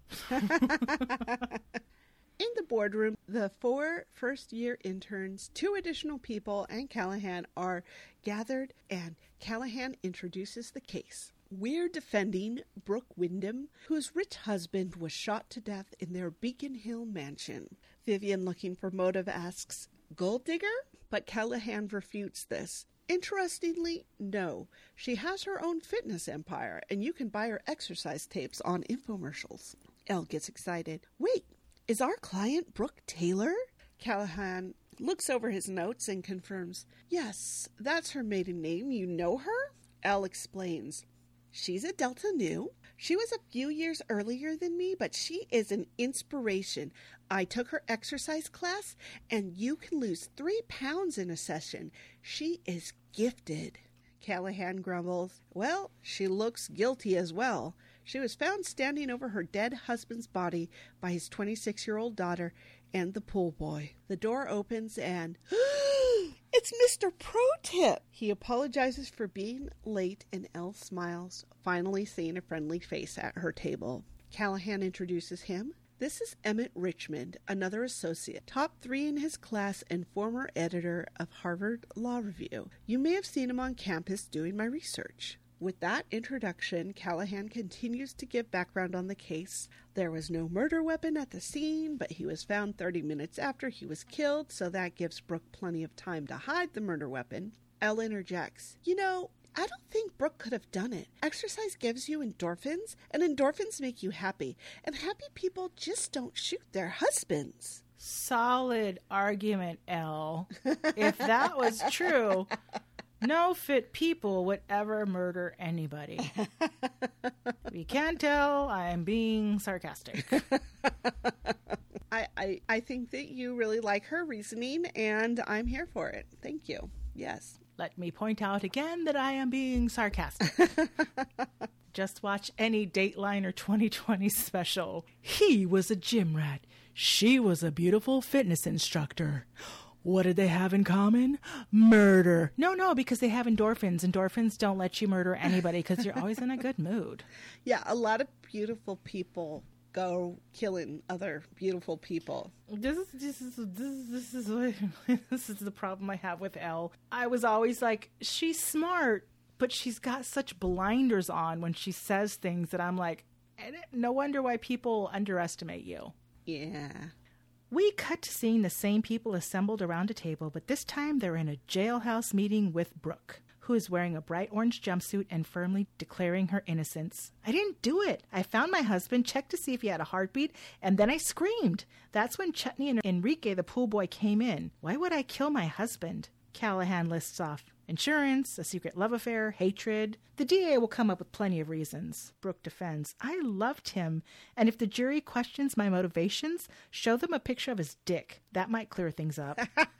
In the boardroom, the four first-year interns, two additional people, and Callahan are gathered, and Callahan introduces the case. We're defending Brooke Wyndham, whose rich husband was shot to death in their Beacon Hill mansion. Vivian, looking for motive, asks, gold digger? But Callahan refutes this. Interestingly, no. She has her own fitness empire, and you can buy her exercise tapes on infomercials. Elle gets excited. Wait. Is our client Brooke Taylor? Callahan looks over his notes and confirms, yes, that's her maiden name. You know her? Elle explains, she's a Delta Nu. She was a few years earlier than me, but she is an inspiration. I took her exercise class, and you can lose three pounds in a session. She is gifted. Callahan grumbles, well, she looks guilty as well. She was found standing over her dead husband's body by his twenty-six-year-old daughter and the pool boy. The door opens and, it's Mister Pro-Tip! He apologizes for being late, and Elle smiles, finally seeing a friendly face at her table. Callahan introduces him. This is Emmett Richmond, another associate, top three in his class and former editor of Harvard Law Review. You may have seen him on campus doing my research. With that introduction, Callahan continues to give background on the case. There was no murder weapon at the scene, but he was found thirty minutes after he was killed, so that gives Brooke plenty of time to hide the murder weapon. Elle interjects, you know, I don't think Brooke could have done it. Exercise gives you endorphins, and endorphins make you happy, and happy people just don't shoot their husbands. Solid argument, Elle. If that was true, no fit people would ever murder anybody. If you can't tell, I'm being sarcastic. I, I, I think that you really like her reasoning, and I'm here for it. Thank you. Yes. Let me point out again that I am being sarcastic. Just watch any Dateline or twenty twenty special. He was a gym rat. She was a beautiful fitness instructor. What did they have in common? Murder. No, no, because they have endorphins. Endorphins don't let you murder anybody because you're always in a good mood. Yeah, a lot of beautiful people go killing other beautiful people. This is this is this is this is, this is the problem I have with Elle. I was always like, she's smart, but she's got such blinders on when she says things that I'm like, no wonder why people underestimate you. Yeah. We cut to seeing the same people assembled around a table, but this time they're in a jailhouse meeting with Brooke, who is wearing a bright orange jumpsuit and firmly declaring her innocence. I didn't do it. I found my husband, checked to see if he had a heartbeat, and then I screamed. That's when Chutney and Enrique, the pool boy, came in. Why would I kill my husband? Callahan lists off insurance, a secret love affair, hatred. The D A will come up with plenty of reasons. Brooke defends. I loved him, and if the jury questions my motivations, show them a picture of his dick. That might clear things up.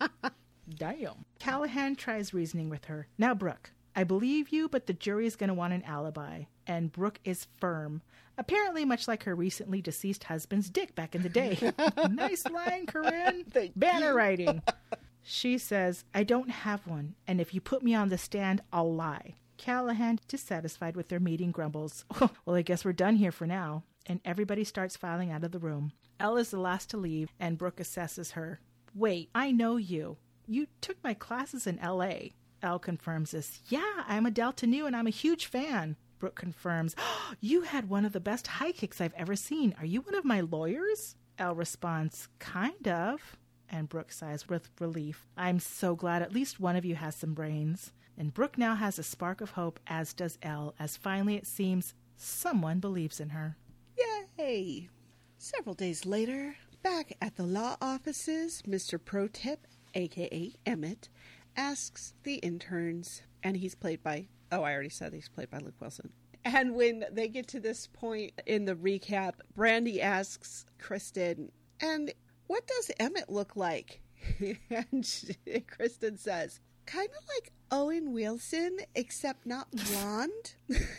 Damn. Callahan tries reasoning with her. Now, Brooke, I believe you, but the jury is going to want an alibi. And Brooke is firm. Apparently, much like her recently deceased husband's dick back in the day. Nice line, Corinne. Banner writing. She says, I don't have one, and if you put me on the stand, I'll lie. Callahan, dissatisfied with their meeting, grumbles. Well, I guess we're done here for now. And everybody starts filing out of the room. Elle is the last to leave, and Brooke assesses her. Wait, I know you. You took my classes in L A. Elle confirms this. Yeah, I'm a Delta Nu, and I'm a huge fan. Brooke confirms. Oh, you had one of the best high kicks I've ever seen. Are you one of my lawyers? Elle responds, kind of. And Brooke sighs with relief. I'm so glad at least one of you has some brains. And Brooke now has a spark of hope, as does Elle, as finally it seems someone believes in her. Yay! Several days later, back at the law offices, Mister Protip, a k a. Emmett, asks the interns, and he's played by, oh, I already said he's played by Luke Wilson. And when they get to this point in the recap, Brandy asks Kristen, and what does Emmett look like? And she, Kristen says, kind of like Owen Wilson, except not blonde.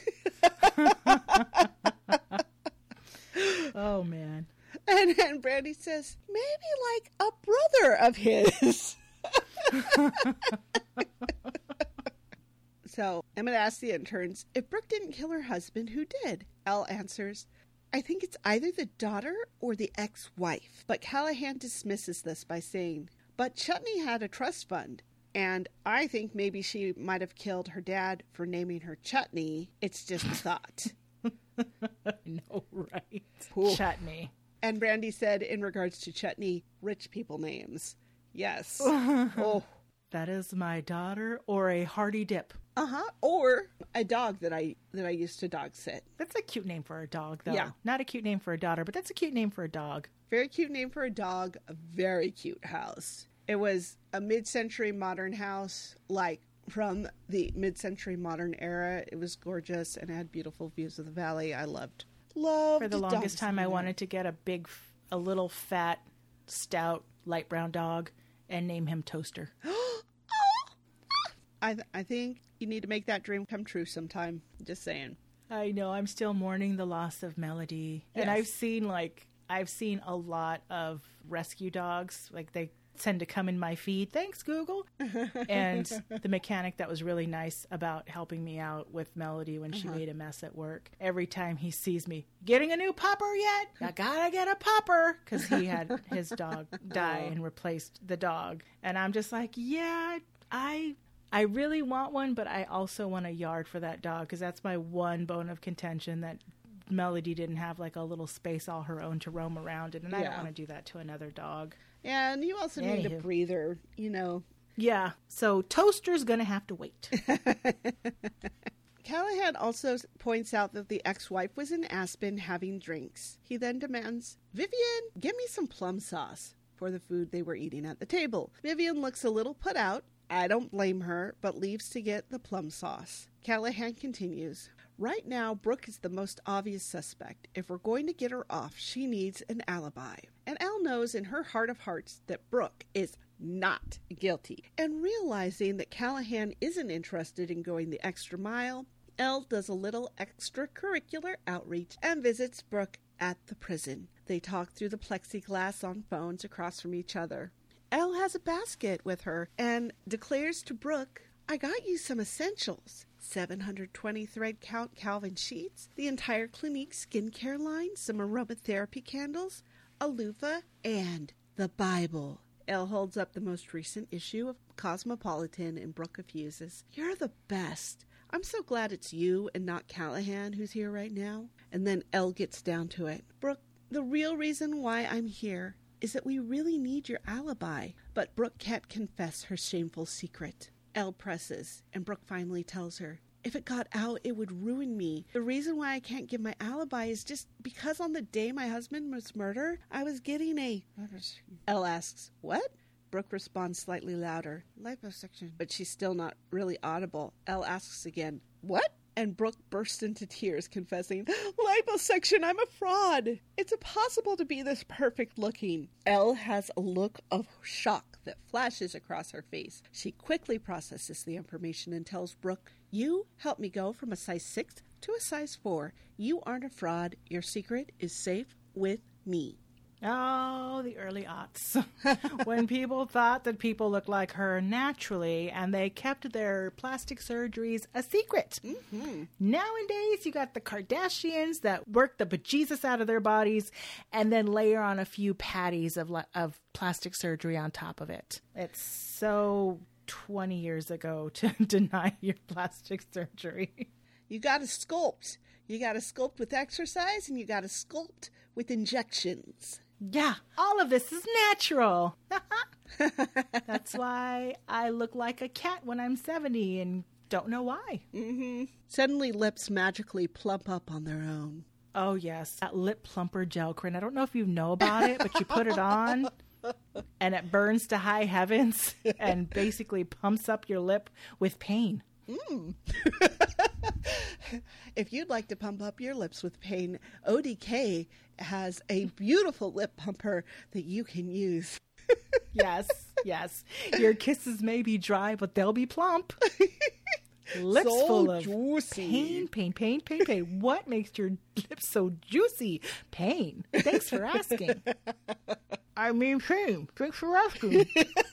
Oh, man. And then Brandy says, maybe like a brother of his. So Emmett asks the interns, if Brooke didn't kill her husband, who did? Elle answers, I think it's either the daughter or the ex-wife. But Callahan dismisses this by saying, but Chutney had a trust fund, and I think maybe she might have killed her dad for naming her Chutney. It's just a thought. I know, right? Ooh. Chutney. And Brandy said, in regards to Chutney, rich people names. Yes. Oh. That is my daughter or a hearty dip. Uh-huh. Or a dog that I that I used to dog sit. That's a cute name for a dog, though. Yeah. Not a cute name for a daughter, but that's a cute name for a dog. Very cute name for a dog. A very cute house. It was a mid-century modern house, like from the mid-century modern era. It was gorgeous and had beautiful views of the valley. I loved, loved For the longest dogs time, I there. wanted to get a big, a little fat, stout, light brown dog and name him Toaster. I th- I think you need to make that dream come true sometime. Just saying. I know, I'm still mourning the loss of Melody. And Yes. I've seen, like, I've seen a lot of rescue dogs. Like, they tend to come in my feed. Thanks, Google. And the mechanic that was really nice about helping me out with Melody when she Uh-huh. made a mess at work. Every time he sees me, getting a new popper yet? I gotta get a popper. Because he had his dog die and replaced the dog. And I'm just like, yeah, I... I really want one, but I also want a yard for that dog because that's my one bone of contention, that Melody didn't have like a little space all her own to roam around in, and I don't Yeah. want to do that to another dog. And you also need a Anywho. breather, you know. Yeah, so Toaster's going to have to wait. Callahan also points out that the ex-wife was in Aspen having drinks. He then demands, Vivian, give me some plum sauce for the food they were eating at the table. Vivian looks a little put out. I don't blame her, but leaves to get the plum sauce. Callahan continues, right now, Brooke is the most obvious suspect. If we're going to get her off, she needs an alibi. And Elle knows in her heart of hearts that Brooke is not guilty. And realizing that Callahan isn't interested in going the extra mile, Elle does a little extracurricular outreach and visits Brooke at the prison. They talk through the plexiglass on phones across from each other. Elle has a basket with her and declares to Brooke, I got you some essentials. seven hundred twenty thread count Calvin sheets, the entire Clinique skincare line, some aromatherapy candles, a loofah, and the Bible. Elle holds up the most recent issue of Cosmopolitan and Brooke effuses. You're the best. I'm so glad it's you and not Callahan who's here right now. And then Elle gets down to it. Brooke, the real reason why I'm here is that we really need your alibi. But Brooke can't confess her shameful secret. Elle presses, and Brooke finally tells her, if it got out, it would ruin me. The reason why I can't give my alibi is just because on the day my husband was murdered, I was getting a... Elle asks, what? Brooke responds slightly louder, liposuction. But she's still not really audible. Elle asks again, what? And Brooke bursts into tears, confessing, liposuction, I'm a fraud. It's impossible to be this perfect looking. Elle has a look of shock that flashes across her face. She quickly processes the information and tells Brooke, you helped me go from a size six to a size four. You aren't a fraud. Your secret is safe with me. Oh, the early aughts. When people thought that people looked like her naturally and they kept their plastic surgeries a secret. Mm-hmm. Nowadays, you got the Kardashians that work the bejesus out of their bodies and then layer on a few patties of, of plastic surgery on top of it. It's so twenty years ago to deny your plastic surgery. You got to sculpt. You got to sculpt with exercise and you got to sculpt with injections. Yeah, all of this is natural. That's why I look like a cat when I'm seventy and don't know why. Mm-hmm. Suddenly lips magically plump up on their own. Oh, yes. That lip plumper gel cream. I don't know if you know about it, but you put it on and it burns to high heavens and basically pumps up your lip with pain. Mm. If you'd like to pump up your lips with pain, O D K has a beautiful lip pumper that you can use. Yes, yes. Your kisses may be dry, but they'll be plump. Lips so full of juicy. pain, pain, pain, pain, pain. What makes your lips so juicy? Pain. Thanks for asking. I mean pain. Thanks for asking.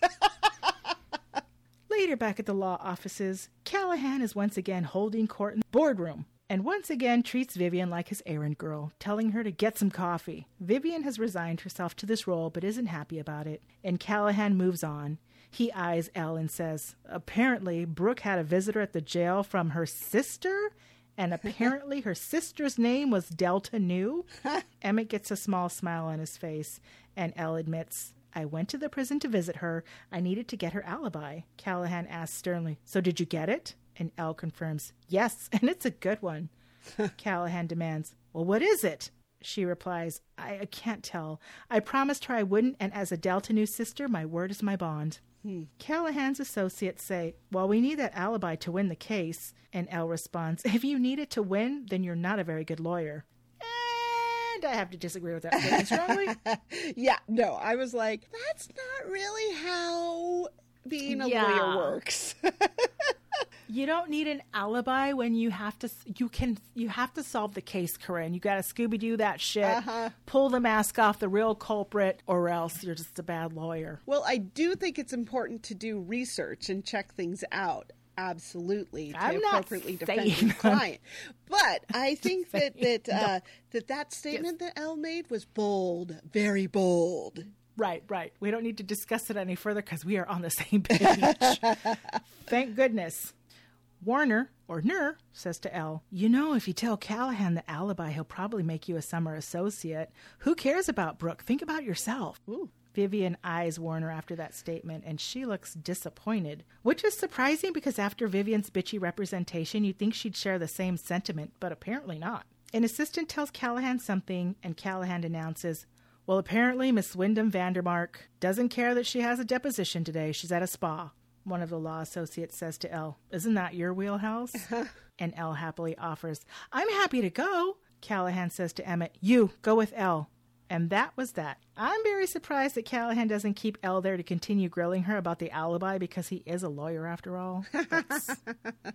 Later, back at the law offices, Callahan is once again holding court in the boardroom and once again treats Vivian like his errand girl, telling her to get some coffee. Vivian has resigned herself to this role but isn't happy about it, and Callahan moves on. He eyes Elle and says, apparently Brooke had a visitor at the jail from her sister, and apparently her sister's name was Delta Nu. Emmett gets a small smile on his face, and Elle admits, I went to the prison to visit her. I needed to get her alibi. Callahan asks sternly, so did you get it? And Elle confirms, yes, and it's a good one. Callahan demands, well, what is it? She replies, I, I can't tell. I promised her I wouldn't, and as a Delta Nu sister, my word is my bond. Hmm. Callahan's associates say, well, we need that alibi to win the case. And Elle responds, if you need it to win, then you're not a very good lawyer. And I have to disagree with that statement strongly. Yeah, no, I was like, that's not really how being a yeah. lawyer works. You don't need an alibi when you have to. You can. You have to solve the case, Corinne. You got to Scooby Doo that shit. Uh-huh. Pull the mask off the real culprit, or else you're just a bad lawyer. Well, I do think it's important to do research and check things out. Absolutely, to I'm appropriately not defend your client. But I think that that, uh, no. that that statement yes. that Elle made was bold, very bold. Right, right. We don't need to discuss it any further because we are on the same page. Thank goodness. Warner, or Nur, says to Elle, you know, if you tell Callahan the alibi, he'll probably make you a summer associate. Who cares about Brooke? Think about yourself. Ooh. Vivian eyes Warner after that statement, and she looks disappointed, which is surprising because after Vivian's bitchy representation, you'd think she'd share the same sentiment, but apparently not. An assistant tells Callahan something, and Callahan announces, well, apparently Miss Wyndham Vandermark doesn't care that she has a deposition today. She's at a spa. One of the law associates says to Elle, isn't that your wheelhouse? And Elle happily offers, I'm happy to go. Callahan says to Emmett, you, go with Elle. And that was that. I'm very surprised that Callahan doesn't keep Elle there to continue grilling her about the alibi because he is a lawyer after all.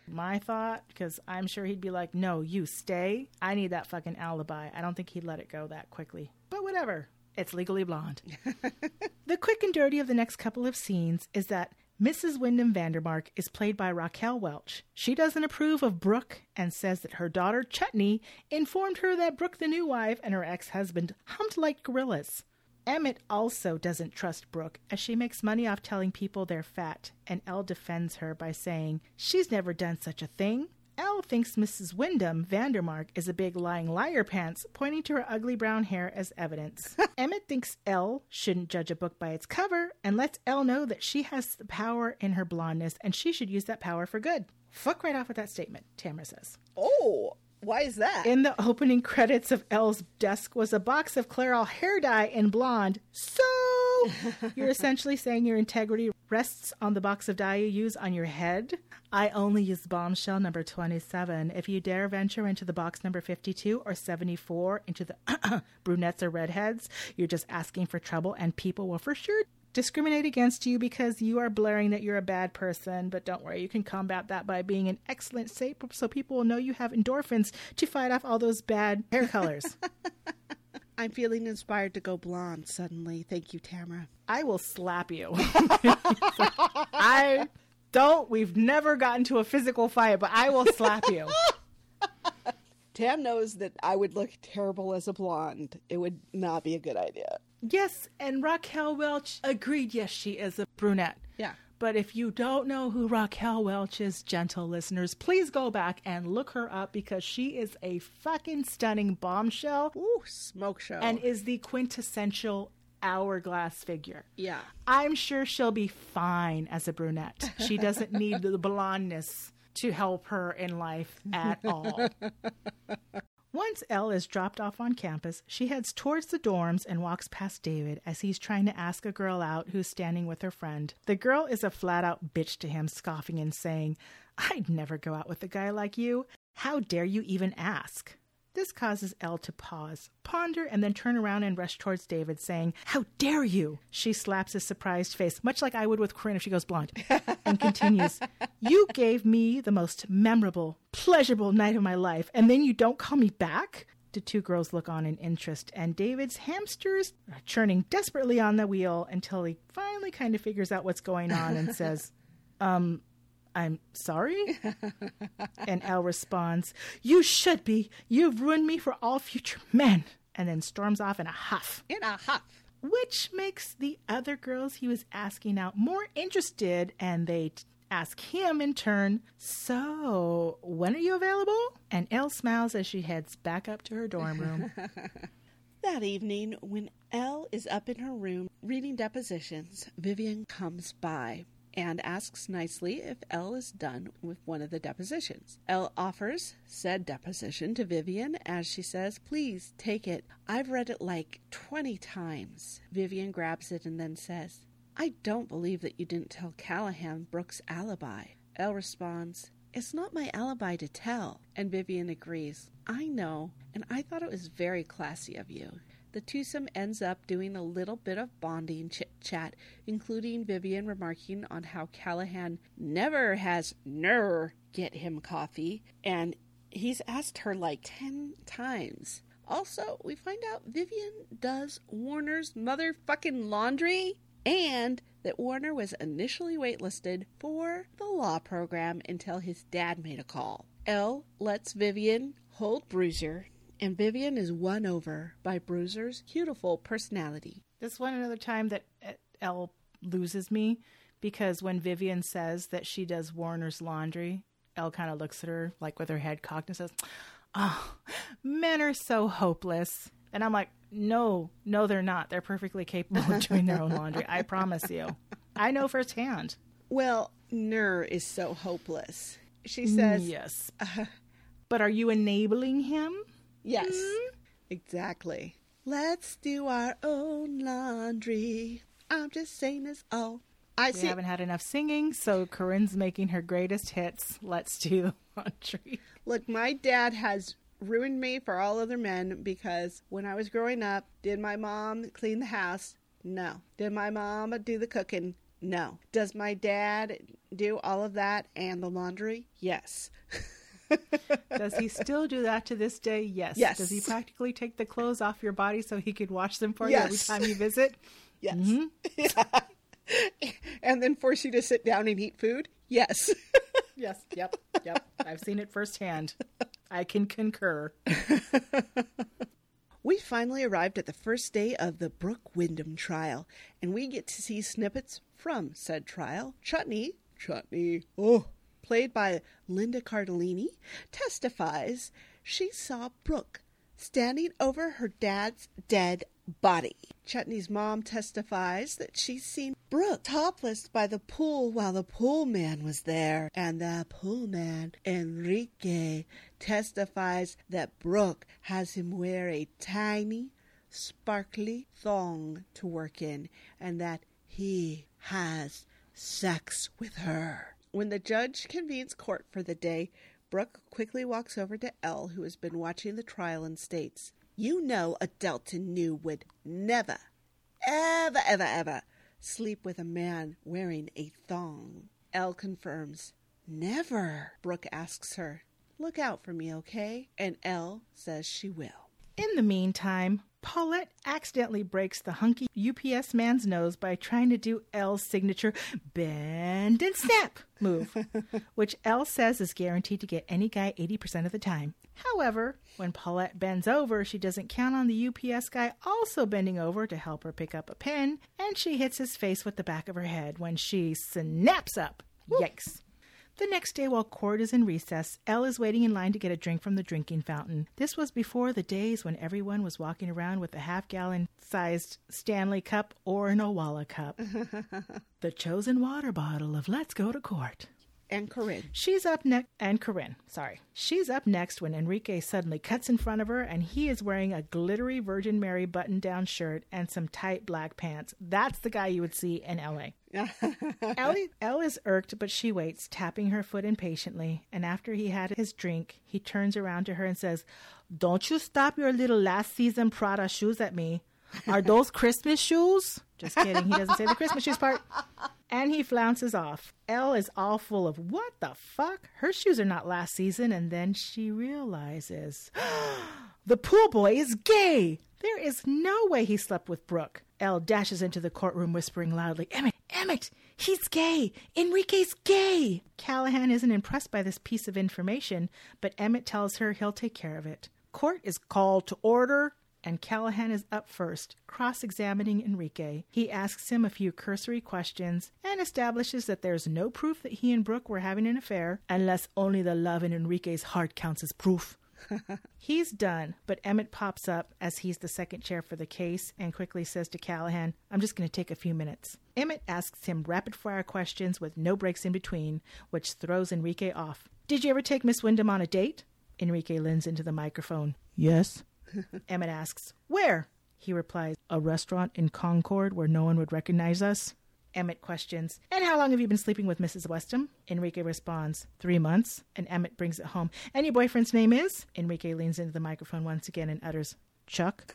My thought, because I'm sure he'd be like, no, you stay. I need that fucking alibi. I don't think he'd let it go that quickly. But whatever. It's Legally Blonde. The quick and dirty of the next couple of scenes is that Missus Wyndham Vandermark is played by Raquel Welch. She doesn't approve of Brooke and says that her daughter, Chutney, informed her that Brooke, the new wife, and her ex-husband humped like gorillas. Emmett also doesn't trust Brooke, as she makes money off telling people they're fat, and Elle defends her by saying she's never done such a thing. Elle thinks Missus Wyndham Vandermark is a big lying liar pants, pointing to her ugly brown hair as evidence. Emmett thinks Elle shouldn't judge a book by its cover, and lets Elle know that she has the power in her blondness, and she should use that power for good. Fuck right off with that statement, Tamara says. Oh, why is that? In the opening credits of Elle's desk was a box of Clairol hair dye in blonde. So you're essentially saying your integrity rests on the box of dye you use on your head? I only use Bombshell number twenty-seven. If you dare venture into the box number fifty-two or seventy-four into the brunettes or redheads, you're just asking for trouble, and people will for sure discriminate against you because you are blaring that you're a bad person. But don't worry, you can combat that by being in excellent shape so people will know you have endorphins to fight off all those bad hair colors. I'm feeling inspired to go blonde suddenly. Thank you, Tamara. I will slap you. I don't. We've never gotten to a physical fight, but I will slap you. Tam knows that I would look terrible as a blonde. It would not be a good idea. Yes, and Raquel Welch agreed, yes, she is a brunette. Yeah. But if you don't know who Raquel Welch is, gentle listeners, please go back and look her up because she is a fucking stunning bombshell. Ooh, smoke show. And is the quintessential hourglass figure. Yeah. I'm sure she'll be fine as a brunette. She doesn't need the blondness to help her in life at all. Once Elle is dropped off on campus, she heads towards the dorms and walks past David as he's trying to ask a girl out who's standing with her friend. The girl is a flat-out bitch to him, scoffing and saying, "I'd never go out with a guy like you. How dare you even ask?" This causes Elle to pause, ponder, and then turn around and rush towards David, saying, "How dare you?" She slaps his surprised face, much like I would with Corinne if she goes blonde, and continues, "You gave me the most memorable, pleasurable night of my life, and then you don't call me back?" The two girls look on in interest, and David's hamsters are churning desperately on the wheel until he finally kind of figures out what's going on and says, um... "I'm sorry?" And Elle responds, "You should be. You've ruined me for all future men." And then storms off in a huff. In a huff. Which makes the other girls he was asking out more interested, and they t- ask him in turn, "So, when are you available?" And Elle smiles as she heads back up to her dorm room. That evening, when Elle is up in her room reading depositions, Vivian comes by and asks nicely if Elle is done with one of the depositions. Elle offers said deposition to Vivian as she says, "Please take it. I've read it like twenty times." Vivian grabs it and then says, "I don't believe that you didn't tell Callahan Brooke's alibi." Elle responds, "It's not my alibi to tell." And Vivian agrees, "I know, and I thought it was very classy of you." The twosome ends up doing a little bit of bonding chit-chat, including Vivian remarking on how Callahan never has ner get him coffee, and he's asked her like ten times. Also, we find out Vivian does Warner's motherfucking laundry, and that Warner was initially waitlisted for the law program until his dad made a call. Elle lets Vivian hold Bruiser, and Vivian is won over by Bruiser's beautiful personality. This one another time that Elle loses me, because when Vivian says that she does Warner's laundry, Elle kind of looks at her like with her head cocked and says, "Oh, men are so hopeless." And I'm like, no, no, they're not. They're perfectly capable of doing their own laundry. I promise you. I know firsthand. Well, Nur is so hopeless. She says, yes. Uh, but are you enabling him? Yes, mm-hmm. Exactly. Let's do our own laundry. I'm just saying this all. I we see. haven't had enough singing, so Corinne's making her greatest hits. Let's do the laundry. Look, my dad has ruined me for all other men because when I was growing up, did my mom clean the house? No. Did my mom do the cooking? No. Does my dad do all of that and the laundry? Yes. Does he still do that to this day? Yes. Yes. Does he practically take the clothes off your body so he could wash them for Yes. you every time you visit? Yes. Mm-hmm. Yeah. And then force you to sit down and eat food? Yes. Yes. Yep. Yep. I've seen it firsthand. I can concur. We finally arrived at the first day of the Brooke Wyndham trial, and we get to see snippets from said trial. Chutney, Chutney, oh, played by Linda Cardellini, testifies she saw Brooke standing over her dad's dead body. Chutney's mom testifies that she's seen Brooke topless by the pool while the pool man was there. And the pool man, Enrique, testifies that Brooke has him wear a tiny, sparkly thong to work in, and that he has sex with her. When the judge convenes court for the day, Brooke quickly walks over to Elle, who has been watching the trial, and states, "You know Adelton New would never, ever, ever, ever sleep with a man wearing a thong." Elle confirms, "Never." Brooke asks her, "Look out for me, okay?" And Elle says she will. In the meantime, Paulette accidentally breaks the hunky U P S man's nose by trying to do Elle's signature bend and snap move, which Elle says is guaranteed to get any guy eighty percent of the time. However, when Paulette bends over, she doesn't count on the U P S guy also bending over to help her pick up a pen, and she hits his face with the back of her head when she snaps up. Yikes. The next day, while court is in recess, Elle is waiting in line to get a drink from the drinking fountain. This was before the days when everyone was walking around with a half-gallon-sized Stanley cup or an Owala cup. The chosen water bottle of Let's Go to Court. And Corinne. She's up next, and Corinne, sorry. She's up next when Enrique suddenly cuts in front of her, and he is wearing a glittery Virgin Mary button-down shirt and some tight black pants. That's the guy you would see in L A. Ellie, Elle is irked, but she waits, tapping her foot impatiently, and after he had his drink, he turns around to her and says, "Don't you stop your little last season Prada shoes at me. Are those Christmas shoes?" Just kidding, he doesn't say the Christmas shoes part. And he flounces off. Elle is all full of, what the fuck? Her shoes are not last season, and then she realizes, the pool boy is gay. There is no way he slept with Brooke. Elle dashes into the courtroom whispering loudly, "Emmett, Emmett, he's gay. Enrique's gay." Callahan isn't impressed by this piece of information, but Emmett tells her he'll take care of it. Court is called to order, and Callahan is up first, cross-examining Enrique. He asks him a few cursory questions and establishes that there's no proof that he and Brooke were having an affair, unless only the love in Enrique's heart counts as proof. He's done, but Emmett pops up as he's the second chair for the case and quickly says to Callahan, "I'm just going to take a few minutes." Emmett asks him rapid-fire questions with no breaks in between, which throws Enrique off. "Did you ever take Miss Wyndham on a date?" Enrique leans into the microphone. "Yes." Emmett asks, "Where?" He replies, "A restaurant in Concord where no one would recognize us." Emmett questions, "And how long have you been sleeping with Missus Westham?" Enrique responds, "Three months." And Emmett brings it home. "And your boyfriend's name is?" Enrique leans into the microphone once again and utters, "Chuck."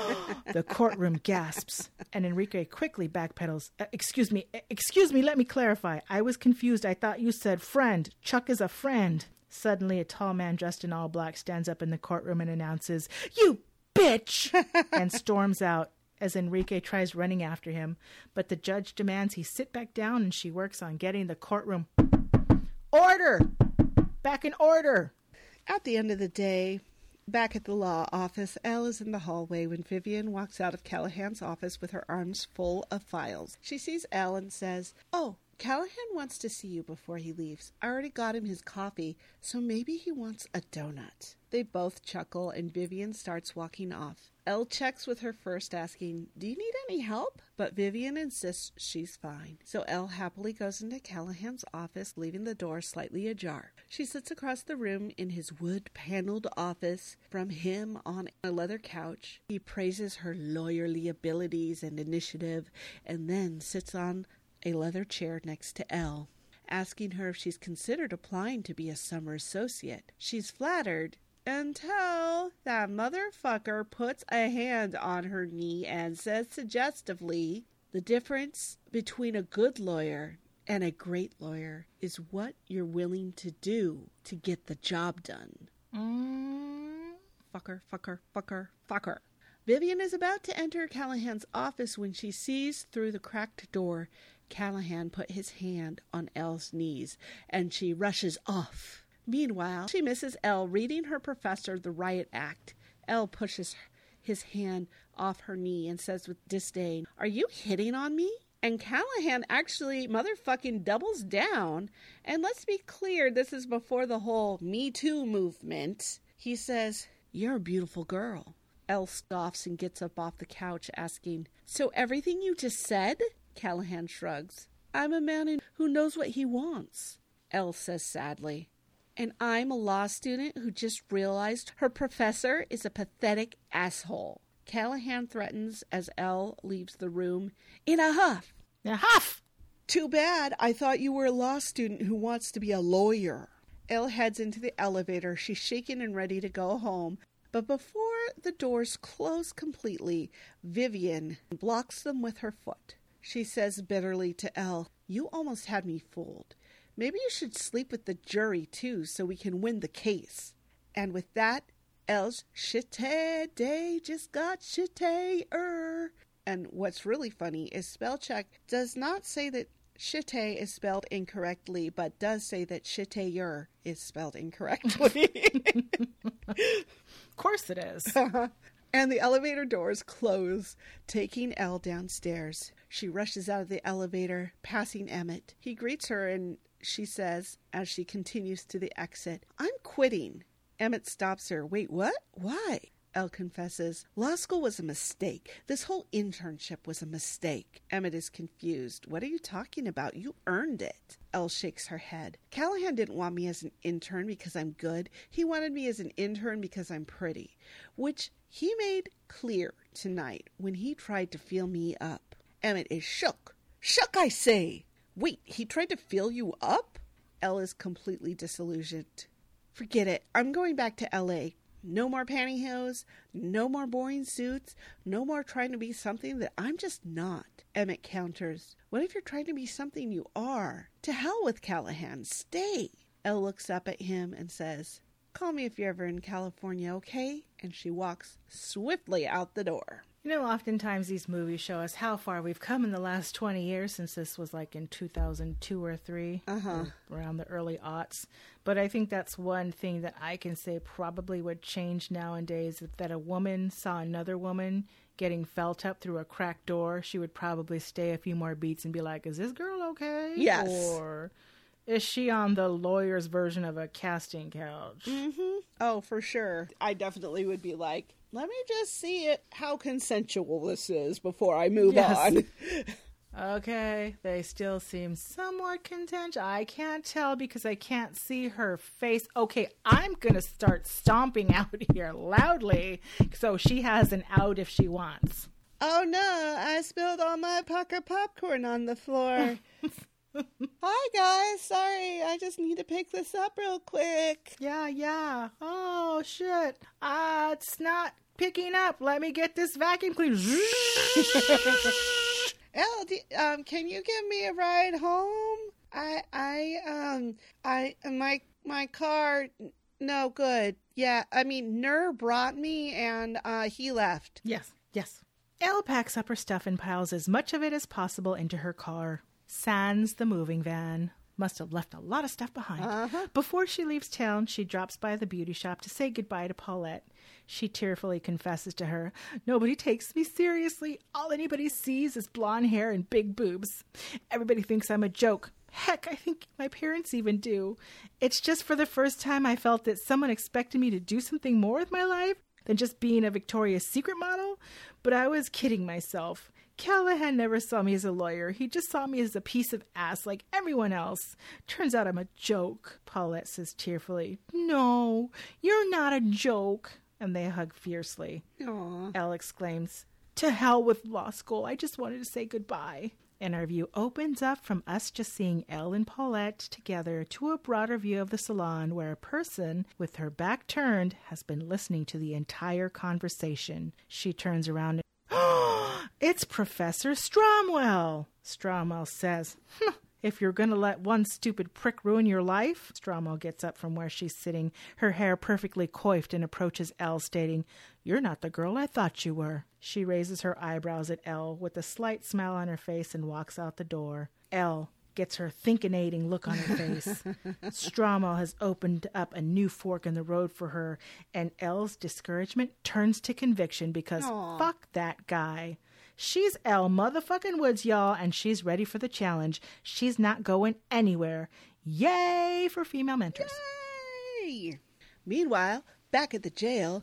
The courtroom gasps, and Enrique quickly backpedals. Uh, excuse me, excuse me, let me clarify. I was confused. I thought you said friend. Chuck is a friend. Suddenly, a tall man dressed in all black stands up in the courtroom and announces, "You bitch!" and storms out as Enrique tries running after him. But the judge demands he sit back down, and she works on getting the courtroom order back in order. At the end of the day, back at the law office, Elle is in the hallway when Vivian walks out of Callahan's office with her arms full of files. She sees Elle and says, "Oh, Callahan wants to see you before he leaves. I already got him his coffee, so maybe he wants a donut." They both chuckle, and Vivian starts walking off. Elle checks with her first, asking, "Do you need any help?" But Vivian insists she's fine. So Elle happily goes into Callahan's office, leaving the door slightly ajar. She sits across the room in his wood-paneled office from him on a leather couch. He praises her lawyerly abilities and initiative, and then sits on a leather chair next to Elle, asking her if she's considered applying to be a summer associate. She's flattered until that motherfucker puts a hand on her knee and says suggestively, "The The difference between a good lawyer and a great lawyer is what you're willing to do to get the job done. Mm. Fucker, fucker, fucker, fucker. Vivian is about to enter Callahan's office when she sees through the cracked door Callahan put his hand on Elle's knees, and she rushes off. Meanwhile, she misses Elle reading her professor the riot act. Elle pushes his hand off her knee and says with disdain, "Are you hitting on me?" And Callahan actually motherfucking doubles down. And let's be clear, this is before the whole Me Too movement. He says, "You're a beautiful girl." Elle scoffs and gets up off the couch asking, "So everything you just said?" Callahan shrugs. "I'm a man who knows what he wants," Elle says sadly. "And I'm a law student who just realized her professor is a pathetic asshole." Callahan threatens as Elle leaves the room in a huff. A huff! "Too bad. I thought you were a law student who wants to be a lawyer." Elle heads into the elevator. She's shaken and ready to go home. But before the doors close completely, Vivian blocks them with her foot. She says bitterly to Elle, "You almost had me fooled. Maybe you should sleep with the jury, too, so we can win the case." And with that, Elle's shitty day just got shittier. And what's really funny is spell check does not say that shitty is spelled incorrectly, but does say that shittier is spelled incorrectly. Of course it is. And the elevator doors close, taking Elle downstairs. She rushes out of the elevator, passing Emmett. He greets her and she says, as she continues to the exit, "I'm quitting." Emmett stops her. "Wait, what? Why?" Elle confesses, "Law school was a mistake. This whole internship was a mistake." Emmett is confused. "What are you talking about? You earned it." Elle shakes her head. "Callahan didn't want me as an intern because I'm good. He wanted me as an intern because I'm pretty, which he made clear tonight when he tried to feel me up." Emmett is shook. "Shook, I say!" "Wait, he tried to feel you up?" Elle is completely disillusioned. "Forget it. I'm going back to L A. No more pantyhose, no more boring suits, no more trying to be something that I'm just not." Emmett counters, "What if you're trying to be something you are? To hell with Callahan. Stay." Elle looks up at him and says, "Call me if you're ever in California, okay?" And she walks swiftly out the door. You know, oftentimes these movies show us how far we've come in the last twenty years, since this was like in two thousand two or three, uh-huh. or around the early aughts. But I think that's one thing that I can say probably would change nowadays. If that a woman saw another woman getting felt up through a cracked door, she would probably stay a few more beats and be like, "Is this girl okay?" Yes. Or is she on the lawyer's version of a casting couch? Mm-hmm. Oh, for sure. I definitely would be like, let me just see it, how consensual this is before I move Yes. on. Okay, they still seem somewhat content. I can't tell because I can't see her face. Okay, I'm going to start stomping out here loudly so she has an out if she wants. Oh no, I spilled all my Pucker popcorn on the floor. Hi guys, sorry, I just need to pick this up real quick. Yeah, yeah. Oh, shit. Uh, it's not picking up. Let me get this vacuum cleaner. Elle, do, um, can you give me a ride home? I, I, um, I, my, my car, no good. Yeah, I mean, Nur brought me and, uh, he left. Yes, yes. Elle packs up her stuff and piles as much of it as possible into her car. Sans the moving van. Must have left a lot of stuff behind. Uh-huh. Before she leaves town, she drops by the beauty shop to say goodbye to Paulette. She tearfully confesses to her, "Nobody takes me seriously. All anybody sees is blonde hair and big boobs. Everybody thinks I'm a joke. Heck, I think my parents even do. It's just for the first time I felt that someone expected me to do something more with my life than just being a Victoria's Secret model. But I was kidding myself. Callahan never saw me as a lawyer. He just saw me as a piece of ass like everyone else. Turns out I'm a joke," Paulette says tearfully. "No, you're not a joke." And they hug fiercely. Aww. Elle exclaims, "To hell with law school. I just wanted to say goodbye." And our view opens up from us just seeing Elle and Paulette together to a broader view of the salon where a person with her back turned has been listening to the entire conversation. She turns around It's Professor Stromwell. Stromwell says, hm, if you're going to let one stupid prick ruin your life. Stromwell gets up from where she's sitting, her hair perfectly coiffed, and approaches Elle, stating, you're not the girl I thought you were. She raises her eyebrows at Elle with a slight smile on her face and walks out the door. Elle gets her thinkinating look on her face. Stromwell has opened up a new fork in the road for her, and Elle's discouragement turns to conviction because Aww. Fuck that guy. She's Elle motherfucking Woods, y'all, and she's ready for the challenge. She's not going anywhere. Yay for female mentors. Yay! Meanwhile, back at the jail,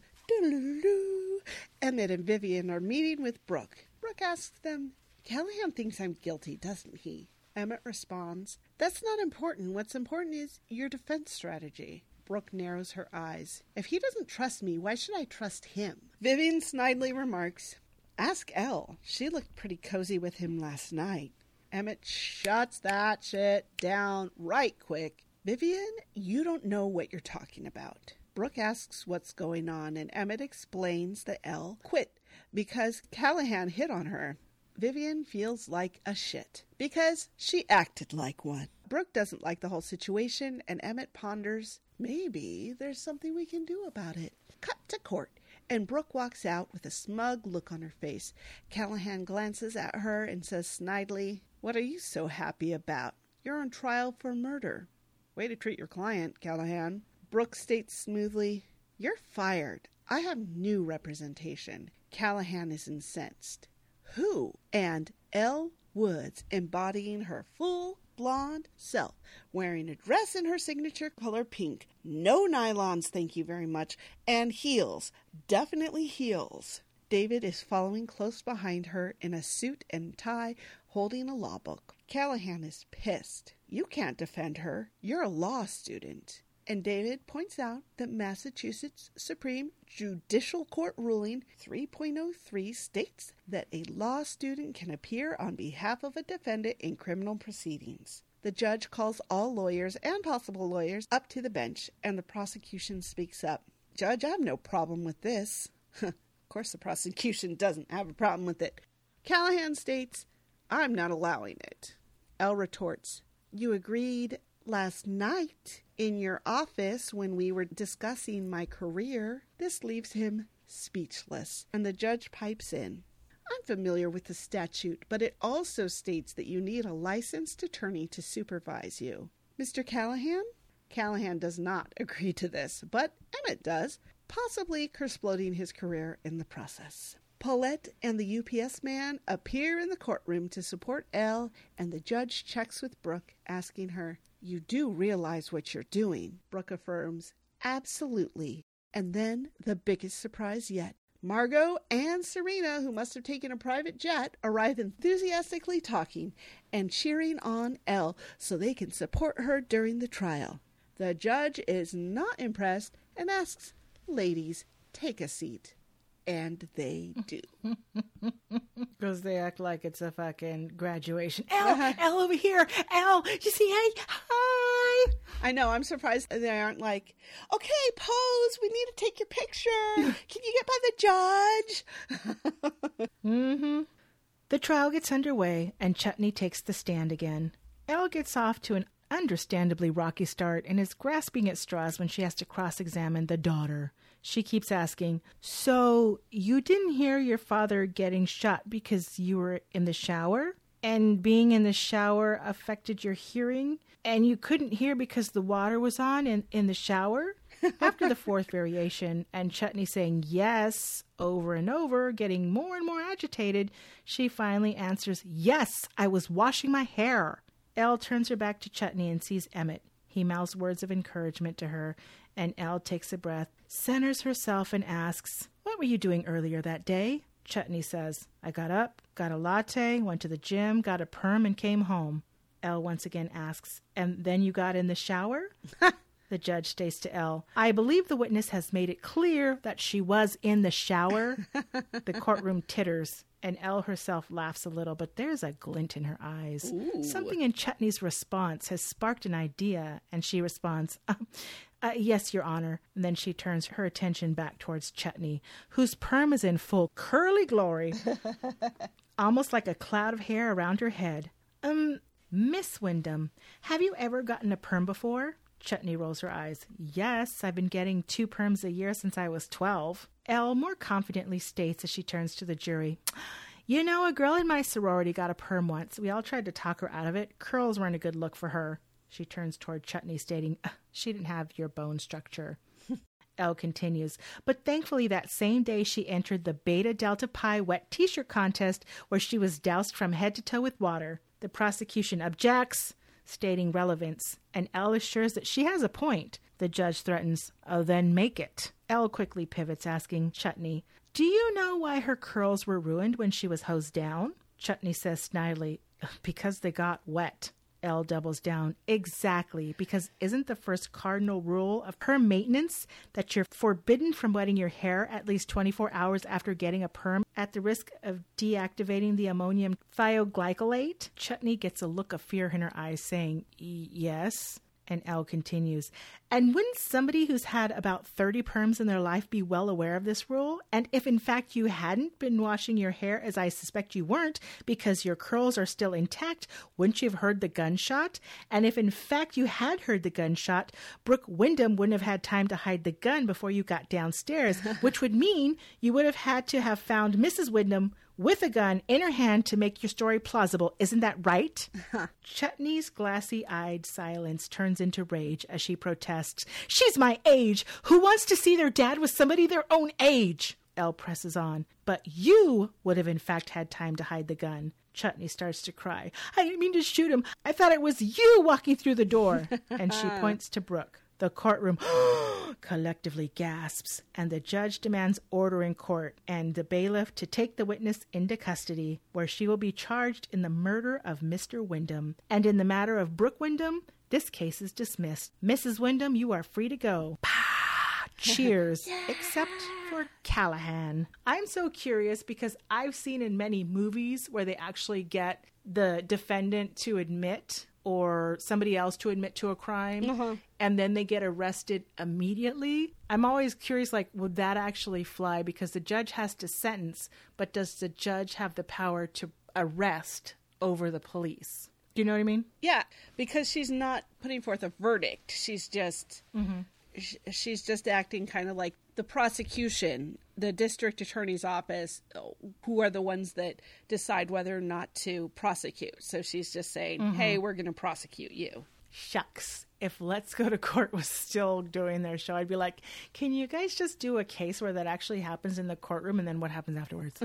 Emmett and Vivian are meeting with Brooke. Brooke asks them, Callahan thinks I'm guilty, doesn't he? Emmett responds, that's not important. What's important is your defense strategy. Brooke narrows her eyes. If he doesn't trust me, why should I trust him? Vivian snidely remarks, ask Elle. She looked pretty cozy with him last night. Emmett shuts that shit down right quick. Vivian, you don't know what you're talking about. Brooke asks what's going on, and Emmett explains that Elle quit because Callahan hit on her. Vivian feels like a shit because she acted like one. Brooke doesn't like the whole situation, and Emmett ponders, maybe there's something we can do about it. Cut to court, and Brooke walks out with a smug look on her face. Callahan glances at her and says snidely, what are you so happy about? You're on trial for murder. Way to treat your client, Callahan. Brooke states smoothly, you're fired. I have new representation. Callahan is incensed. Who? And Elle Woods, embodying her full blonde self, wearing a dress in her signature color pink, no nylons, thank you very much, and heels, definitely heels. David is following close behind her in a suit and tie, holding a law book. Callahan is pissed. You can't defend her. You're a law student. And David points out that Massachusetts Supreme Judicial Court ruling three point oh three states that a law student can appear on behalf of a defendant in criminal proceedings. The judge calls all lawyers and possible lawyers up to the bench, and the prosecution speaks up. Judge, I have no problem with this. Of course, the prosecution doesn't have a problem with it. Callahan states, I'm not allowing it. Elle retorts, you agreed last night in your office when we were discussing my career. This leaves him speechless, and the judge pipes in. I'm familiar with the statute, but it also states that you need a licensed attorney to supervise you. Mister Callahan? Callahan does not agree to this, but Emmett does, possibly exploding his career in the process. Paulette and the U P S man appear in the courtroom to support Elle, and the judge checks with Brooke, asking her, you do realize what you're doing? Brooke affirms, absolutely. And then, the biggest surprise yet. Margot and Serena, who must have taken a private jet, arrive enthusiastically talking and cheering on Elle so they can support her during the trial. The judge is not impressed and asks, ladies, take a seat. And they do. Because they act like it's a fucking graduation. Elle, Elle over here. Elle, you see, hey, hi. I know, I'm surprised they aren't like, okay, pose, we need to take your picture. Can you get by the judge? mm-hmm. The trial gets underway, and Chutney takes the stand again. Elle gets off to an understandably rocky start and is grasping at straws when she has to cross-examine the daughter. She keeps asking, so you didn't hear your father getting shot because you were in the shower? And being in the shower affected your hearing? And you couldn't hear because the water was on in, in the shower? After the fourth variation, and Chutney saying yes over and over, getting more and more agitated, she finally answers, yes, I was washing my hair. Elle turns her back to Chutney and sees Emmett. He mouths words of encouragement to her, and Elle takes a breath, centers herself, and asks, what were you doing earlier that day? Chutney says, I got up, got a latte, went to the gym, got a perm, and came home. Elle once again asks, and then you got in the shower? The judge states to Elle, I believe the witness has made it clear that she was in the shower. The courtroom titters, and Elle herself laughs a little, but there's a glint in her eyes. Ooh. Something in Chutney's response has sparked an idea, and she responds, uh, Uh, yes, Your Honor. And then she turns her attention back towards Chutney, whose perm is in full curly glory, almost like a cloud of hair around her head. Um, Miss Wyndham, have you ever gotten a perm before? Chutney rolls her eyes. Yes, I've been getting two perms a year since I was twelve. Elle more confidently states as she turns to the jury. You know, a girl in my sorority got a perm once. We all tried to talk her out of it. Curls weren't a good look for her. She turns toward Chutney, stating, she didn't have your bone structure. Elle continues, but thankfully that same day she entered the Beta Delta Pi wet t-shirt contest where she was doused from head to toe with water. The prosecution objects, stating relevance, and Elle assures that she has a point. The judge threatens, oh, then make it. Elle quickly pivots, asking Chutney, do you know why her curls were ruined when she was hosed down? Chutney says snidely, because they got wet. Elle doubles down. Exactly, because isn't the first cardinal rule of perm maintenance that you're forbidden from wetting your hair at least twenty-four hours after getting a perm at the risk of deactivating the ammonium thioglycolate? Chutney gets a look of fear in her eyes, saying, yes. And Elle continues, and wouldn't somebody who's had about thirty perms in their life be well aware of this rule? And if in fact you hadn't been washing your hair, as I suspect you weren't, because your curls are still intact, wouldn't you have heard the gunshot? And if in fact you had heard the gunshot, Brooke Wyndham wouldn't have had time to hide the gun before you got downstairs, which would mean you would have had to have found Missus Wyndham with a gun in her hand to make your story plausible. Isn't that right? Chutney's glassy-eyed silence turns into rage as she protests. She's my age. Who wants to see their dad with somebody their own age? Elle presses on. But you would have in fact had time to hide the gun. Chutney starts to cry. I didn't mean to shoot him. I thought it was you walking through the door. And she points to Brooke. The courtroom collectively gasps, and the judge demands order in court and the bailiff to take the witness into custody, where she will be charged in the murder of Mister Wyndham. And in the matter of Brooke Wyndham, this case is dismissed. Missus Wyndham, you are free to go. Pah! Cheers, yeah. Except for Callahan. I'm so curious because I've seen in many movies where they actually get the defendant to admit or somebody else to admit to a crime, uh-huh. and then they get arrested immediately. I'm always curious, like, would that actually fly? Because the judge has to sentence, but does the judge have the power to arrest over the police? Do you know what I mean? Yeah, because she's not putting forth a verdict. She's just... Mm-hmm. She's just acting kind of like the prosecution, the district attorney's office, who are the ones that decide whether or not to prosecute. So she's just saying, mm-hmm. hey, we're going to prosecute you. Shucks. If Let's Go to Court was still doing their show, I'd be like, can you guys just do a case where that actually happens in the courtroom and then what happens afterwards?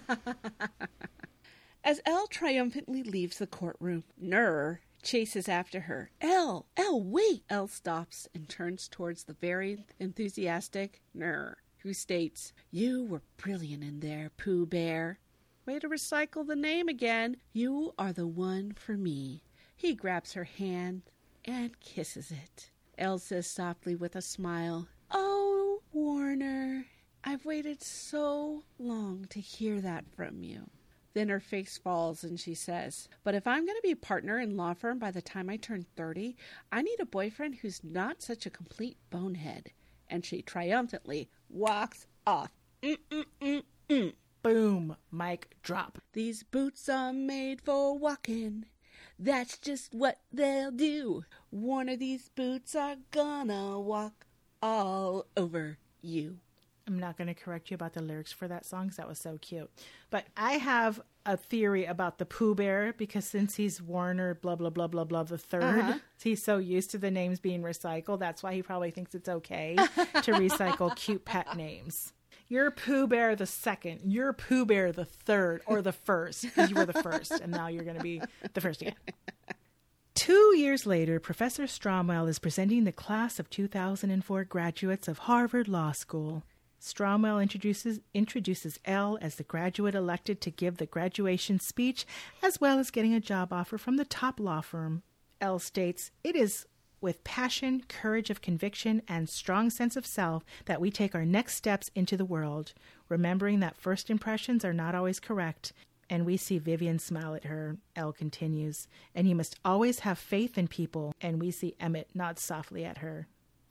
As Elle triumphantly leaves the courtroom, Nur chases after her. Elle, Elle, wait! Elle stops and turns towards the very enthusiastic Nur, who states, you were brilliant in there, Pooh Bear. Way to recycle the name again. You are the one for me. He grabs her hand and kisses it. Elle says softly with a smile, oh, Warner, I've waited so long to hear that from you. Then her face falls and she says, but if I'm going to be a partner in law firm by the time I turn thirty, I need a boyfriend who's not such a complete bonehead. And she triumphantly walks off. Mm-mm-mm-mm. Boom. Mic drop. These boots are made for walking. That's just what they'll do. Warner, these boots are gonna walk all over you. I'm not going to correct you about the lyrics for that song because that was so cute. But I have a theory about the Pooh Bear because since he's Warner, blah, blah, blah, blah, blah, the third, uh-huh. he's so used to the names being recycled. That's why he probably thinks it's okay to recycle cute pet names. You're Pooh Bear the second. You're Pooh Bear the third or the first because you were the first. And now you're going to be the first again. Two years later, Professor Stromwell is presenting the class of two thousand four graduates of Harvard Law School. Stromwell introduces introduces Elle as the graduate elected to give the graduation speech, as well as getting a job offer from the top law firm. Elle states, it is with passion, courage of conviction, and strong sense of self that we take our next steps into the world, remembering that first impressions are not always correct. And we see Vivian smile at her. Elle continues, and you must always have faith in people. And we see Emmett nod softly at her.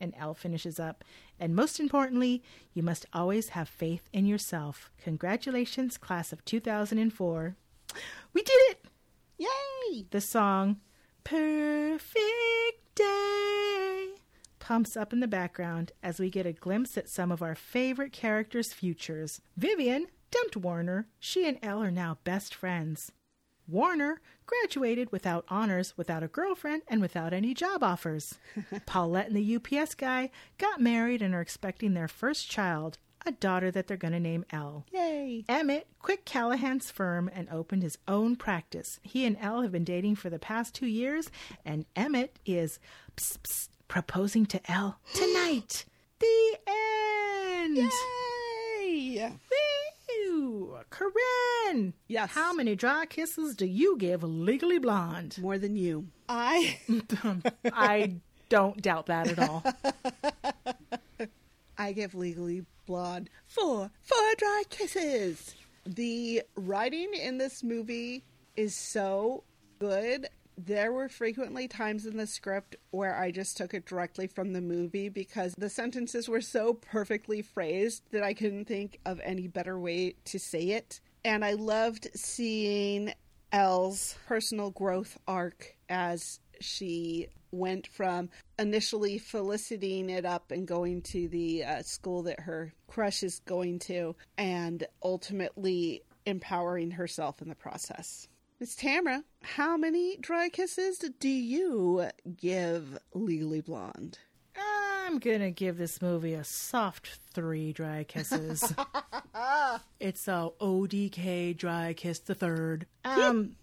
And Elle finishes up, and most importantly, you must always have faith in yourself. Congratulations, class of two thousand four. We did it! Yay! The song, Perfect Day, pumps up in the background as we get a glimpse at some of our favorite characters' futures. Vivian dumped Warner. She and Elle are now best friends. Warner graduated without honors, without a girlfriend, and without any job offers. Paulette and the U P S guy got married and are expecting their first child, a daughter that they're going to name Elle. Yay! Emmett quit Callahan's firm and opened his own practice. He and Elle have been dating for the past two years, and Emmett is psst, psst, proposing to Elle tonight. The end! Yay! Woo! Corinne! Yes. How many dry kisses do you give Legally Blonde? More than you. I... I don't doubt that at all. I give Legally Blonde four, four dry kisses. The writing in this movie is so good. There were frequently times in the script where I just took it directly from the movie because the sentences were so perfectly phrased that I couldn't think of any better way to say it. And I loved seeing Elle's personal growth arc as she went from initially feliciting it up and going to the uh, school that her crush is going to, and ultimately empowering herself in the process. Miss Tamara, how many dry kisses do you give Legally Blonde? I'm gonna give this movie a soft three dry kisses. It's a O D K dry kiss the third. Um,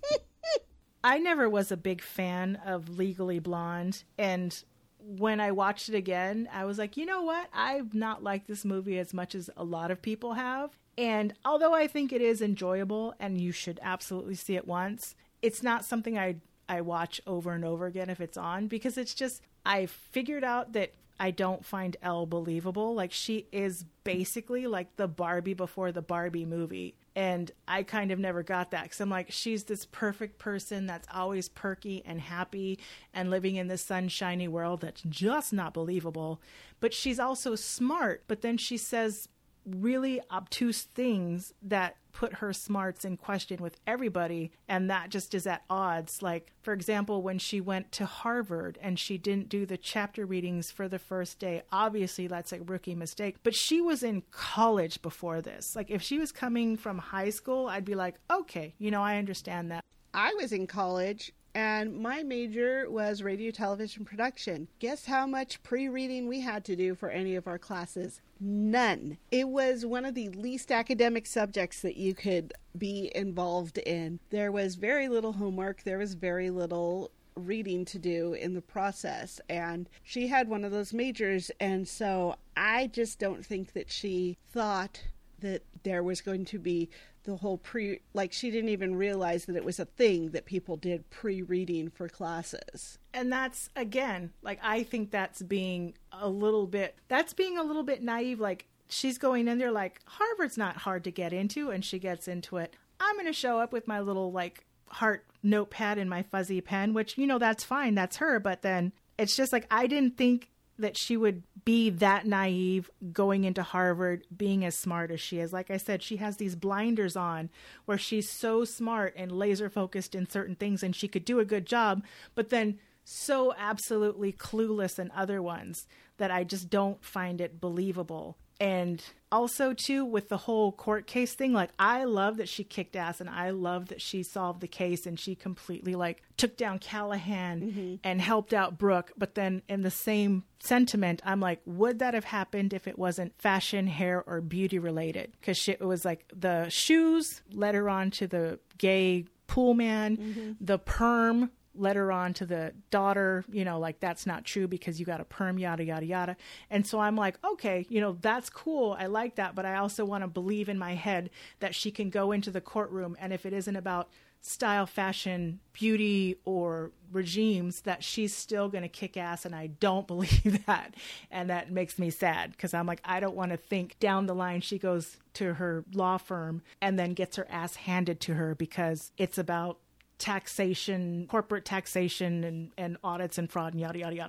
I never was a big fan of Legally Blonde, and when I watched it again, I was like, you know what? I've not liked this movie as much as a lot of people have. And although I think it is enjoyable and you should absolutely see it once, it's not something I I watch over and over again if it's on, because it's just, I figured out that I don't find Elle believable. Like, she is basically like the Barbie before the Barbie movie. And I kind of never got that, because I'm like, she's this perfect person that's always perky and happy and living in this sunshiny world that's just not believable. But she's also smart, but then she says really obtuse things that put her smarts in question with everybody, and that just is at odds. Like, for example, when she went to Harvard and she didn't do the chapter readings for the first day, obviously that's a rookie mistake, but she was in college before this. Like, if she was coming from high school, I'd be like, okay, you know, I understand that. I was in college, and my major was radio television production. Guess how much pre-reading we had to do for any of our classes? None. It was one of the least academic subjects that you could be involved in. There was very little homework. There was very little reading to do in the process. And she had one of those majors, and so I just don't think that she thought that there was going to be the whole pre, like, she didn't even realize that it was a thing that people did pre-reading for classes. And that's, again, like, I think that's being a little bit, that's being a little bit naive. Like, she's going in there like, Harvard's not hard to get into, and she gets into it. I'm going to show up with my little, like, heart notepad and my fuzzy pen, which, you know, that's fine. That's her. But then it's just like, I didn't think that she would be that naive going into Harvard, being as smart as she is. Like I said, she has these blinders on where she's so smart and laser focused in certain things, and she could do a good job, but then so absolutely clueless in other ones that I just don't find it believable. And also, too, with the whole court case thing, like, I love that she kicked ass, and I love that she solved the case, and she completely, like, took down Callahan mm-hmm. and helped out Brooke. But then in the same sentiment, I'm like, would that have happened if it wasn't fashion, hair, or beauty related? Because it was like the shoes led her on to the gay pool man, mm-hmm. the perm led her on to the daughter, you know, like, that's not true because you got a perm, yada, yada, yada. And so I'm like, okay, you know, that's cool. I like that. But I also want to believe in my head that she can go into the courtroom, and if it isn't about style, fashion, beauty, or regimes, that she's still going to kick ass. And I don't believe that. And that makes me sad, because I'm like, I don't want to think down the line she goes to her law firm and then gets her ass handed to her because it's about taxation, corporate taxation, and, and audits and fraud and yada, yada, yada.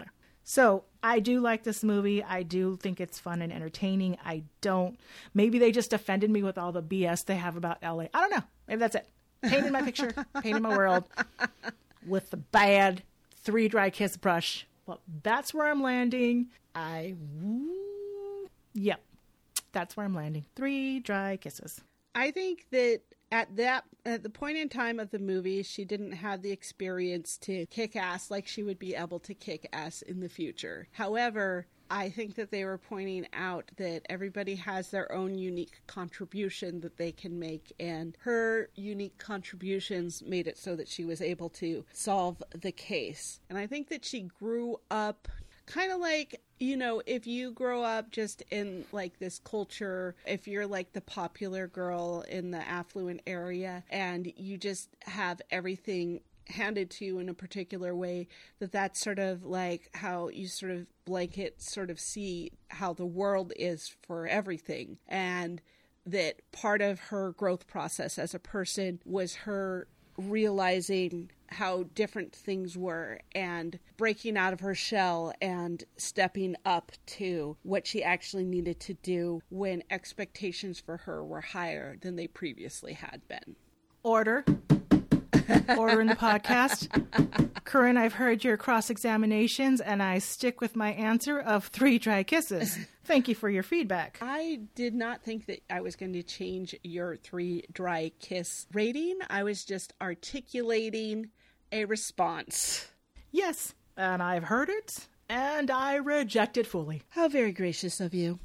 So I do like this movie. I do think it's fun and entertaining. I don't, maybe they just offended me with all the B S they have about L A. I don't know. Maybe that's it. Painted my picture, painted my world with the bad three dry kiss brush. Well, that's where I'm landing. I, yep, that's where I'm landing. Three dry kisses. I think that at that at the point in time of the movie, she didn't have the experience to kick ass like she would be able to kick ass in the future. However, I think that they were pointing out that everybody has their own unique contribution that they can make, and her unique contributions made it so that she was able to solve the case. And I think that she grew up kind of like, you know, if you grow up just in like this culture, if you're like the popular girl in the affluent area and you just have everything handed to you in a particular way, that that's sort of like how you sort of blanket sort of see how the world is for everything. And that part of her growth process as a person was her realizing how different things were and breaking out of her shell and stepping up to what she actually needed to do when expectations for her were higher than they previously had been. Order. Order in the podcast. Corinne, I've heard your cross-examinations, and I stick with my answer of three dry kisses. Thank you for your feedback. I did not think that I was going to change your three dry kiss rating. I was just articulating a response. Yes, and I've heard it, and I reject it fully. How very gracious of you.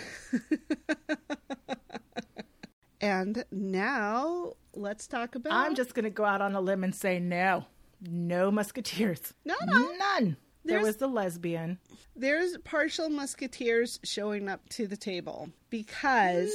And now let's talk about... I'm just going to go out on a limb and say no. No musketeers. No, no. None. There There's, was the lesbian. There's partial musketeers showing up to the table because...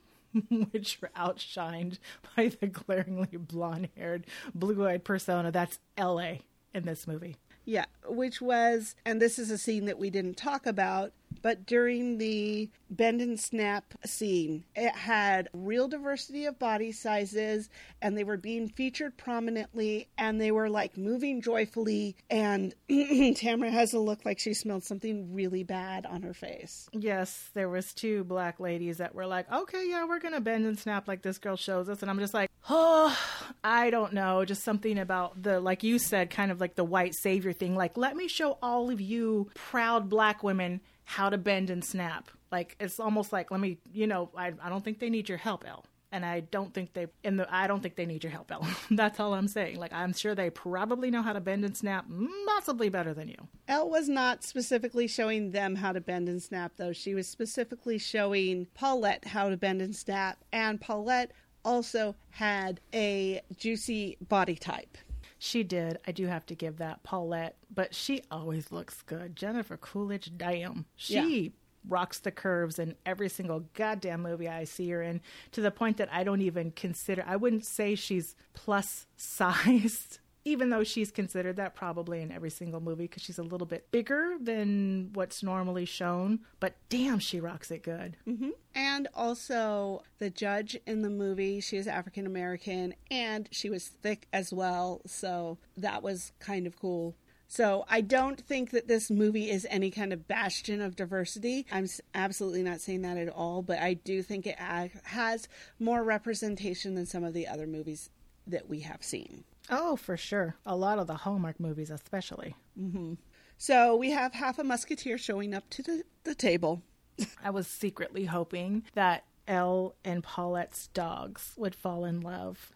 Which were outshined by the glaringly blonde-haired, blue-eyed persona. That's L A in this movie. Yeah, which was, and this is a scene that we didn't talk about, but during the bend and snap scene, it had real diversity of body sizes, and they were being featured prominently, and they were like moving joyfully, and Tamara has a look like she smelled something really bad on her face. Yes, there was two black ladies that were like, okay, yeah, we're going to bend and snap like this girl shows us, and I'm just like, oh, I don't know, just something about the, like you said, kind of like the white savior thing, like, let me show all of you proud black women how to bend and snap. Like, it's almost like, let me, you know, I I don't think they need your help, Elle. And I don't think they, in the, I don't think they need your help, Elle. That's all I'm saying. Like, I'm sure they probably know how to bend and snap possibly better than you. Elle was not specifically showing them how to bend and snap, though. She was specifically showing Paulette how to bend and snap. And Paulette also had a juicy body type. She did. I do have to give that Paulette, but she always looks good. Jennifer Coolidge, damn. She yeah. rocks the curves in every single goddamn movie I see her in, to the point that I don't even consider, I wouldn't say she's plus sized, even though she's considered that probably in every single movie because she's a little bit bigger than what's normally shown, but damn, she rocks it good. Mm-hmm. And also the judge in the movie, she was African American and she was thick as well, so that was kind of cool. So I don't think that this movie is any kind of bastion of diversity. I'm absolutely not saying that at all, but I do think it has more representation than some of the other movies that we have seen. Oh, for sure. A lot of the Hallmark movies especially. Mm-hmm. So we have half a musketeer showing up to the, the table. I was secretly hoping that Elle and Paulette's dogs would fall in love.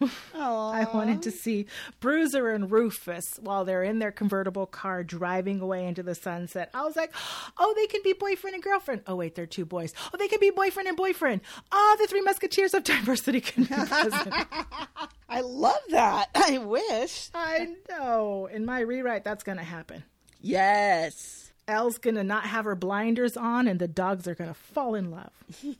I wanted to see Bruiser and Rufus while they're in their convertible car driving away into the sunset. I was like, oh, they can be boyfriend and girlfriend. Oh, wait, they're two boys. Oh, they can be boyfriend and boyfriend. Oh, the Three Musketeers of diversity can be present. I love that. I wish. I know. In my rewrite, that's going to happen. Yes. Elle's going to not have her blinders on and the dogs are going to fall in love.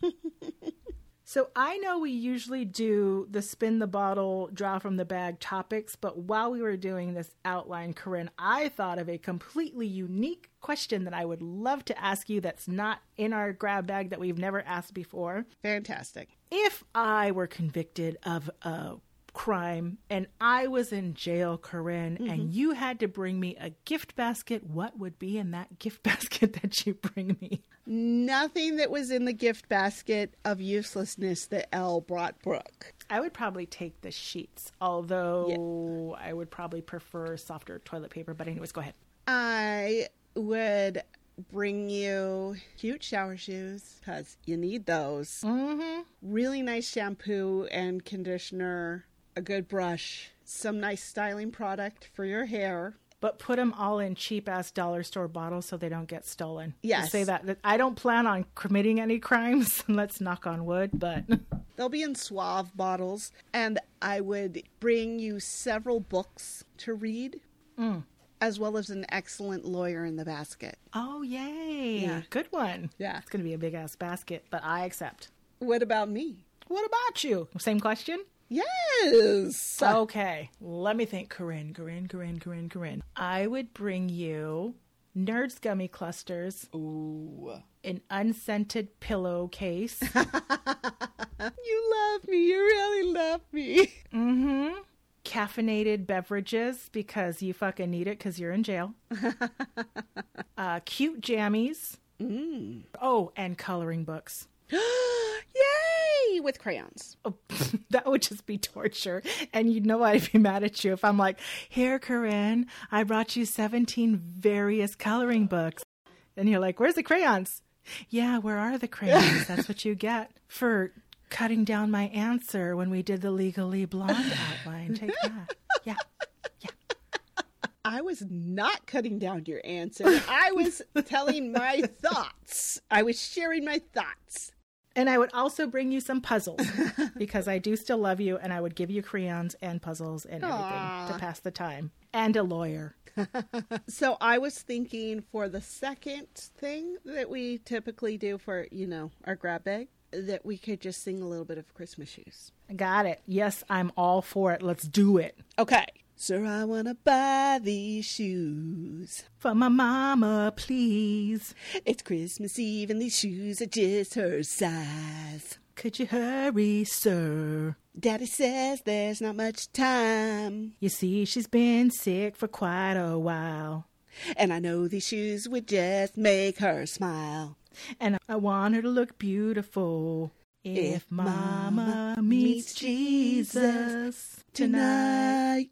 So I know we usually do the spin the bottle, draw from the bag topics, but while we were doing this outline, Corinne, I thought of a completely unique question that I would love to ask you that's not in our grab bag that we've never asked before. Fantastic. If I were convicted of a crime and I was in jail, Corinne, mm-hmm. and you had to bring me a gift basket, what would be in that gift basket that you bring me? Nothing that was in the gift basket of uselessness that Elle brought Brooke. I would probably take the sheets, although yeah. I would probably prefer softer toilet paper. But anyways, go ahead. I would bring you cute shower shoes because you need those. Mm-hmm. Really nice shampoo and conditioner, a good brush, some nice styling product for your hair. But put them all in cheap-ass dollar store bottles so they don't get stolen. Yes. To say that, that I don't plan on committing any crimes. Let's knock on wood, but... They'll be in Suave bottles. And I would bring you several books to read, mm. as well as an excellent lawyer in the basket. Oh, yay. Yeah. Good one. Yeah. It's going to be a big-ass basket, but I accept. What about me? What about you? Same question? Yes. Okay. Let me think. Corinne, Corinne, Corinne, Corinne, Corinne. I would bring you Nerds Gummy Clusters. Ooh. An unscented pillowcase. You love me. You really love me. Mm-hmm. Caffeinated beverages because you fucking need it because you're in jail. uh, cute jammies. Mm. Oh, and coloring books. Yay! With crayons. Oh, that would just be torture. And you know I'd be mad at you if I'm like, here, Corinne, I brought you seventeen various coloring books. And you're like, where's the crayons? Yeah, where are the crayons? That's what you get for cutting down my answer when we did the Legally Blonde outline. Take that. Yeah. Yeah. I was not cutting down your answer. I was telling my thoughts. I was sharing my thoughts. And I would also bring you some puzzles because I do still love you, and I would give you crayons and puzzles and everything Aww. to pass the time. And a lawyer. So I was thinking for the second thing that we typically do for, you know, our grab bag, that we could just sing a little bit of Christmas shoes. Got it. Yes, I'm all for it. Let's do it. Okay. Sir, I want to buy these shoes. For my mama, please. It's Christmas Eve and these shoes are just her size. Could you hurry, sir? Daddy says there's not much time. You see, she's been sick for quite a while. And I know these shoes would just make her smile. And I want her to look beautiful. If, if Mama meets Jesus tonight.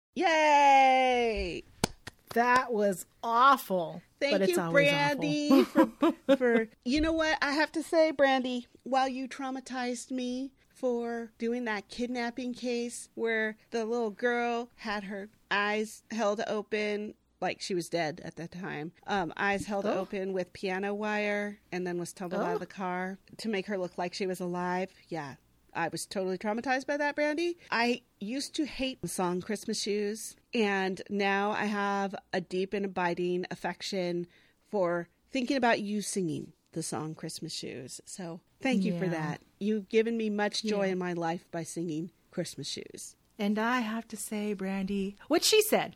Yay! That was awful. Thank but it's you, always Brandy, for, for, you know what? I have to say, Brandy, while you traumatized me for doing that kidnapping case where the little girl had her eyes held open, like she was dead at that time, um, eyes held oh. open with piano wire and then was tumbled oh. out of the car to make her look like she was alive. Yeah. I was totally traumatized by that, Brandy. I used to hate the song Christmas Shoes, and now I have a deep and abiding affection for thinking about you singing the song Christmas Shoes. So thank you yeah. for that. You've given me much joy yeah. in my life by singing Christmas Shoes. And I have to say, Brandy, what she said.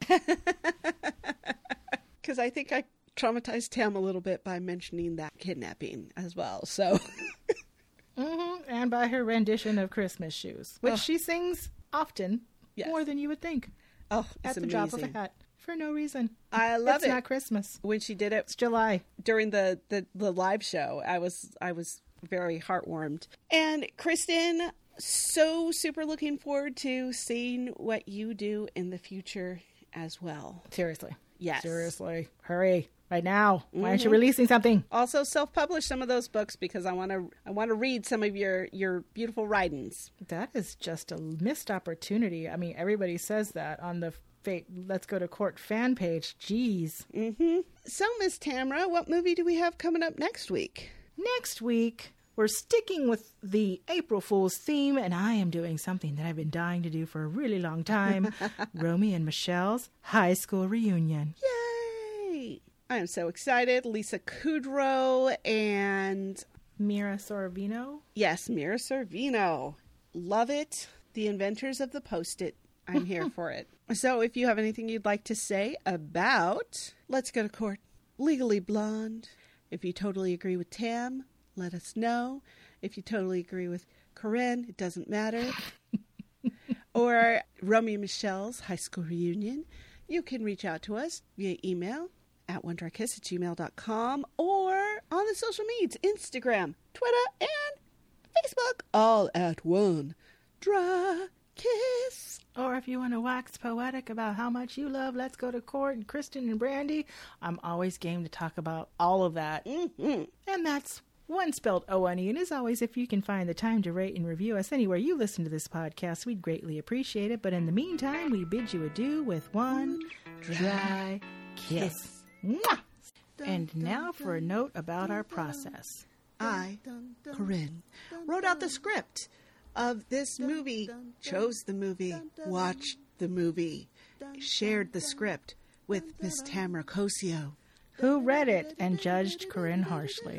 Because I think I traumatized Tam a little bit by mentioning that kidnapping as well, so... Mm-hmm. And by her rendition of Christmas Shoes, which oh. she sings often, yes. more than you would think. Oh, at the amazing. drop of a hat, for no reason. I love it's it. It's not Christmas when she did it. It's July during the, the, the live show. I was I was very heartwarmed. And Kristen, so super looking forward to seeing what you do in the future as well. Seriously, yes, seriously, hurry. Right now. Why mm-hmm. aren't you releasing something? Also self-publish some of those books because I want to I want to read some of your, your beautiful writings. That is just a missed opportunity. I mean, everybody says that on the Fate Let's Go to Court fan page. Jeez. Mm-hmm. So, Miss Tamra, what movie do we have coming up next week? Next week, we're sticking with the April Fool's theme, and I am doing something that I've been dying to do for a really long time. Romy and Michelle's high school reunion. Yay! I am so excited. Lisa Kudrow and... Mira Sorvino? Yes, Mira Sorvino. Love it. The inventors of the Post-it. I'm here for it. So if you have anything you'd like to say about Let's Go to Court, Legally Blonde, if you totally agree with Tam, let us know. If you totally agree with Corinne, it doesn't matter. or Romeo and Michelle's High School Reunion, you can reach out to us via email at one dry kiss at gmail dot com or on the social medias, Instagram, Twitter, and Facebook, all at One Dry Kiss. Or if you want to wax poetic about how much you love Let's Go to Court and Kristen and Brandy, I'm always game to talk about all of that. Mm-hmm. And that's one spelled O N E. And as always, if you can find the time to rate and review us anywhere you listen to this podcast, we'd greatly appreciate it. But in the meantime, we bid you adieu with one dry kiss. Mwah! And now for a note about our process. I, Corinne, wrote out the script of this movie, chose the movie, watched the movie, shared the script with Miss Tamara Cosio, who read it and judged Corinne harshly.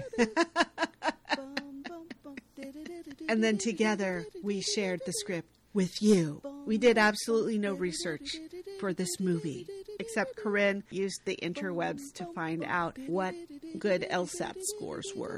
And then together we shared the script with you. We did absolutely no research for this movie, except Corinne used the interwebs to find out what good LSAT scores were.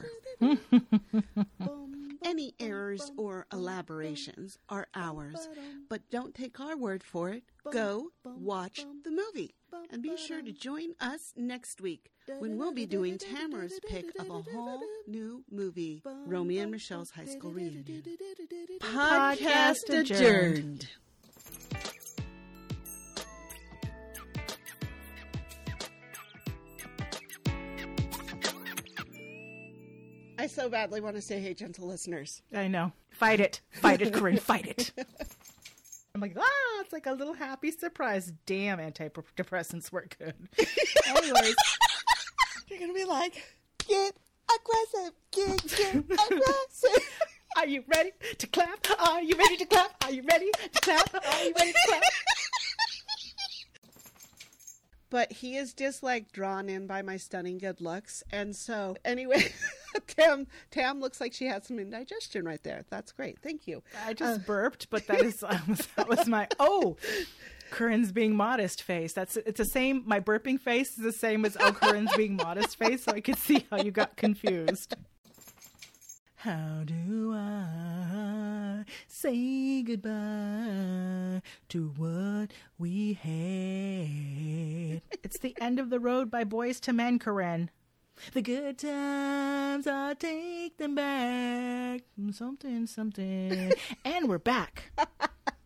Any errors or elaborations are ours, but don't take our word for it. Go watch the movie. And be sure to join us next week when we'll be doing Tamara's pick of a whole new movie, Romeo and Michelle's High School Reunion. Podcast adjourned. I so badly want to say, hey, gentle listeners. I know. Fight it. Fight it, Corinne. Fight it. I'm like, ah, it's like a little happy surprise. Damn, antidepressants were good. Anyways. You're going to be like, get aggressive. Get, get aggressive. Are you ready to clap? Are you ready to clap? Are you ready to clap? Are you ready to clap? But he is just like drawn in by my stunning good looks. And so, anyway, Tam, Tam looks like she had some indigestion right there. That's great. Thank you. I just uh, burped, but that is um, that was my, oh, Corinne's being modest face. That's It's the same, my burping face is the same as, oh, Corinne's being modest face. So I could see how you got confused. How do I say goodbye to what we had? It's the end of the road by Boys to Men, Corinne. The good times, I'll take them back. Something, something. And we're back.